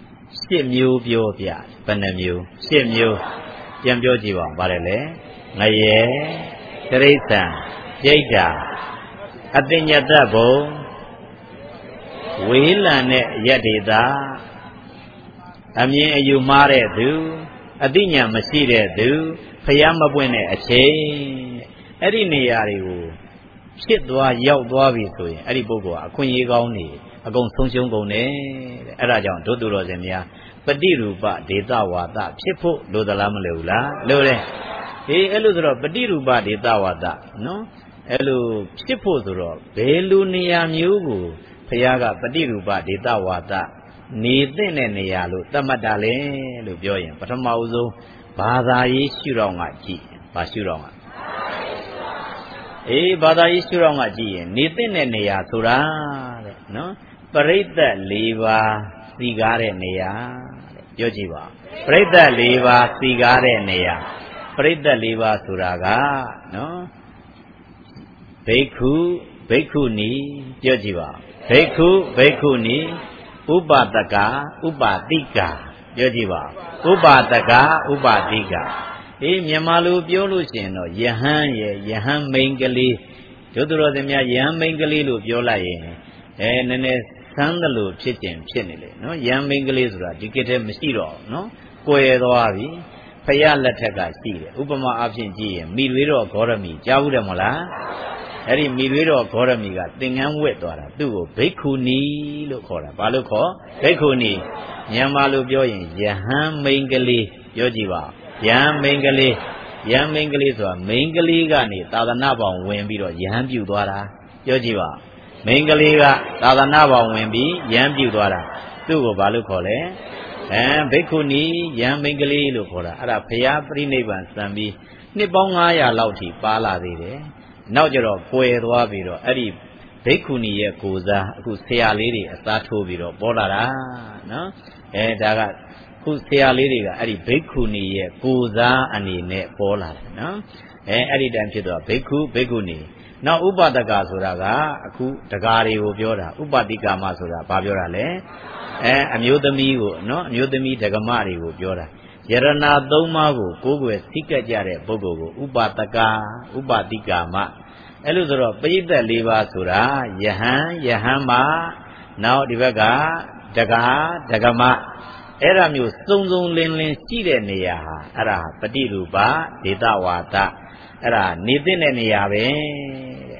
S2: 7မျိုးပြောပြဘယ်နှမျိုး7မျိုးပြန်ပြောကြည့်ပါဦးပါတယ်လေငရဲတိရစ္ဆာန်ပြိတ္တာအတ္တညတဘုံဝေးလံတဲ့ယတ္တိတာအမြင်အယူမှားတဲ့သူအသိဉာဏ်မရှိတဲ့သူဖျားမပွင့်တဲ့အချိန်အဲ့ဒီနေရာတွေကိုဖြစ်သွားရောက်သွားပြီဆိုရင်အဲ့ဒီပုဂ္ဂိုလ်ကအခွင့်အရေးကောင်းနေအကုန်ဆုံးရှုံးကုန်တယ်တဲ့အဲ့ဒါကြောင့်တို့သူတော်စင်များပฏิရူပဒေသဝါဒဖြစ်ဖို့လိုသလားမလိုဘူးလားလိုတယ်အဲ့လိုဆိုတော့ပฏิရူပဒေသဝါဒနော်အဲ့လိုဖြစ်ဖို့ဆိုတော့ဘယ်လိုနေရာမျိုးကိုဘုရားကပฏิရူပဒေသဝါဒနေတဲ့နေရာလို့သတ်မှတ်တာလေလို့ပြောရင်ပထမဦးဆုံးဘာသာရေးရှုထောင့်ကကြည့်ဘာရှုထောင့်ကဘာသာရေးရှုထောင့်ကကြည့်ရင်နေတဲ့နေရာဆိုတာတဲ့နော်ပရိသတ်၄ပါးစီကားတဲ့နေရာတဲ့ပြောကြည့်ပါပရိသတ်၄ပါးစီကားတဲ့နေရာပရိသတ်၄ပါးဆိုတာကနော်ဘိက္ခုဘိက္ခုနီပြောကြည့်ပါဘိက္ခုဘိက္ခုနီဥပတကဥပတိကပြောကြည့်ပါဥပတကဥပတိကမြန်မာလိုပြောလို့ရှိရင်တော့ယဟန်ရဲ့ယဟန်မိန်ကလေးတို့တော်စင်များယဟန်မိန်ကလေးလို့ပြောလိုက်ရင်နည်းနည်းဆန်းတယ်လို့ဖြစ်နေလေနော်ယဟန်မိန်ကလေးဆိုတာဒီကိတည်းမရှိတော့နော်ကွယ်သွားပြီဖယားလက်ထက်ကရှိတယ်ဥပမာအဖြစ်ကြည့်ရင်မိသွေးတော်ဂေါရမီကြားဘူးတယ်မဟုတ်လားအဲ့ဒီမိသွေးတော်ဂေါရမီကသင်္ကန်းဝတ်သွားတာသူ့ကိုဘိက္ခုနီလို့ခေါ်တာဘာလို့ခေါ်ဘိက္ခုနီမြန်မာလိုပြောရင်ယဟန်မိန်ကလေးပြောကြည့်ပါယဟန်မိန်ကလေးဆိုတာမိန်ကလေးကနေသာသနာပေါင်းဝင်ပြီးတော့ယဟန်ပြုသွားတာပြောကြည့်ပါမိန်ကလေးကသာသနာပေါင်းဝင်ပြီးယဟန်ပြုသွားတာသူ့ကိုဘာလို့ခေါ်လဲဘိက္ခုနီယဟန်မိန်ကလေးလို့ခေါ်တာအဲ့ဒါဘုရားပြိဋိဘံစံပြီးနှစ်ပေါင်း900လောက်ထိပါလာသေးတယ်နောက်ကျတော့ကွယ်သွားပြီးတော့အဲ့ဒီဘိက္ခုနီရဲ့ကိုယ်စားအခုဆရာလေးတွေအစားထိုးပြီးတော့ပေါ်လာတာနော်ဒါကခုဆရာလေးတွေကအဲ့ဒီဘိက္ခုနီရဲ့ကိုယ်စားအနေနဲ့ပေါ်လာတယ်နော်အဲ့ဒီတန်ဖြစ်တော့ဘိက္ခုဘိက္ခုနီနောက်ဥပဒကဆိုတာကအခုတကားတွေကိုပြောတာဥပတိကာမဆိုတာဘာပြောတာလဲအမျိုးသမီးကိုနော်အမျိုးသမီးဒကမတွေကိုပြောတာယရဏသုံးပါးကိုကိုးကွယ်စိတ်ကပ်ကြတဲ့ပုဂ္ဂိုလ်ကိုဥပတကဥပတိကာမအဲ့လိုဆိုတော့ပရိသတ်၄ပါးဆိုတာယဟန်မနောက်ဒီဘက်ကဒကာဒကမအဲ့ဒါမျိုးစုံစုံလင်းလင်းရှိတဲ့နေရာဟာအဲ့ဒါပฏิရူပဒေသဝါဒအဲ့ဒါနေတဲ့နေရာပဲတဲ့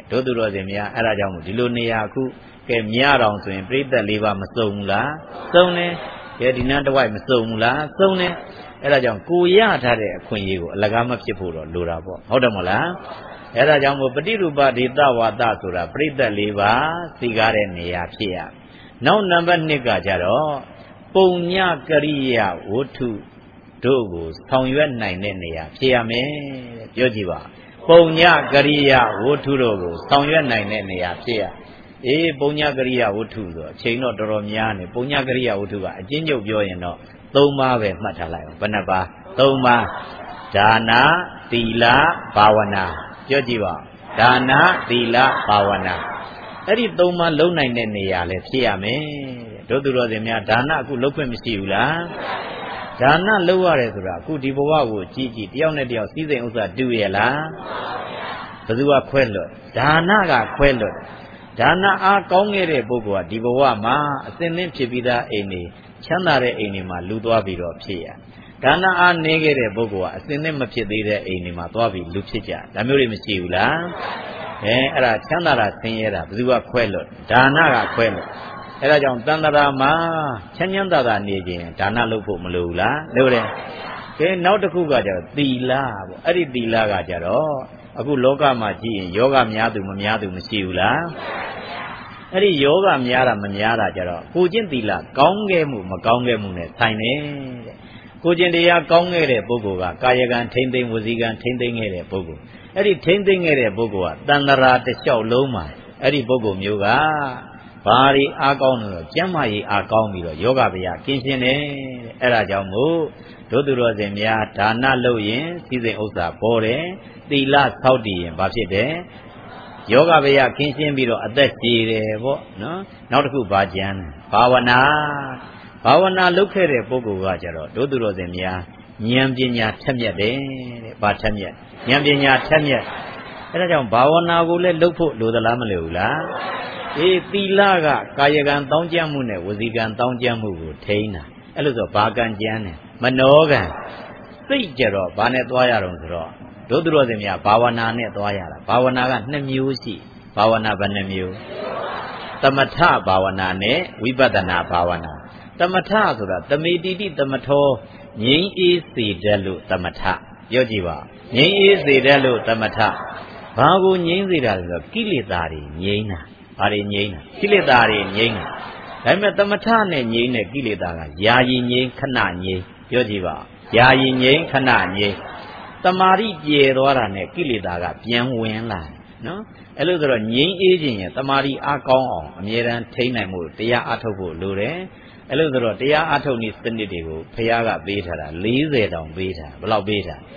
S2: တို့သူတော်စင်များအဲ့ဒါကြောင့်မို့ဒီလိုနေရာအခုကဲမြတော်ဆိုရင်ပြိဿ၄ပါးမစုံဘူးလားစုံတယ်ကဲဒီနန်းတစ်ဝိုက်မစုံဘူးလားစုံတယ်အဲ့ဒါကြောင့်ကိုရထားတဲ့အခွင့်အရေးကိုအလကားမဖြစ်ဖို့တော့လိုတာပေါ့ဟုတ်တယ်မဟုတ်လားအဲ့ဒါကြောင့်မို့ပฏิရူပဒေသဝါဒဆိုတာပြိဿ၄ပါးသိကားတဲ့နေရာဖြစ်ရနောက်နံပါတ်2ကကြတော့ပုံညကရိယာဝတ္ထုတို့ကိုဆောင်ရွက်နိုင်တဲ့နေရာဖြစ်ရမယ်တဲ့ပြောကြည့်ပါပုံညကရိယာဝတ္ထုတို့ကိုဆောင်ရွက်နိုင်တဲ့နေရာဖြစ်ရပုံညကရိယာဝတ္ထုဆိုအချိန်တော့တော်တော်များနေပုံညကရိယာဝတ္ထုကအကျဉ်းချုပ်ပြောရင်တော့3ပါးပဲမှတ်ထားလိုက်အောင်ဘယ်နှပါ3ပါးဒါနသီလဘာဝနာပြောကြည့်ပါဒါနသီလဘာဝနာအဲ့ဒီ3ပါးလုံးနိုင်တဲ့နေရာလဲဖြစ်ရမယ်တဲ့တို့သူတော်စင်များဒါနအခုလုပ်ခွင့်မရှိဘူးလားဒါနလုပ်ရတယ်ဆိုတာအခုဒီဘဝကိုကြည့်ကြည့်တယောက်နဲ့တယောက်စည်းစိမ်ဥစ္စာတူရဲ့လားဘယ်သူကခွဲလွတ်ဒါနကခွဲလွတ်ဒါနအားကောင်းခဲ့တဲ့ပုဂ္ဂိုလ်ကဒီဘဝမှာအစဉ်သင့်ဖြစ်ပြီးသားအိမ်နေချမ်းသာတဲ့အိမ်တွေမှာလူသွားပြီးတော့ဖြစ်ရဒါနအားနည်းခဲ့တဲ့ပုဂ္ဂိုလ်ကအစဉ်သင့်မဖြစ်သေးတဲ့အိမ်တွေမှာသွားပြီးလူဖြစ်ကြဒါမျိုးတွေမရှိဘူးလားအဲ့ဒါချမ်းသာတာဆင်းရဲတာဘယ်သူကခွဲလွတ်ဒါနကခွဲလွတ်အဲ့ဒါကြောင့်တန်တရာမှာချမ်းချမ်းသာသာနေခြင်းဒါနလုပ်ဖို့မလိုဘူးလားလုပ်တယ်ကဲနောက်တစ်ခုကကြတော့သီလပေါ့အဲ့ဒီသီလကကြတော့အခုလောကမှာကြည့်ရင်ယောဂများသူမများသူမရှိဘူးလားအဲ့ဒီယောဂများတာမများတာကြတော့ကိုကျင့်သီလကောင်းခဲ့မှုမကောင်းခဲ့မှုနဲ့ဆိုင်တယ်တဲ့ကိုကျင့်တရားကောင်းခဲ့တဲ့ပုဂ္ဂိုလ်ကကာယကံထိမ့်သိမ့်ဝစီကံထိမ့်သိမ့်ခဲ့တဲ့ပုဂ္ဂိုလ်အဲ့ဒီထိမ့်သိမ့်ခဲ့တဲ့ပုဂ္ဂိုလ်ကတန်တရာတစ်လျှောက်လုံးမှာအဲ့ဒီပုဂ္ဂိုလ်မျိုးကဘာတွေအားကောင်းလို့ကျမ်းမာရေးအားကောင်းပြီးတော့ယောဂဗျာကင်းရှင်းတယ်တဲ့အဲ့ဒါကြောင့်မို့တို့သူတော်စင်များဒါနလုပ်ရင်စည်းစိမ်ဥစ္စာပေါ်တယ်သီလဆောက်တည်ရင်ဘာဖြစ်တယ်ယောဂဗျာကင်းရှင်းပြီးတော့အသက်ရှည်တယ်ပေါ့နော်နောက်တစ်ခုဘာကြမ်းဘာဝနာလုပ်ခဲ့တဲ့ပုဂ္ဂိုလ်ကကြတော့တို့သူတော်စင်များဉာဏ်ပညာထက်မြက်တယ်တဲ့ဘာထက်မြက်ဉာဏ်ပညာထက်မြက်အဲ့ဒါကြောင့်ဘာဝနာကိုလည်းလုပ်ဖို့လိုသလားမလိုဘူးလားသီလကကာယကံတောင်းကြမှုနဲ့ဝစီကံတောင်းကြမှုကိုထိန်းတာအဲ့လိုဆိုဘာကံကြမ်းတယ်မနောကံစိတ်ကြတော့ဘာနဲ့သွားရတော့ဆိုတော့တို့သူတော်စင်များဘာဝနာနဲ့သွားရတာဘာဝနာက2မျိုးရှိဘာဝနာဘယ်နှမျိုးသမထဘာဝနာနဲ့ဝိပဿနာဘာဝနာသမထဆိုတာသမေတိတိသမထောငြိမ်းအေးစေတတ်လို့သမထပြောကြည့်ပါငြိမ်းအေးစေတတ်လို့သမထဘာကိုငြိမ်းစေတာလဲဆိုတော့ကိလေသာတွေငြိမ်းတာဘာတွေငြိမ်းတာကိလေသာတွေငြိမ်းတာဒါပေမဲ့သမထနဲ့ငြိမ်းတဲ့ကိလေသာကယာယီငြိမ်းခဏငြိမ်းပြောကြည့်ပါယာယီငြိမ်းခဏငြိမ်းတမာရိပြေသွားတာနဲ့ကိလေသာကပြန်ဝင်လာနော်အဲ့လိုဆိုတော့ငြိမ်းအေးခြင်းရဲ့တမာရိအားကောင်းအောင်အမြဲတမ်းထိန်းနိုင်မှုတရားအားထုတ်ဖို့လိုတယ်အဲ့လိုဆိုတော့တရားအားထုတ်နည်းစနစ်တွေကိုဘုရားကပေးထားတာ40တောင်ပေးထားဘယ်လောက်ပေးထား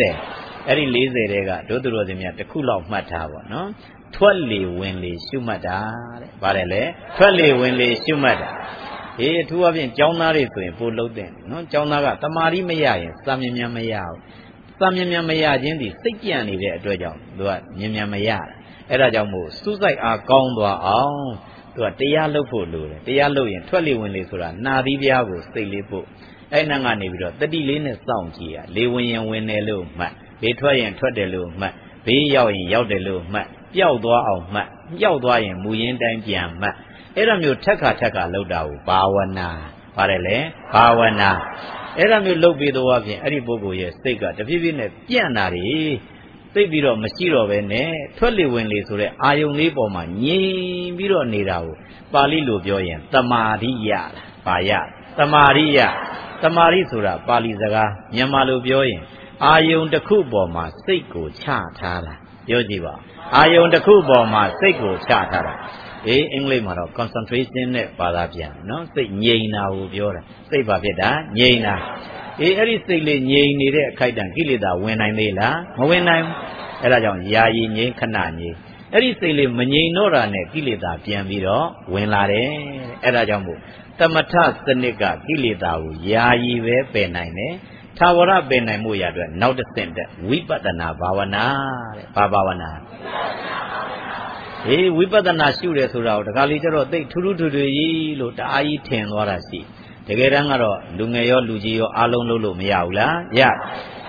S2: 40အဲ့ဒီ40တဲကတို့သူတော်စင်များတစ်ခုလောက်မှတ်ထားပါနော်ထွက်လေဝင်လေရှုမှတ်တာတဲ့ဗါတယ်လေထွက်လေဝင်လေရှုမှတ်တာအထူးအဖြင့်ကျောင်းသားတွေဆိုရင်ပို့လုံးတဲ့နော်ကျောင်းသားကတမာရီမရရင်စာမြင်မြန်မရဘူးစာမြင်မြန်မရခြင်းဒီစိတ်ကြံနေတဲ့အတွက်ကြောင့်သူကမြင်မြန်မရတာအဲ့ဒါကြောင့်မို့စူးစိုက်အားကောင်းသွားအောင်သူကတရားလုပ်ဖို့လိုတယ်တရားလုပ်ရင်ထွက်လေဝင်လေဆိုတာနှာသီးပြားကိုစိတ်လေးပို့အဲ့နှံကနေပြီးတော့တတိလေးနဲ့စောင့်ကြည့်ရလေဝင်ရင်ဝင်တယ်လို့မှတ်ဘေးထွက်ရင်ထွက်တယ်လို့မှတ်ဘေးရောက်ရင်ရောက်တယ်လို့မှတ်ပျောက်သွားအောင်မှတ်ပျောက်သွားရင်မူရင်းတိုင်းပြန်မှတ်အဲ့ဒါမျိုးထက်ခါလောက်တာကိုဘာဝနာပါတယ်လေဘာဝနာအဲ့ဒါမျိုးလုပ်ပြီးတော့အပြင်အဲ့ဒီပုဂ္ဂိုလ်ရဲ့စိတ်ကတဖြည်းဖြည်းနဲ့ပြန့်တာတွေသိပြီးတော့မရှိတော့ပဲနဲ့ထွက်လေဝင်လေဆိုတဲ့အာယုံလေးပေါ်မှာငြိမ်ပြီးတော့နေတာကိုပါဠိလိုပြောရင်တမာရိယလားဘာယတမာရိယတမာရိဆိုတာပါဠိစကားမြန်မာလိုပြောရင်အာယုံတစ်ခုပေါ်မှာစိတ်ကိုချထားတာပြောကြည့်ပါအာယုံတစ်ခုပေါ်မှာစိတ်ကိုချထားတာအင်္ဂလိပ်မှာတော့ concentration နဲ့ပါတာပြန်နော်စိတ်ငြိမ်တာကိုပြောတာစိတ်ဘာဖြစ်တာငြိမ်တာအဲ့ဒီစိတ်လေးငြိမ်နေတဲ့အခိုက်အတန့်ကိလေသာဝင်နိုင်သေးလားမဝင်နိုင်ဘူးအဲ့ဒါကြောင့်ယာယီငြိမ်ခဏငြိမ်အဲ့ဒီစိတ်လေးမငြိမ်တော့တာနဲ့ကိလေသာပြန်ပြီးတော့ဝင်လာတယ်အဲ့ဒါကြောင့်မို့သမထစနစ်ကကိလေသာကိုယာယီပဲပယ်နိုင်တယ်ထာဝရပယ်နိုင်မှုရအတွက်နောက်တစ်ဆင့်တက်ဝိပဿနာဘာဝနာတဲ့ဘာဘာဝနာဝိပဿနာရှုတယ်ဆိုတာကိုတခါလေကျတော့သိထူးထူးထွေထွေကြီးလို့တအားကြီးထင်သွားတာရှိတကယ်တမ်းကတော့လူငယ်ရောလူကြီးရောအားလုံးလုပ်လို့မရဘူးလားရ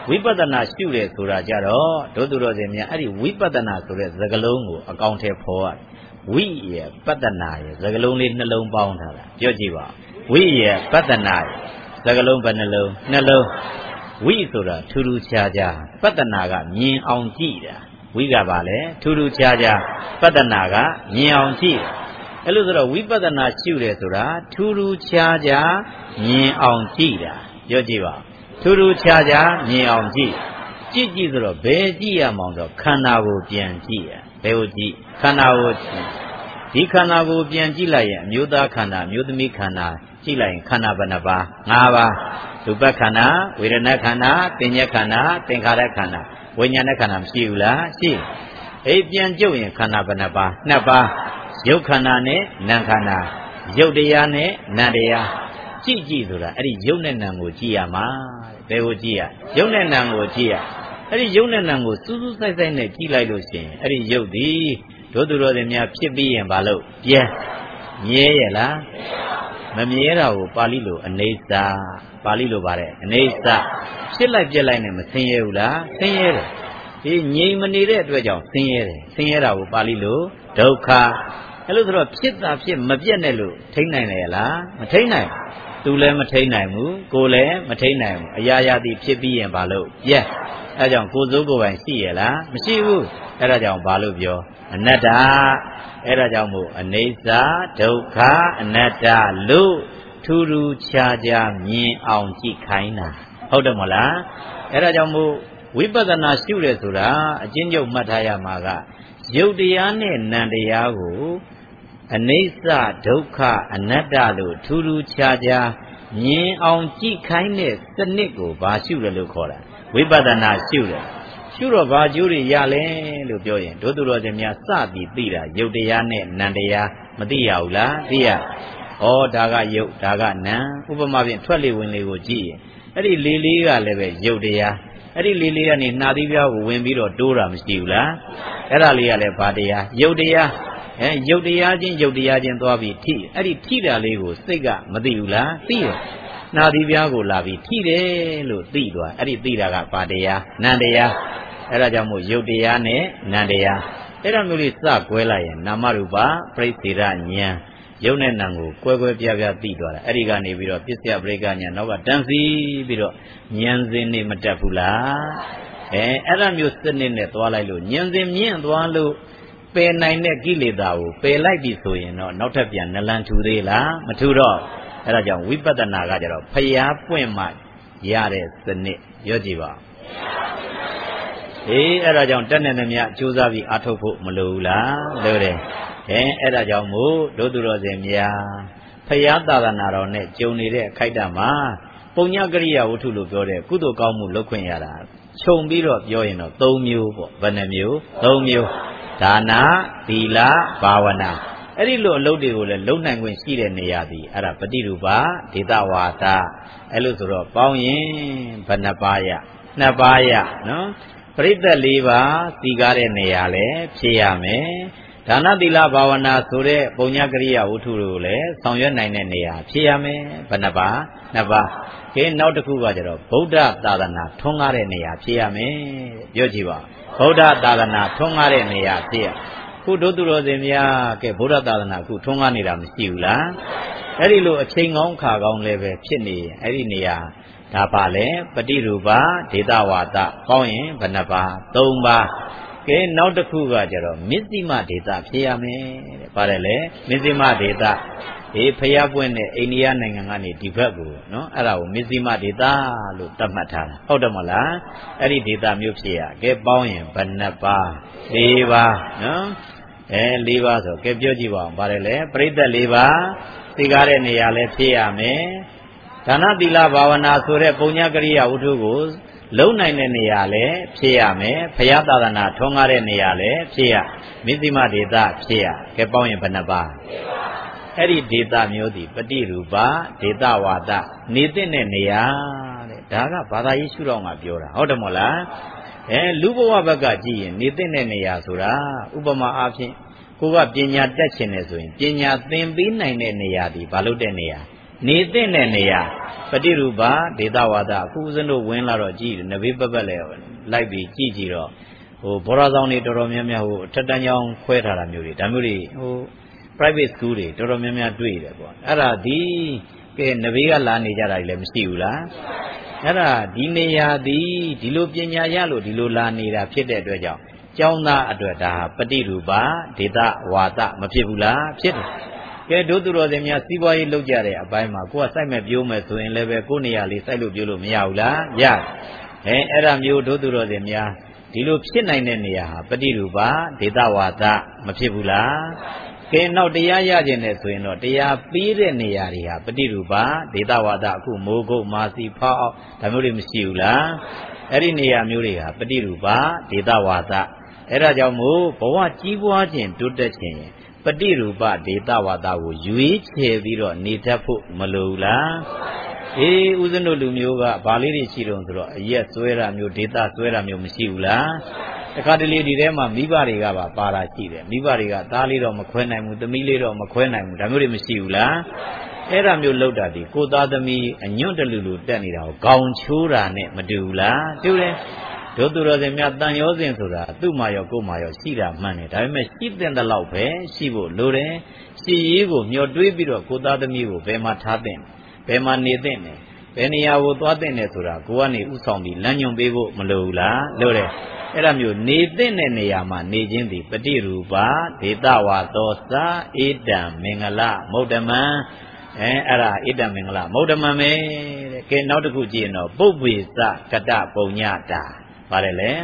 S2: ဝိပဿနာရှုတယ်ဆိုတာကြတော့ဒုသူတော်စင်များအဲ့ဒီဝိပဿနာဆိုတဲ့စကားလုံးကိုအကောင်ထဲဖော်ရတယ်ဝိရပတ္တနာရစကားလုံးလေးနှလုံးပေါင်းထားတာပြောကြည့်ပါဝိရပတ္တနာရစကားလုံးဘယ်နှလုံးနှလုံးဝိဆိုတာထူးထူးခြားခြားပတ္တနာကမြင်အောင်ကြည့်တာဝိကပါလေထူးထူးခြားခြားပတ္တနာကမြင်အောင်ကြည့်အဲ့လိုဆိုတော့ဝိပဿနာရှုတယ်ဆိုတာထူးထူးခြားခြားမြင်အောင်ကြည့်တာပြောကြည့်ပါထူးထူးခြားခြားမြင်အောင်ကြည့်ကြည့်ဆိုတော့ဘယ်ကြည့်ရမှာဆိုခန္ဓာကိုပြန်ကြည့်ရဘယ်ကိုကြည့်ခန္ဓာကိုဒီခန္ဓာကိုပြန်ကြည့်လိုက်ရင်အမျိုးသားခန္ဓာအမျိုးသမီးခန္ဓာကြည့်လိုက်ရင်ခန္ဓာဘယ်နှပါး၅ပါးရူပခန္ဓာဝေဒနာခန္ဓာသင်္ညေခန္ဓာသင်္ခါရခန္ဓာဝိညာဏခန္ဓာမရှိဘူးလားရှိအေးပြန်ကြုတ်ရင်ခန္ဓာဘယ်နှပါး၂ပါးရုပ်ခန္ဓာနဲ့နာမ်ခန္ဓာရုပ်တရားနဲ့နာမ်တရားကြည့်ဆိုတာအဲ့ဒီရုပ်နဲ့နာမ်ကိုကြည့်ရမှာဘယ်ကိုကြည့်ရရုပ်နဲ့နာမ်ကိုကြည့်ရအဲ့ဒီရုပ်နဲ့နာမ်ကိုစူးစူးဆိုင်ဆိုင်နဲ့ကြည့်လိုက်လို့ရှိရင်အဲ့ဒီရုပ်ဒီတို့သူတော်စင်များဖြစ်ပြီးရင်ဘာလို့ပြန်မြဲရဲ့လားမမြဲတာကိုပါဠိလိုအနေစာပါဠိလိုပါတယ်အနေစာဖြစ်လိုက်ပြက်လိုက်နဲ့မဆင်းရဲဘူးလားဆင်းရဲတယ်ဒီငြိမ်မနေတဲ့အတွက်ကြောင့်ဆင်းရဲတယ်ဆင်းရဲတာကိုပါဠိလိုဒုက္ခအဲ့လိုဆိုတော့ဖြစ်တာဖြစ်မပြတ်နဲ့လို့ထိန်းနိုင်တယ်လားမထိန်းနိုင်သူလည်းမထိန်းနိုင်ဘူးကိုယ်လည်းမထိန်းနိုင်ဘူးအရာရာသည်ဖြစ်ပြီးရင်ဘာလို့ပြက်အဲကြောင့်ကိုယ်စိုးကိုယ်ပိုင်ရှိရလားမရှိဘူးအဲဒါကြောင့်ဘာလို့ပြောအနတ္တအဲဒါကြောင့်မို့အနိစ္စဒုက္ခအနတ္တလို့ထူးထူးခြားခြားမြင်အောင်ကြည့်ခိုင်းတာဟုတ်တယ်မလားအဲဒါကြောင့်မို့ဝိပဿနာရှုတယ်ဆိုတာအကျဉ်းချုပ်မှတ်ထားရမှာကရုပ်တရားနဲ့နာမ်တရားကိုအနိစ္စဒုက္ခအနတ္တလို့ထူးထူးခြားခြားမြင်အောင်ကြည့်ခိုင်းတဲ့စနစ်ကိုဘာရှုတယ်လို့ခေါ်တာဝိပဿနာရှုတယ်ရှုတော့ဘာကျိုးတွေရလဲလို့ပြောရင်တို့သူတော်စင်များစပြီးသိတာရုပ်တရားနဲ့နာမ်တရားမသိရဘူးလားသိရဩဒါကရုပ်ဒါကနာမ်ဥပမာဖြင့်ထွက်လေဝင်လေကိုကြည့်ရင်အဲ့ဒီလေလေးကလည်းပဲရုပ်တရားအဲ့ဒီလေလေးကနေနှာသီးပြားကိုဝင်ပြီးတော့တိုးတာမရှိဘူးလားအဲ့ဒါလေးကလည်းဘာတရားရုပ်တရားရုပ်တရားချင်းသွားပြီးထိအဲ့ဒီထိတာလေးကိုစိတ်ကမသိဘူးလားသိတယ်နှာသီးပြားကိုလာပြီးထိတယ်လို့သိသွားအဲ့ဒီသိတာကဘာတရားနာမ်တရားအဲ့ဒါကြောင့်မို့ရုပ်တရားနဲ့နာမ်တရားအဲ့ဒါမျိုးလေးစကွဲလိုက်ရင်နာမရူပပရိစ္ဆေဒဉာဏ်ရုပ်နဲ့နာမ်ကိုကွဲကွဲပြားပြားသိသွားတာအဲ့ဒီကနေပြီးတော့ပစ္စယပရိက္ခဉာဏ်နောက်ကတန်းစီပြီးတော့ဉာဏ်စဉ်နေမတက်ဘူးလားအဲ့ဒါမျိုးစနစ်နဲ့သွားလိုက်လို့ဉာဏ်စဉ်မြင့်သွားလို့ပယ်နိုင်တဲ့ကိလေသာကိုပယ်လိုက်ပြီဆိုရင်တော့နောက်ထပ်ပြန်နလန်ထူသေးလားမထူတော့အဲ့ဒါကြောင့်ဝိပဿနာကကြတော့ဖျားပွင့်မှရတဲ့စနစ်ပြောကြည့်ပါအဲ့ဒါကြောင့်တက်နေသမျှကြိုးစားပြီးအားထုတ်ဖို့မလိုဘူးလားလိုတယ်အဲ့ဒါကြောင့်မို့တို့သူတော်စင်များဖျားသာသနာတော်နဲ့ကြုံနေတဲ့အခိုက်အတန့်မှာပုံညကရိယာဝတ္ထုလို့ပြောတဲ့ကုသိုလ်ကောင်းမှုလုပ်ခွင့်ရတာခြုံပြီးတော့ပြောရင်တော့၃မျိုးပေါ့ဘယ်နှမျိုး၃မျိုးဒါနသီလဘာဝနာအဲ့ဒီလိုအလုပ်တွေကိုလည်းလုံနိုင်ခွင့်ရှိတဲ့နေရာသည်အဲ့ဒါပฏิရူပဒေသဝါဒအဲ့လိုဆိုတော့ပေါင်းရင်ဘယ်နှပါးရ၂ပါးရနော်ပရိသတ်၄ပါးစီကားတဲ့နေရာလည်းဖြည့်ရမယ်ဒါနသီလဘာဝနာဆိုတဲ့ပုံညကရိယာဝတ္ထုတွေကိုလည်းဆောင်ရွက်နိုင်တဲ့နေရာဖြည့်ရမယ်ဘယ်နှပါး၂ပါးကဲနောက်တစ်ခုကကျတော့ဗုဒ္ဓသာသနာထွန်းကားတဲ့နေရာဖြည့်ရမယ်ပြောကြည့်ပါဗုဒ္ဓသာသနာထွန်းကားတဲ့နေရာဖြည့်ရခုတို့သူတော်စင်များကဲဗုဒ္ဓသာသနာခုထွန်းကားနေတာမရှိဘူးလားအဲ့ဒီလိုအချိန်ကောင်းခါကောင်းလည်းပဲဖြစ်နေရင်အဲ့ဒီနေရာဒါပါလေပฏิရူပဒေသဝါဒပေါင်းရင်ဘယ်နှပါး၃ပါးကဲနောက်တစ်ခုကကျတော့မစ္စည်းမဒေသဖြည့်ရမယ်တဲ့ပါတယ်လေမစ္စည်းမဒေသဖျားပွင့်တဲ့အိန္ဒိယနိုင်ငံကနေဒီဘက်ကိုနော်အဲ့ဒါကိုမစ္စည်းမဒေသလို့သတ်မှတ်ထားတာဟုတ်တယ်မလားအဲ့ဒီဒေသမျိုးဖြည့်ရကဲပေါင်းရင်ဘယ်နှပါး၄ပါးနော်၄ပါးဆိုကဲပြောကြည့်ပါဦးပါတယ်လေပရိသတ်၄ပါးသိကားတဲ့နေရာလဲဖြည့်ရမယ်ဒါနသီလဘာဝနာဆိုတဲ့ပုံညကရိယာဝတ္ထုကိုလုံနိုင်တဲ့နေရာလဲဖြည့်ရမယ်ဘုရားသာသနာထွန်းကားတဲ့နေရာလဲဖြည့်ရမစ္စည်းမဒေသဖြည့်ရကဲပေါင်းရင်ဘယ်နှပါးအဲ့ဒီဒေသမျိုးသည်ပฏิရူပဒေသဝါဒနေတဲ့နေရာတဲ့ဒါကဘာသာရေးရှုထောင့်ကပြောတာဟုတ်တယ်မို့လားလူဘဝဘက်ကကြည့်ရင်နေတဲ့နေရာဆိုတာဥပမာအားဖြင့်ကိုကပညာတက်ချင်တယ်ဆိုရင်ပညာသင်ပေးနိုင်တဲ့နေရာဒီဘာလို့တဲ့နေရာနေသင့်တဲ့နေရာပฏิရူပဒေသဝါဒအခုဦးဇင်းတို့ဝင်လာတော့ကြည့်တယ်နဘေးပတ်ပတ်လဲလိုက်ပြီးကြည့်ကြည့်တော့ဘောရဆောင်တွေတော်တော်များများအထက်တန်းကျောင်းခွဲထားတာမျိုးတွေဒါမျိုးတွေprivate school တွေတော်တော်များများတွေ့တယ်ပေါ့အဲ့ဒါဒီကဲနဘေးကလာနေကြတာလည်းမရှိဘူးလားအဲ့ဒါဒီနေရာဒီလိုပညာရလို့ဒီလိုလာနေတာဖြစ်တဲ့အတွက်ကြောင့်ကျောင်းသားအတွက်ဒါပฏิရူပဒေသဝါဒမဖြစ်ဘူးလားဖြစ်တယ်ကဲတို့သူတော်စင်များစီးပွားရေးလုပ်ကြတဲ့အပိုင်းမှာကိုကစိုက်မဲ့ပြိုးမယ်ဆိုရင်လည်းပဲကိုယ်နေရာလေးစိုက်လို့ပြိုးလို့မရဘူးလားရတယ်အဲ့ဒါမျိုးတို့သူတော်စင်များဒီလိုဖြစ်နိုင်တဲ့နေရာဟာပฏิရူပဒေသဝါဒမဖြစ်ဘူးလားကဲနောက်တရားရခြင်းနဲ့ဆိုရင်တော့တရားပြီးတဲ့နေရာတွေဟာပฏิရူပဒေသဝါဒအခုမိုးကုတ်မာစီဖောက်ဒါမျိုးတွေမရှိဘူးလားအဲ့ဒီနေရာမျိုးတွေဟာပฏิရူပဒေသဝါဒအဲ့ဒါကြောင့်မို့ဘဝကြီးပွားခြင်းတိုးတက်ခြင်းပฏิရူပဒေသဝါဒကိုရွေးချယ်ပြီးတော့နေတတ်ဖို့မလိုဘူးလားဦးဇင်းတို့လူမျိုးကဗာလေးတွေရှိတော့ဆိုတော့အရက်ဆွဲတာမျိုးဒေသဆွဲတာမျိုးမရှိဘူးလားတခါတလေဒီထဲမှာမိဘတွေကပါတာရှိတယ်မိဘတွေကသားလေးတော့မခွဲနိုင်ဘူးသမီးလေးတော့မခွဲနိုင်ဘူးဒါမျိုးတွေမရှိဘူးလားအဲ့ဒါမျိုးလောက်တာဒီကိုသားသမီးအညွန့်တလူလူတက်နေတာကိုခေါင်ချိုးတာနဲ့မတူဘူးလားတူတယ်တို့သူတော်စင်များတန်ရောစဉ်ဆိုတာသူ့မှာရောကိုယ်မှာရောရှိတာမှန်တယ်ဒါပေမဲ့ရှိတဲ့လောက်ပဲရှိဖို့လိုတယ်ရှိရေးကိုမျှော်တွေးပြီးတော့ကိုသားသမီးကိုဘယ်မှာထားတဲ့ဘယ်မှာနေတဲ့ဘယ်နေရာကိုသွားတဲ့ဆိုတာကိုကနေဥဆောင်ပြီးလမ်းညွှန်ပေးဖို့မလိုဘူးလားလိုတယ်အဲ့ဒါမျိုးနေတဲ့နေရာမှာနေခြင်းသည်ပฏิရူပဒေသဝါသောသာဧတံမင်္ဂလမௌဒ္ဓမံအဲ့ဒါဧတံမင်္ဂလမௌဒ္ဓမံပဲတဲ့ကဲနောက်တစ်ခုကြည့်ရင်တော့ပုပ္ပေသကတပုံညတာပါတယ်လေ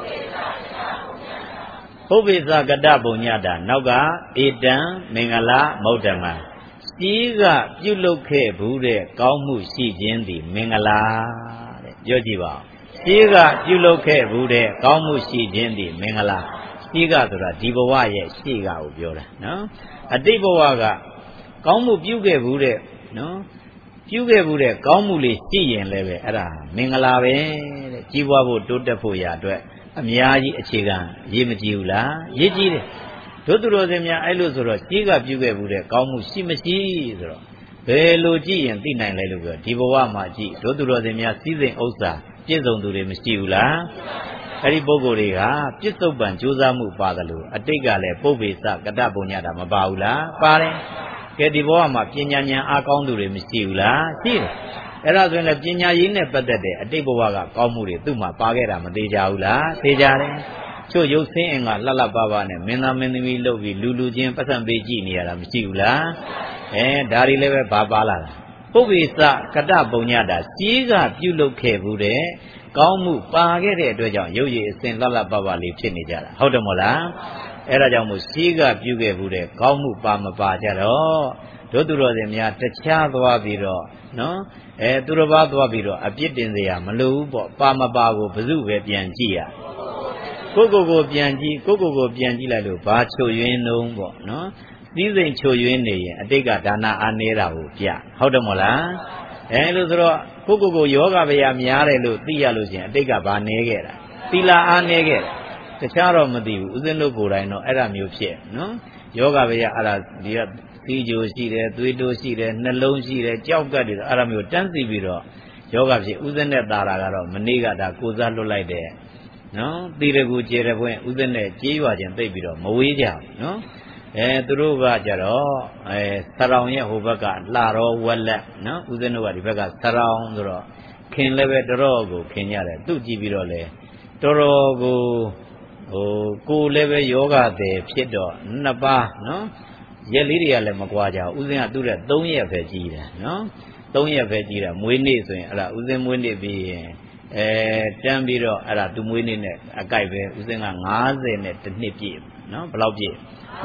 S2: ပုပ္ပေသကတပုံညတာနောက်ကဧတံမင်္ဂလမௌဒ္ဓမံကြီးကပြုလုပ်ခဲ့ဘူးတဲ့ကောင်းမှုရှိခြင်းသည်မင်္ဂလာတဲ့ပြောကြည့်ပါဦးကြီးကပြုလုပ်ခဲ့ဘူးတဲ့ကောင်းမှုရှိခြင်းသည်မင်္ဂလာကြီးကဆိုတာဒီဘဝရဲ့ရှေ့ကကိုပြောတာနော်အတိတ်ဘဝကကောင်းမှုပြုခဲ့ဘူးတဲ့နော်ပြုခဲ့ဘူးတဲ့ကောင်းမှုလေးရှိရင်လည်းပဲအဲ့ဒါမင်္ဂလာပဲတဲ့ကြီးပွားဖို့တိုးတက်ဖို့ရာအတွက်အများကြီးအခြေခံရေးမကြည့်ဘူးလားရေးကြည့်တယ်တို့သူတော်စင်များအဲ့လိုဆိုတော့ကြီးကပြုခဲ့ဘူးတဲ့ကောင်းမှုရှိမရှိဆိုတော့ဘယ်လိုကြည့်ရင်သိနိုင်လဲလို့ပြောဒီဘဝမှာကြည့်တို့သူတော်စင်များစီးစိမ်ဥစ္စာပြည့်စုံသူတွေမရှိဘူးလားအဲ့ဒီပုဂ္ဂိုလ်တွေကပြစ္ဆုတ်ပံကြိုးစားမှုပါတယ်လို့အတိတ်ကလည်းပုပ္ပေသကတပုံညတာမပါဘူးလားပါတယ်ကဲဒီဘဝမှာပညာဉာဏ်အားကောင်းသူတွေမရှိဘူးလားရှိတယ်အဲ့ဒါဆိုရင်လည်းပညာရင်းနဲ့ပတ်သက်တဲ့အတိတ်ဘဝကကောင်းမှုတွေသူ့မှာပါခဲ့တာမသေးကြဘူးလားသေးကြတယ်ချို့ရုပ်ဆင်းအင်္ဂါလှလှပပနဲ့မင်းသားမင်းသမီးလုပ်ပြီးလူချင်းပတ်စံပေးကြည့်နေရတာမရှိဘူးလားဒါတွေလည်းပဲပါလာတာပုပ္ပေသကတပုံညတာစီးကပြုလုပ်ခဲ့ဘူးတဲ့ကောင်းမှုပါခဲ့တဲ့အတွက်ကြောင့်ရုပ်ရည်အစဉ်လှလှပပလေးဖြစ်နေကြတာဟုတ်တယ်မို့လားအဲ့ဒါကြောင့်မို့စီးကပြုခဲ့ဘူးတဲ့ကောင်းမှုပါမပါကြတော့တို့သူတော်စင်များတခြားသွားပြီးတော့နော်သူတစ်ပါးသွားပြီးတော့အပြစ်တင်စရာမလိုဘူးပေါ့ပါမပါကိုဘယ်သူပဲပြန်ကြည့်ရကိုကိုပြန်ကြည့်ကိုပြန်ကြည့်လိုက်လို့ဘာချို့ယွင်းနှုံးပေါ့နော်သီးစိမ်ချို့ယွင်းနေရင်အတိတ်ကဒါနအားနေတာကိုပြဟုတ်တယ်မို့လားလို့ဆိုတော့ကိုယောဂဗျာများတယ်လို့သိရလို့ရှိရင်အတိတ်ကဘာနေခဲ့တာသီလအားနေခဲ့တာတခြားတော့မသိဘူးဦးဇင်းတို့ကိုယ်တိုင်တော့အဲ့ဒါမျိုးဖြစ်နော်ယောဂဗျာအဲ့ဒါဒီကသီးကြိုရှိတယ်သွေးတိုးရှိတယ်နှလုံးရှိတယ်ကြောက်ကတ်တွေအဲ့ဒါမျိုးတန်းစီပြီးတော့ယောဂဖြစ်ဦးဇင်းနဲ့တာတာကတော့မနေ့ကဒါကိုစားလွတ်လိုက်တယ်နော်သီရကူကျေတဲ့ဘွင့်ဦးဇင်းနဲ့ကြေးရွာခြင်းသိပ်ပြီးတော့မဝေးကြဘူးနော်သူတို့ကကြတော့ဆရောင်ရဲ့ဟိုဘက်ကလှတော်ဝက်လက်နော်ဦးဇင်းတို့ကဒီဘက်ကဆရောင်ဆိုတော့ခင်လည်းပဲတော်တော်ကိုခင်ရတယ်သူ့ကြည့်ပြီးတော့လေတော်တော်ကိုကိုလည်းပဲယောဂသည်ဖြစ်တော့နှစ်ပါးနော်ရက်လေးတွေကလည်းမကွာကြဘူးဦးဇင်းကသူ့တဲ့3ရက်ပဲကြီးတယ်နော်3ရက်ပဲကြီးတာမွေးနေ့ဆိုရင်အဲ့ဒါဦးဇင်းမွေးနေ့ပြီးရင်တန်းပြီးတော့အဲ့ဒါသူမွေးနေ့နဲ့အကြိုက်ပဲဦးဇင်းက50နဲ့တစ်နှစ်ပြည့်နော်ဘယ်လောက်ပြည့်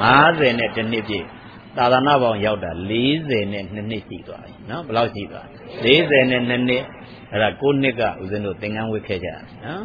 S2: 50နဲ့တစ်နှစ်ပြည့်သာသနာပေါင်းရောက်တာ40နဲ့2နှစ်ရှိသွားပြီနော်ဘယ်လောက်ရှိသွား40နဲ့2နှစ်အဲ့ဒါ9နှစ်ကဦးဇင်းတို့သင်္ကန်းဝတ်ခဲ့ကြတယ်နော်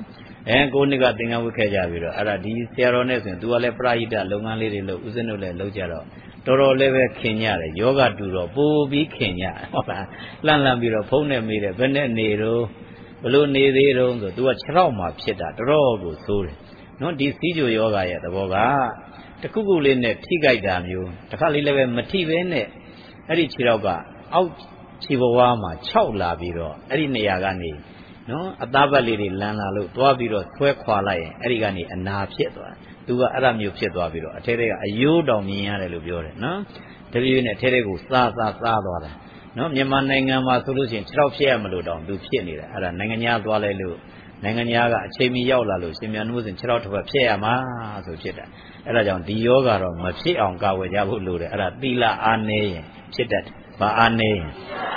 S2: 9နှစ်ကသင်္ကန်းဝတ်ခဲ့ကြပြီးတော့အဲ့ဒါဒီဆရာတော်နဲ့ဆိုရင် तू ကလည်းပရိဟိတလုပ်ငန်းလေးတွေလုပ်ဦးဇင်းတို့လည်းလုပ်ကြတော့တော်တော်လည်းပဲခင်ကြတယ်ယောဂတူတော့ပိုးပြီးခင်ကြဟုတ်လားလှမ်းပြီးတော့ဖုံးနဲ့မေးတယ်ဘယ်နဲ့နေတော့ဘလို့နေသေးတော့ဆို तू က6ရောက်မှဖြစ်တာတော်တော်ကိုသိုးတယ်နော်ဒီစီးကြိုယောဂရဲ့သဘောကတခုခုလေးနဲ့ထိကြိုက်တာမျိုးတစ်ခါလေးလည်းပဲမထိပဲနဲ့အဲ့ဒီ6ရောက်ကအောက်ခြေဘဝမှာ6လာပြီးတော့အဲ့ဒီနေရာကနေနော်အသားပတ်လေးတွေလန်းလာလို့တွားပြီးတော့ဆွဲခွာလိုက်ရင်အဲ့ဒီကနေအနာဖြစ်သွားသူကအဲ့ဒါမျိုးဖြစ်သွားပြီးတော့အထဲထဲကအယိုးတောင်မြင်ရတယ်လို့ပြောတယ်နော်တပြေးနဲ့အထဲထဲကိုစားသွားတာနော်မြန်မာနိုင်ငံမှာဆိုလို့ရှိရင်6ဖြစ်ရမလို့တောင်သူဖြစ်နေတာအဲ့ဒါနိုင်ငံသားသွားလိုက်လို့နိုင်ငံသားကအချိန်မီရောက်လာလို့ရှင်မြန်နှုတ်စဉ်6တစ်ပတ်ဖြစ်ရမှာဆိုဖြစ်တာအဲ့ဒါကြောင့်ဒီယောဂတော့မဖြစ်အောင်ကာဝယ်ကြဖို့လိုတယ်အဲ့ဒါသီလအားနည်းရင်ဖြစ်တတ်တယ်ဘာအားနည်းရင်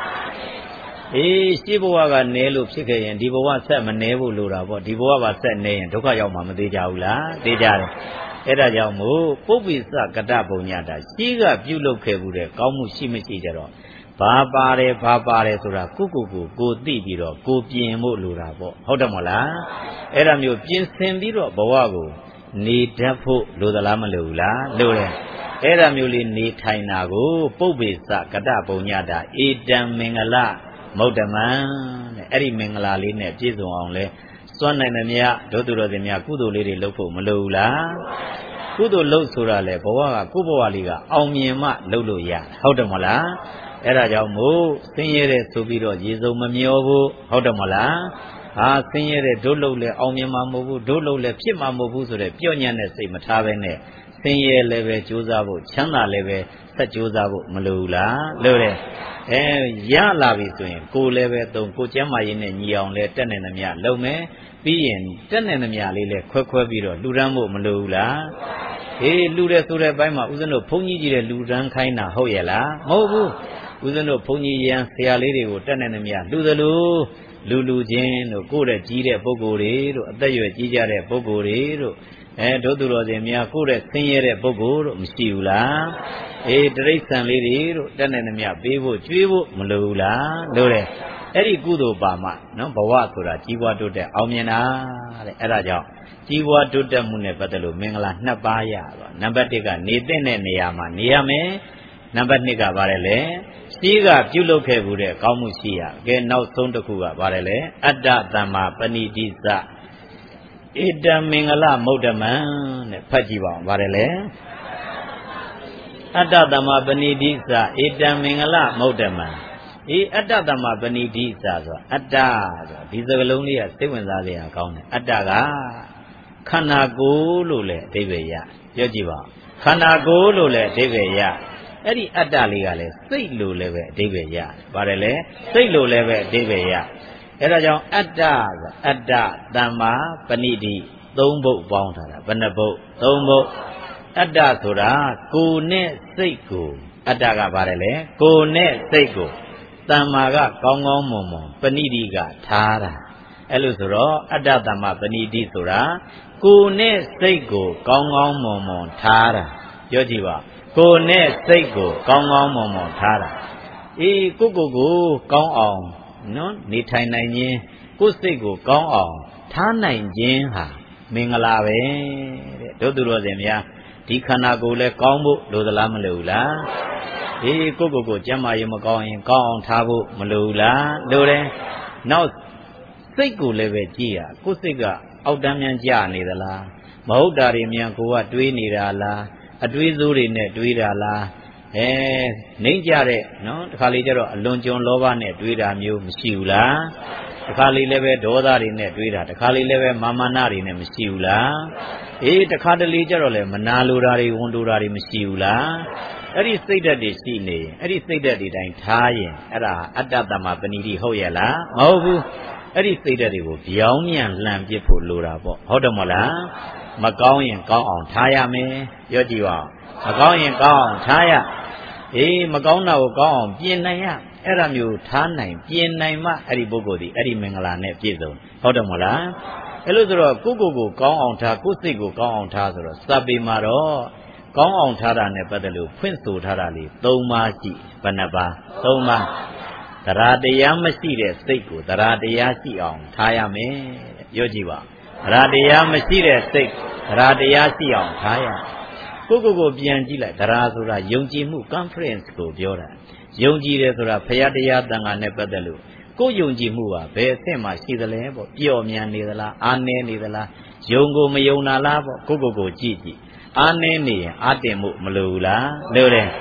S2: ရှေ့ဘဝကနေလို့ဖြစ်ခဲ့ရင်ဒီဘဝဆက်မနေဖို့လိုတာပေါ့ဒီဘဝပါဆက်နေရင်ဒုက္ခရောက်မှာမသေးကြဘူးလားသေးကြတယ်အဲ့ဒါကြောင့်မို့ပုပ္ပိစကတပုံညတာရှိကပြုလုပ်ခဲ့မှုတဲ့ကောင်းမှုရှိမရှိကြတော့ဘာပါတယ်ဆိုတာကိုသိပြီးတော့ကိုပြင်ဖို့လိုတာပေါ့ဟုတ်တယ်မဟုတ်လားအဲ့ဒါမျိုးပြင်ဆင်ပြီးတော့ဘဝကိုနေတတ်ဖို့လိုသလားမလိုဘူးလားလိုတယ်အဲ့ဒါမျိုးလေးနေထိုင်တာကိုပုပ္ပိစကတပုံညတာဧတံမင်္ဂလမௌတမံတဲ့အဲ့ဒီမင်္ဂလာလေးနဲ့ပြည့်စုံအောင်လဲစွန့်နိုင်သမျှဒုသူတော်စင်များကုသိုလ်လေးတွေလုပ်ဖို့မလိုဘူးလားကုသိုလ်လုပ်ဆိုတာလေဘဝကကိုယ့်ဘဝလေးကအောင်မြင်မှလုပ်လို့ရဟုတ်တယ်မဟုတ်လားအဲ့ဒါကြောင့်မို့ဆင်းရဲတဲ့ဆိုပြီးတော့ရေစုံမမျောဘူးဟုတ်တယ်မဟုတ်လားဆင်းရဲတဲ့ဒုလုပ်လဲအောင်မြင်မှာမဟုတ်ဘူးဒုလုပ်လဲဖြစ်မှာမဟုတ်ဘူးဆိုတဲ့ပြော့ညံ့တဲ့စိတ်မထားဘဲနဲ့ဆင်းရဲလည်းပဲကြိုးစားဖို့ချမ်းသာလည်းပဲဆက်ကြိုးစားဖို့မလိုဘူးလားလိုတယ်ရလာပြီဆိုရင်ကိုလည်းပဲကိုကျမ်းမာရေးနဲ့ညီအောင်လဲတက်နေသမျှလုပ်မယ်ပြီးရင်တက်နေသမျှလေးလဲခွဲပြီးတော့လှူဒန်းဖို့မလိုဘူးလားလှူတယ်ဆိုတဲ့ဘက်မှာဦးဇင်းတို့ဘုန်းကြီးကြီးတဲ့လှူဒန်းခိုင်းတာဟုတ်ရဲ့လားမဟုတ်ဘူးဦးဇင်းတို့ဘုန်းကြီးရန်ဆရာလေးတွေကိုတက်နေသမျှလှူသလိုလူချင်းတို့ကိုယ့်တဲ့ကြီးတဲ့ပုဂ္ဂိုလ်တွေတို့အသက်ရွယ်ကြီးကြတဲ့ပုဂ္ဂိုလ်တွေတို့ဒုသူတော်စင်များကိုယ့်တဲ့ဆင်းရဲတဲ့ပုဂ္ဂိုလ်တို့မရှိဘူးလားတိရစ္ဆာန်လေးတွေတို့တက်နေသမျှပေးဖို့ကျွေးဖို့မလိုဘူးလားလိုတယ်အဲ့ဒီကုသိုလ်ပါမှနော်ဘဝဆိုတာကြီးပွားတိုးတက်အောင်မြင်တာတဲ့အဲ့ဒါကြောင့်ကြီးပွားတိုးတက်မှုနဲ့ပတ်သက်လို့မင်္ဂလာ2ပါးရပါနံပါတ်1ကနေတဲ့နေရာမှာနေရမယ်နံပါတ်2ကပါတယ်လေရှိကပြုလုပ်ခဲ့မှုတဲ့ကောင်းမှုရှိရကဲနောက်ဆုံးတစ်ခုကပါတယ်လေအတ္တသမ္မာပဏိတိစဧတံမင်္ဂလမௌတမံတဲ့ဖတ်ကြည့်ပါဦးပါတယ်လေအတ္တသမ္မာပဏိတိစဧတံမင်္ဂလမௌတမံအတ္တသမ္မာပဏိတိစဆိုအတ္တဆိုဒီစကားလုံးလေးကစိတ်ဝင်စားစရာကောင်းတယ်အတ္တကခန္ဓာကိုယ်လို့လည်းအဓိပ္ပာယ်ရပြောကြည့်ပါခန္ဓာကိုယ်လို့လည်းအဓိပ္ပာယ်ရအဲ့ဒီအတ္တလေးကလည်းစိတ်လို့လည်းပဲအဓိပ္ပာယ်ရပါတယ်လေစိတ်လို့လည်းပဲအဓိပ္ပာယ်ရအဲ့ဒါကြောင့်အတ္တဆိုအတ္တသမ္မာပဏိတိ3ပုဒ်ပေါင်းထားတာဘယ်နှပုဒ်3ပုဒ်အတ္တဆိုတာကိုယ်နဲ့စိတ်ကိုအတ္တကပါတယ်လေကိုယ်နဲ့စိတ်ကိုသမ္မာကကောင်းကောင်းမွန်မွန်ပဏိတိကထားတာအဲ့လိုဆိုတော့အတ္တသမ္မာပဏိတိဆိုတာကိုယ်နဲ့စိတ်ကိုကောင်းကောင်းမွန်မွန်ထားတာပြောကြည့်ပါကိုယ်နဲ့စိတ်ကိုကောင်းကောင်းမွန်မွန်ထားတာကိုကောင်းအောင်နော်နေထိုင်နိုင်ခြင်းကိုယ်စိတ်ကိုကောင်းအောင်ထားနိုင်ခြင်းဟာမင်္ဂလာပဲတဲ့တို့သူတော်စင်များဒီခန္ဓာကိုယ်လည်းကောင်းဖို့လိုသလားမလိုဘူးလားကိုကျမ်းမာရေးမကောင်းရင်ကောင်းအောင်ထားဖို့မလိုဘူးလားလိုတယ်နောက်စိတ်ကိုလည်းပဲကြည့်ရကိုယ်စိတ်ကအောက်တန်းမြန်ကြနေသလားမဟုတ်တာတွေမြန်ကိုကတွေးနေတာလားအတွေးစိုးတွေနဲ့တွေးတာလားနှိမ့်ကြတဲ့နော်တခါလေကျတော့အလွန်ကျွံလောဘနဲ့တွေးတာမျိုးမရှိဘူးလားတခါလေလည်းပဲဒေါသတွေနဲ့တွေးတာတခါလေလည်းပဲမာမနတွေနဲ့မရှိဘူးလားတခါတလေကျတော့လည်းမနာလိုတာတွေဝန်တိုတာတွေမရှိဘူးလားအဲ့ဒီစိတ်ဓာတ်တွေရှိနေရင်အဲ့ဒီစိတ်ဓာတ်တွေတိုင်းထားရင်အဲ့ဒါအတ္တသမ္မာပဏိတိဟုတ်ရဲ့လားမဟုတ်ဘူးအဲ့ဒီစိတ်ဓာတ်တွေကိုပြောင်းမြန်လှန်ပစ်ဖို့လိုတာပေါ့ဟုတ်တယ်မဟုတ်လားမကောင်းရင်ကောင်းအောင်ထားရမယ်ပြောကြည့်ပါမကောင်းရင်ကောင်းအောင်ထားရမကောင်းတာကိုကောင်းအောင်ပြင်နိုင်ရအဲ့ဒါမျိုးထားနိုင်ပြင်နိုင်မှအဲ့ဒီပုဂ္ဂိုလ်ဒီအဲ့ဒီမင်္ဂလာနဲ့ပြည့်စုံဟုတ်တယ်မဟုတ်လားအဲ့လိုဆိုတော့ကိုကောင်းအောင်ထားကိုစိတ်ကိုကောင်းအောင်ထားဆိုတော့စပေမှာတော့ကောင်းအောင်ထားတာနဲ့ပတ်သက်လို့ဖွင့်ဆိုထားတာလေး3ပါးရှိဘယ်နှပါ3ပါးတရားတရားမရှိတဲ့စိတ်ကိုတရားတရားရှိအောင်ထားရမယ်တဲ့ပြောကြည့်ပါတရားတရားမရှိတဲ့စိတ်တရားတရားရှိအောင်ထားရကိုပြန်ကြည့်လိုက်တရားဆိုတာယုံကြည်မှု conference ကိုပြောတာယုံကြည်တယ်ဆိုတာဘုရားတရားတန်ခါနဲ့ပတ်သက်လို့ကိုယုံကြည်မှုကဘယ်အဆင့်မှာရှိသလဲပေါ့ပျော့မြန်နေသလားအားနည်းနေသလားယုံကိုမယုံတာလားပေါ့ကိုကြည့်အားနည်းနေရင်အားတင်မှုမလိုဘူးလားလိုတယ်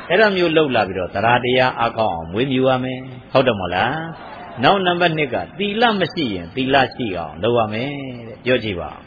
S2: အဲ့ဒါမျိုးလှုပ်လာပြီးတော့တရားတရားအကောင်းအောင်မွေးမြူရမယ်ဟုတ်တယ်မဟုတ်လားနောက်နံပါတ် 2ကသီလမရှိရင်သီလရှိအောင်လုပ်ရမယ်တဲ့ပြောကြည့်ပါ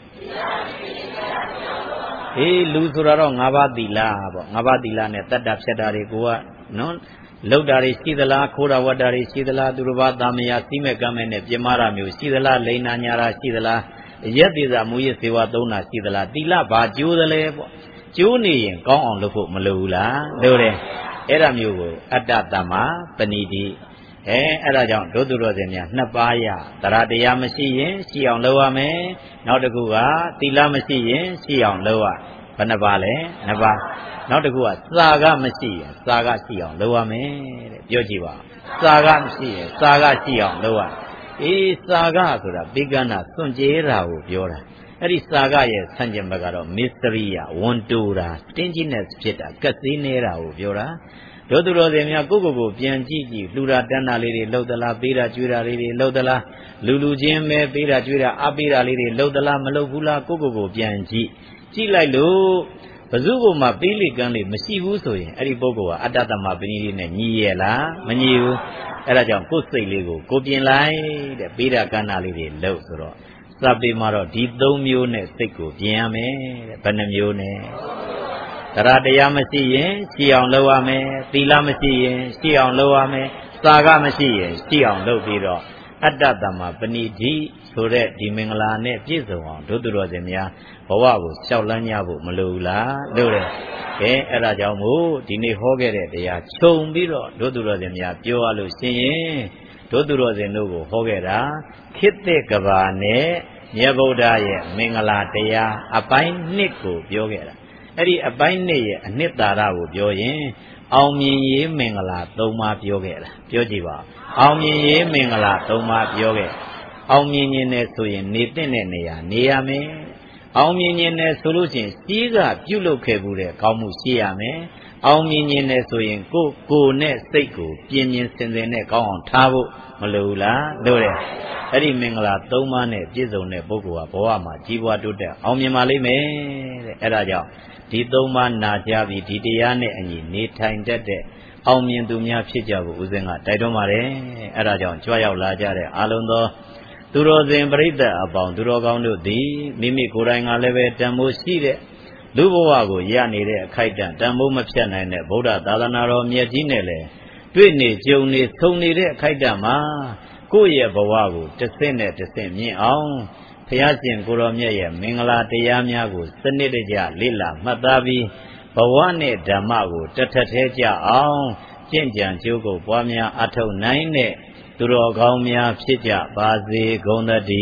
S2: လူဆိုတာတော့၅ပါးသီလပေါ့၅ပါးသီလနဲ့တတ္တဖြတ်တာတွေကိုကနော်လောက်တာတွေရှိသလားခိုးတာဝတ်တာတွေရှိသလားသူတစ်ပါးသားမယားစီးမဲ့ကမ်းမဲ့နဲ့ပြမတာမျိုးရှိသလားလိန်နာညာတာရှိသလားရက်သေးစာမူရစေဝါသုံးတာရှိသလားသီလဘာကျိုးသလဲပေါ့ကျိုးနေရင်ကောင်းအောင်လုပ်ဖို့မလိုဘူးလားလို့တယ်အဲ့ဒါမျိုးကိုအတ္တတမ္မာပဏိတိအဲ့ဒါကြောင့်ဒုသူတော်စင်များ2ပါးရတရားတရားမရှိရင်ရှိအောင်လုပ်ရမယ်နောက်တစ်ခုကသီလမရှိရင်ရှိအောင်လုပ်ရဘယ်နှပါလဲ2ပါးနောက်တစ်ခုကစာကမရှိရင်စာကရှိအောင်လုပ်ရမယ်တဲ့ပြောကြည့်ပါစာကမရှိရင်စာကရှိအောင်လုပ်ရစာကဆိုတာပိကဏစွန့်ကြဲတာကိုပြောတာအဲ့ဒီစာကရဲ့ဆန့်ကျင်ဘက်ကတော့မစ္စရိယဝန်တိုတာတင်းကြီးနဲ့ဖြစ်တာကက်သေးနေတာကိုပြောတာဒုသူတော်စင်များကိုကိုပြန်ကြည့်လှူတာတန်းတာလေးတွေလှုပ်သလားပေးတာကျွေးတာလေးတွေလှုပ်သလားလူချင်းပဲပေးတာကျွေးတာအားပေးတာလေးတွေလှုပ်သလားမလှုပ်ဘူးလားကိုပြန်ကြည့်လိုက်လို့ဘဇုကိုမှပေးလိကမ်းလေးမရှိဘူးဆိုရင်အဲ့ဒီပုဂ္ဂိုလ်ကအတ္တတမပဏိတိနဲ့ညီရဲ့လားမညီဘူးအဲ့ဒါကြောင့်ကိုယ်စိတ်လေးကိုပြင်လိုက်တဲ့ပေးတာကမ်းတာလေးတွေလှုပ်ဆိုတော့စပေမှာတော့ဒီ3မျိုးနဲ့စိတ်ကိုပြင်ရမယ်တဲ့ဘယ်နှမျိုးနဲ့တရားတရားမရှိရင်ရှိအောင်လုပ်ရမယ်သီလမရှိရင်ရှိအောင်လုပ်ရမယ်စာကမရှိရင်ရှိအောင်လုပ်ပြီးတော့အတ္တတမ္မာပဏိတိဆိုတဲ့ဒီမင်္ဂလာနဲ့ပြည့်စုံအောင်ဒုသူတော်စင်များဘဝကိုရှောက်လန်းကြဖို့မလိုဘူးလားလို့တယ်အဲ့ဒါကြောင့်မို့ဒီနေ့ဟောခဲ့တဲ့တရားခြုံပြီးတော့ဒုသူတော်စင်များပြောရလို့ရှိရင်ဒုသူတော်စင်တို့ကိုဟောခဲ့တာခေတ္တကဘာနဲ့မြတ်ဗုဒ္ဓရဲ့မင်္ဂလာတရားအပိုင်း1ကိုပြောခဲ့တာအဲ့ဒီအပိုင်း2ရဲ့အနှစ်သာရကိုပြောရင်အောင်မြင်ရေးမင်္ဂလာ3ပါးပြောခဲ့တာပြောကြည့်ပါအောင်မြင်ရေးမင်္ဂလာ3ပါးပြောခဲ့အောင်မြင်ခြင်းနဲ့ဆိုရင်နေတဲ့နေရာနေရမယ်အောင်မြင်ခြင်းနဲ့ဆိုလို့ရှိရင်စီးကပြုတ်လုခဲ့မှုတဲ့ကောင်းမှုရှိရမယ်အောင်မြင်ခြင်းနဲ့ဆိုရင်ကိုယ်နဲ့စိတ်ကိုပြင်းပြင်းစင်စင်နဲ့ကောင်းအောင်ထားဖို့မလိုဘူးလားလို့တယ်အဲ့ဒီမင်္ဂလာ3ပါးနဲ့ပြည့်စုံတဲ့ပုဂ္ဂိုလ်ကဘဝမှာကြီးပွားတိုးတက်အောင်မြင်ပါလိမ့်မယ်တဲ့အဲ့ဒါကြောင့်ဒီ3ပါးနာကြပြီးဒီတရားနဲ့အညီနေထိုင်တတ်တဲ့အောင်မြင်သူများဖြစ်ကြဖို့ဦးဇင်းကတိုက်တွန်းပါတယ်အဲ့ဒါကြောင့်ကြွရောက်လာကြတဲ့အားလုံးသောသူတော်စင်ပရိသတ်အပေါင်းသူတော်ကောင်းတို့သည်မိမိကိုယ်တိုင်ကလည်းပဲတန်ဖိုးရှိတဲ့လူဘဝကိုရနေတဲ့အခိုက်အတန့်တန်ဖိုးမဖြတ်နိုင်တဲ့ဗုဒ္ဓသာသနာတော်မြတ်ကြီးနဲ့လည်းတွေ့နေကြုံနေဆုံနေတဲ့အခိုက်အတန့်မှာကိုယ့်ရဲ့ဘဝကိုတစ်ဆင့်နဲ့တစ်ဆင့်မြင့်အောင်ဘုရားရှင်ကိုတော်မြတ်ရဲ့မင်္ဂလာတရားများကိုစနစ်တကျလေ့လာမှတ်သားပြီးဘဝနဲ့ဓမ္မကိုတထထဲကြအောင်ကျင့်ကြံကြိုးကိုပွားများအထောက်နိုင်တဲ့သူတော်ကောင်းများဖြစ်ကြပါစေကုန်သတ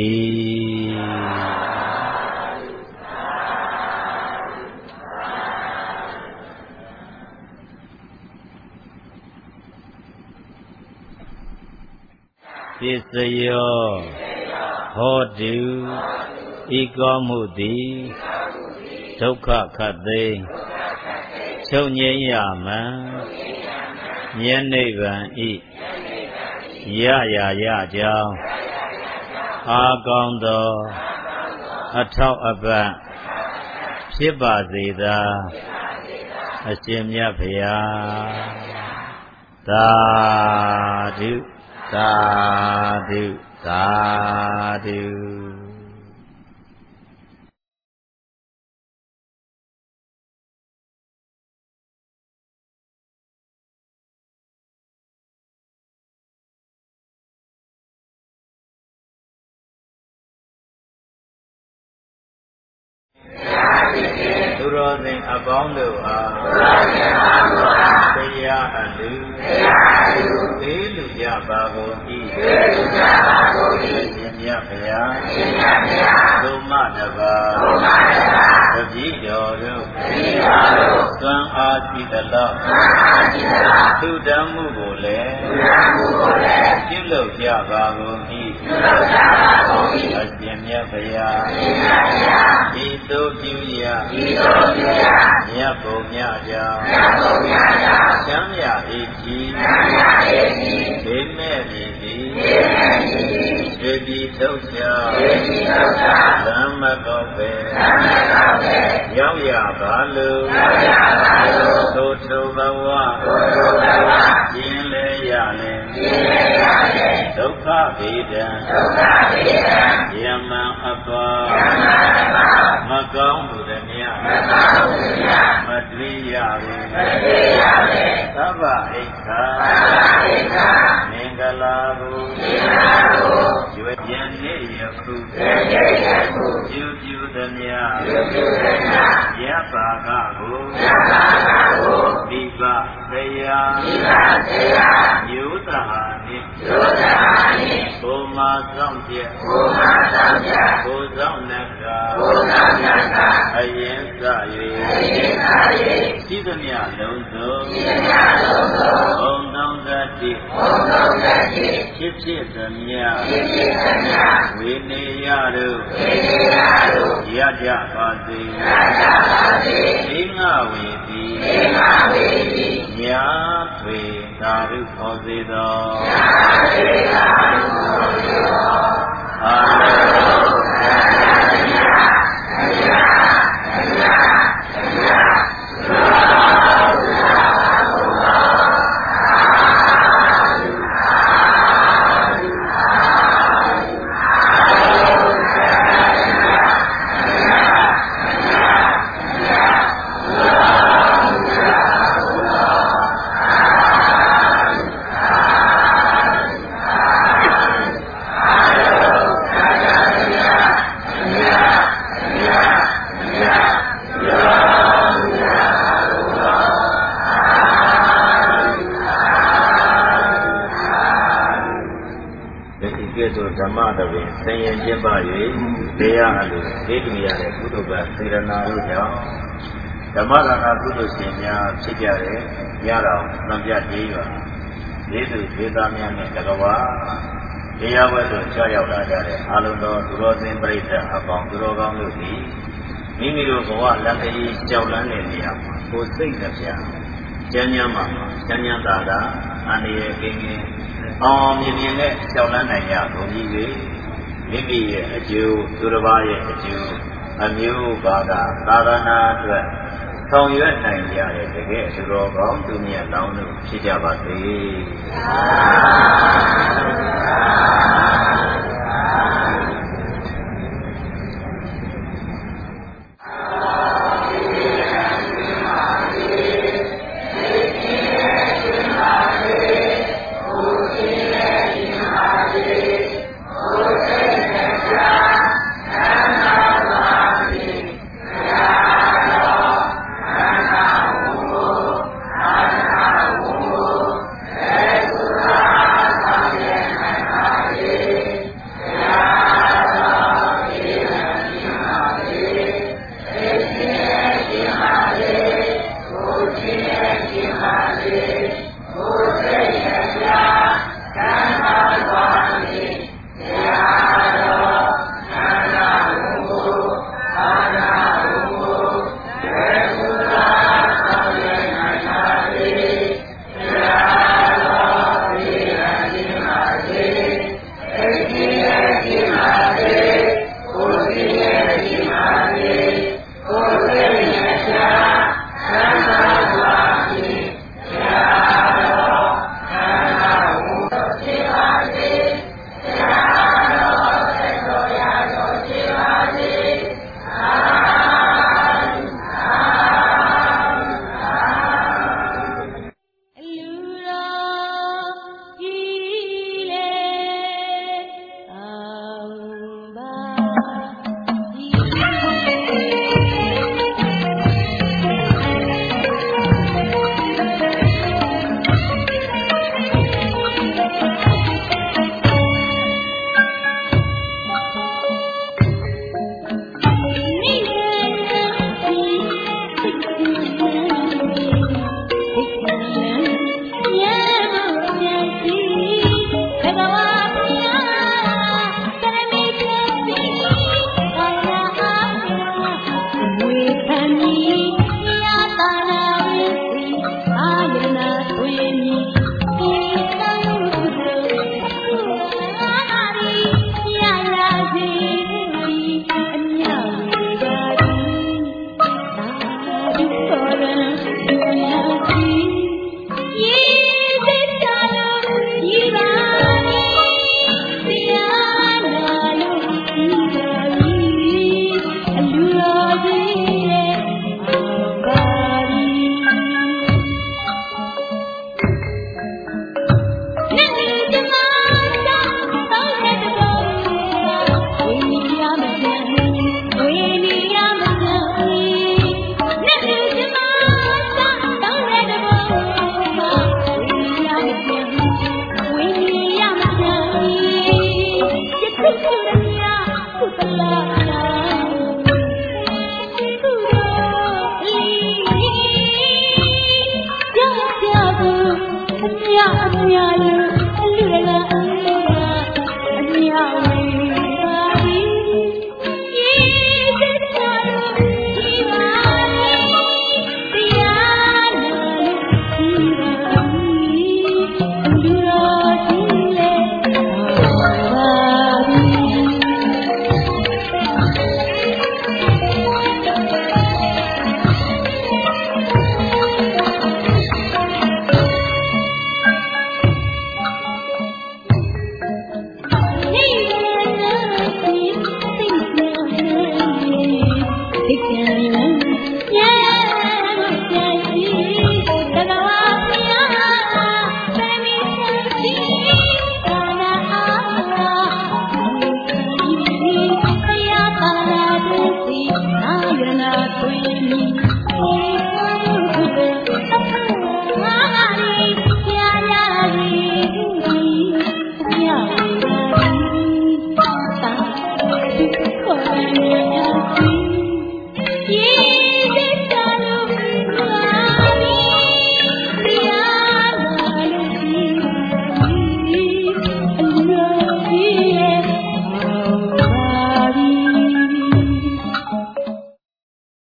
S2: ည်းပစ္စယောဟောတုဤကောမှုသည်ဒုက္ခခတ်သိချုပ်ငြိမ်းရမှန်မြတ်နိဗ္ဗာန်ဤရရကြောင်းအာကောင်းသောအထောက်အပံ့ဖြစ်ပါစေသာအရှင်မြတ်ဗျာသာဓုသာဓုသာဓုသူတော်စင်အပေါင်းတို့အားတရားအလူသေးလူကြပါကုန်၏ရှင်မြတ်ဗျာသုမတပါတပည့်တော်တို့သံအားရှိသလောက်သူတမ်းမှုကိုလည်းပြုလုပ်ကြပါကုန်၏အရှင်မြတ်ဗျာဤသို့ပြုရမြတ်ဘုံမြတ်ကြောင့်ချမ်းမြ၏ကြီးဘေးမဲ့မည်သည်ရွှေပြ
S1: ကြီးထုတ်ချလမ်းမကောက်ပဲရောက်ရပါလို့သို့ထုဘဝကျင်လေရလေဒုက္ခဗေဒံယမံအပါမကောင်းမှုသည်များမတွေ့ရပေသဗ္ဗဣက္ခာမင်္ဂလာဟုရွေကျန်နေယခုပြုပြုသည်များယပ္ပါကဟုဒီပသေယမျိုးသာနှင့်ဘုမာဆောင်ကျက်ဘုဆောင်နကအရင်စ၍ရှိသမျှလုံးစုံဘုံတော်တတိဖြစ်ဖြစ်သမျှဝိနေယတို့ရကြပါစေသိငါဝေတိညာထွေသာရုခေါ်စေသောအာဓမ္မတပင်ဆင်ရင်ကျင့်ပါ၍တရားအလိုဒိဋ္ဌိရတဲ့ကုသိုလ်ကစေရနာတို့ကြောင့်ဓမ္မဒါနကုသိုလ်ရှင်များဖြစ်ကြတဲ့ညတော်သံပြတေးရွာဒေသူဒေသများနဲ့တကဝါတရားဝဲသို့ချရောက်လာကြတဲ့အာလုံတော်သူတော်စင်ပရိသတ်အပေါင်းသူတော်ကောင်းတို့သည်မိမိတို့ဘဝလက်ခရီးကြောက်လန်းတဲ့နေရာမှာကိုယ်စိတ်နှပြကျမ်းမ်းမှာကျမ်းမ်းသာသာအန္တရာယ်ကင်းကင်းအောင်မြင်မြင်နဲ့ကြောက်လန်းနိုင်ကြကုန်ကြီး၍မိမိရဲ့အကျိုးသူတစ်ပါးရဲ့အကျိုးအမျိုးဘာသာသာသနာအတွက်ဆောင်ရွက်နိုင်ကြတဲ့တကယ်သူတော်ကောင်းသူမြတ်လောင်းတို့ဖြစ်ကြပါစေ။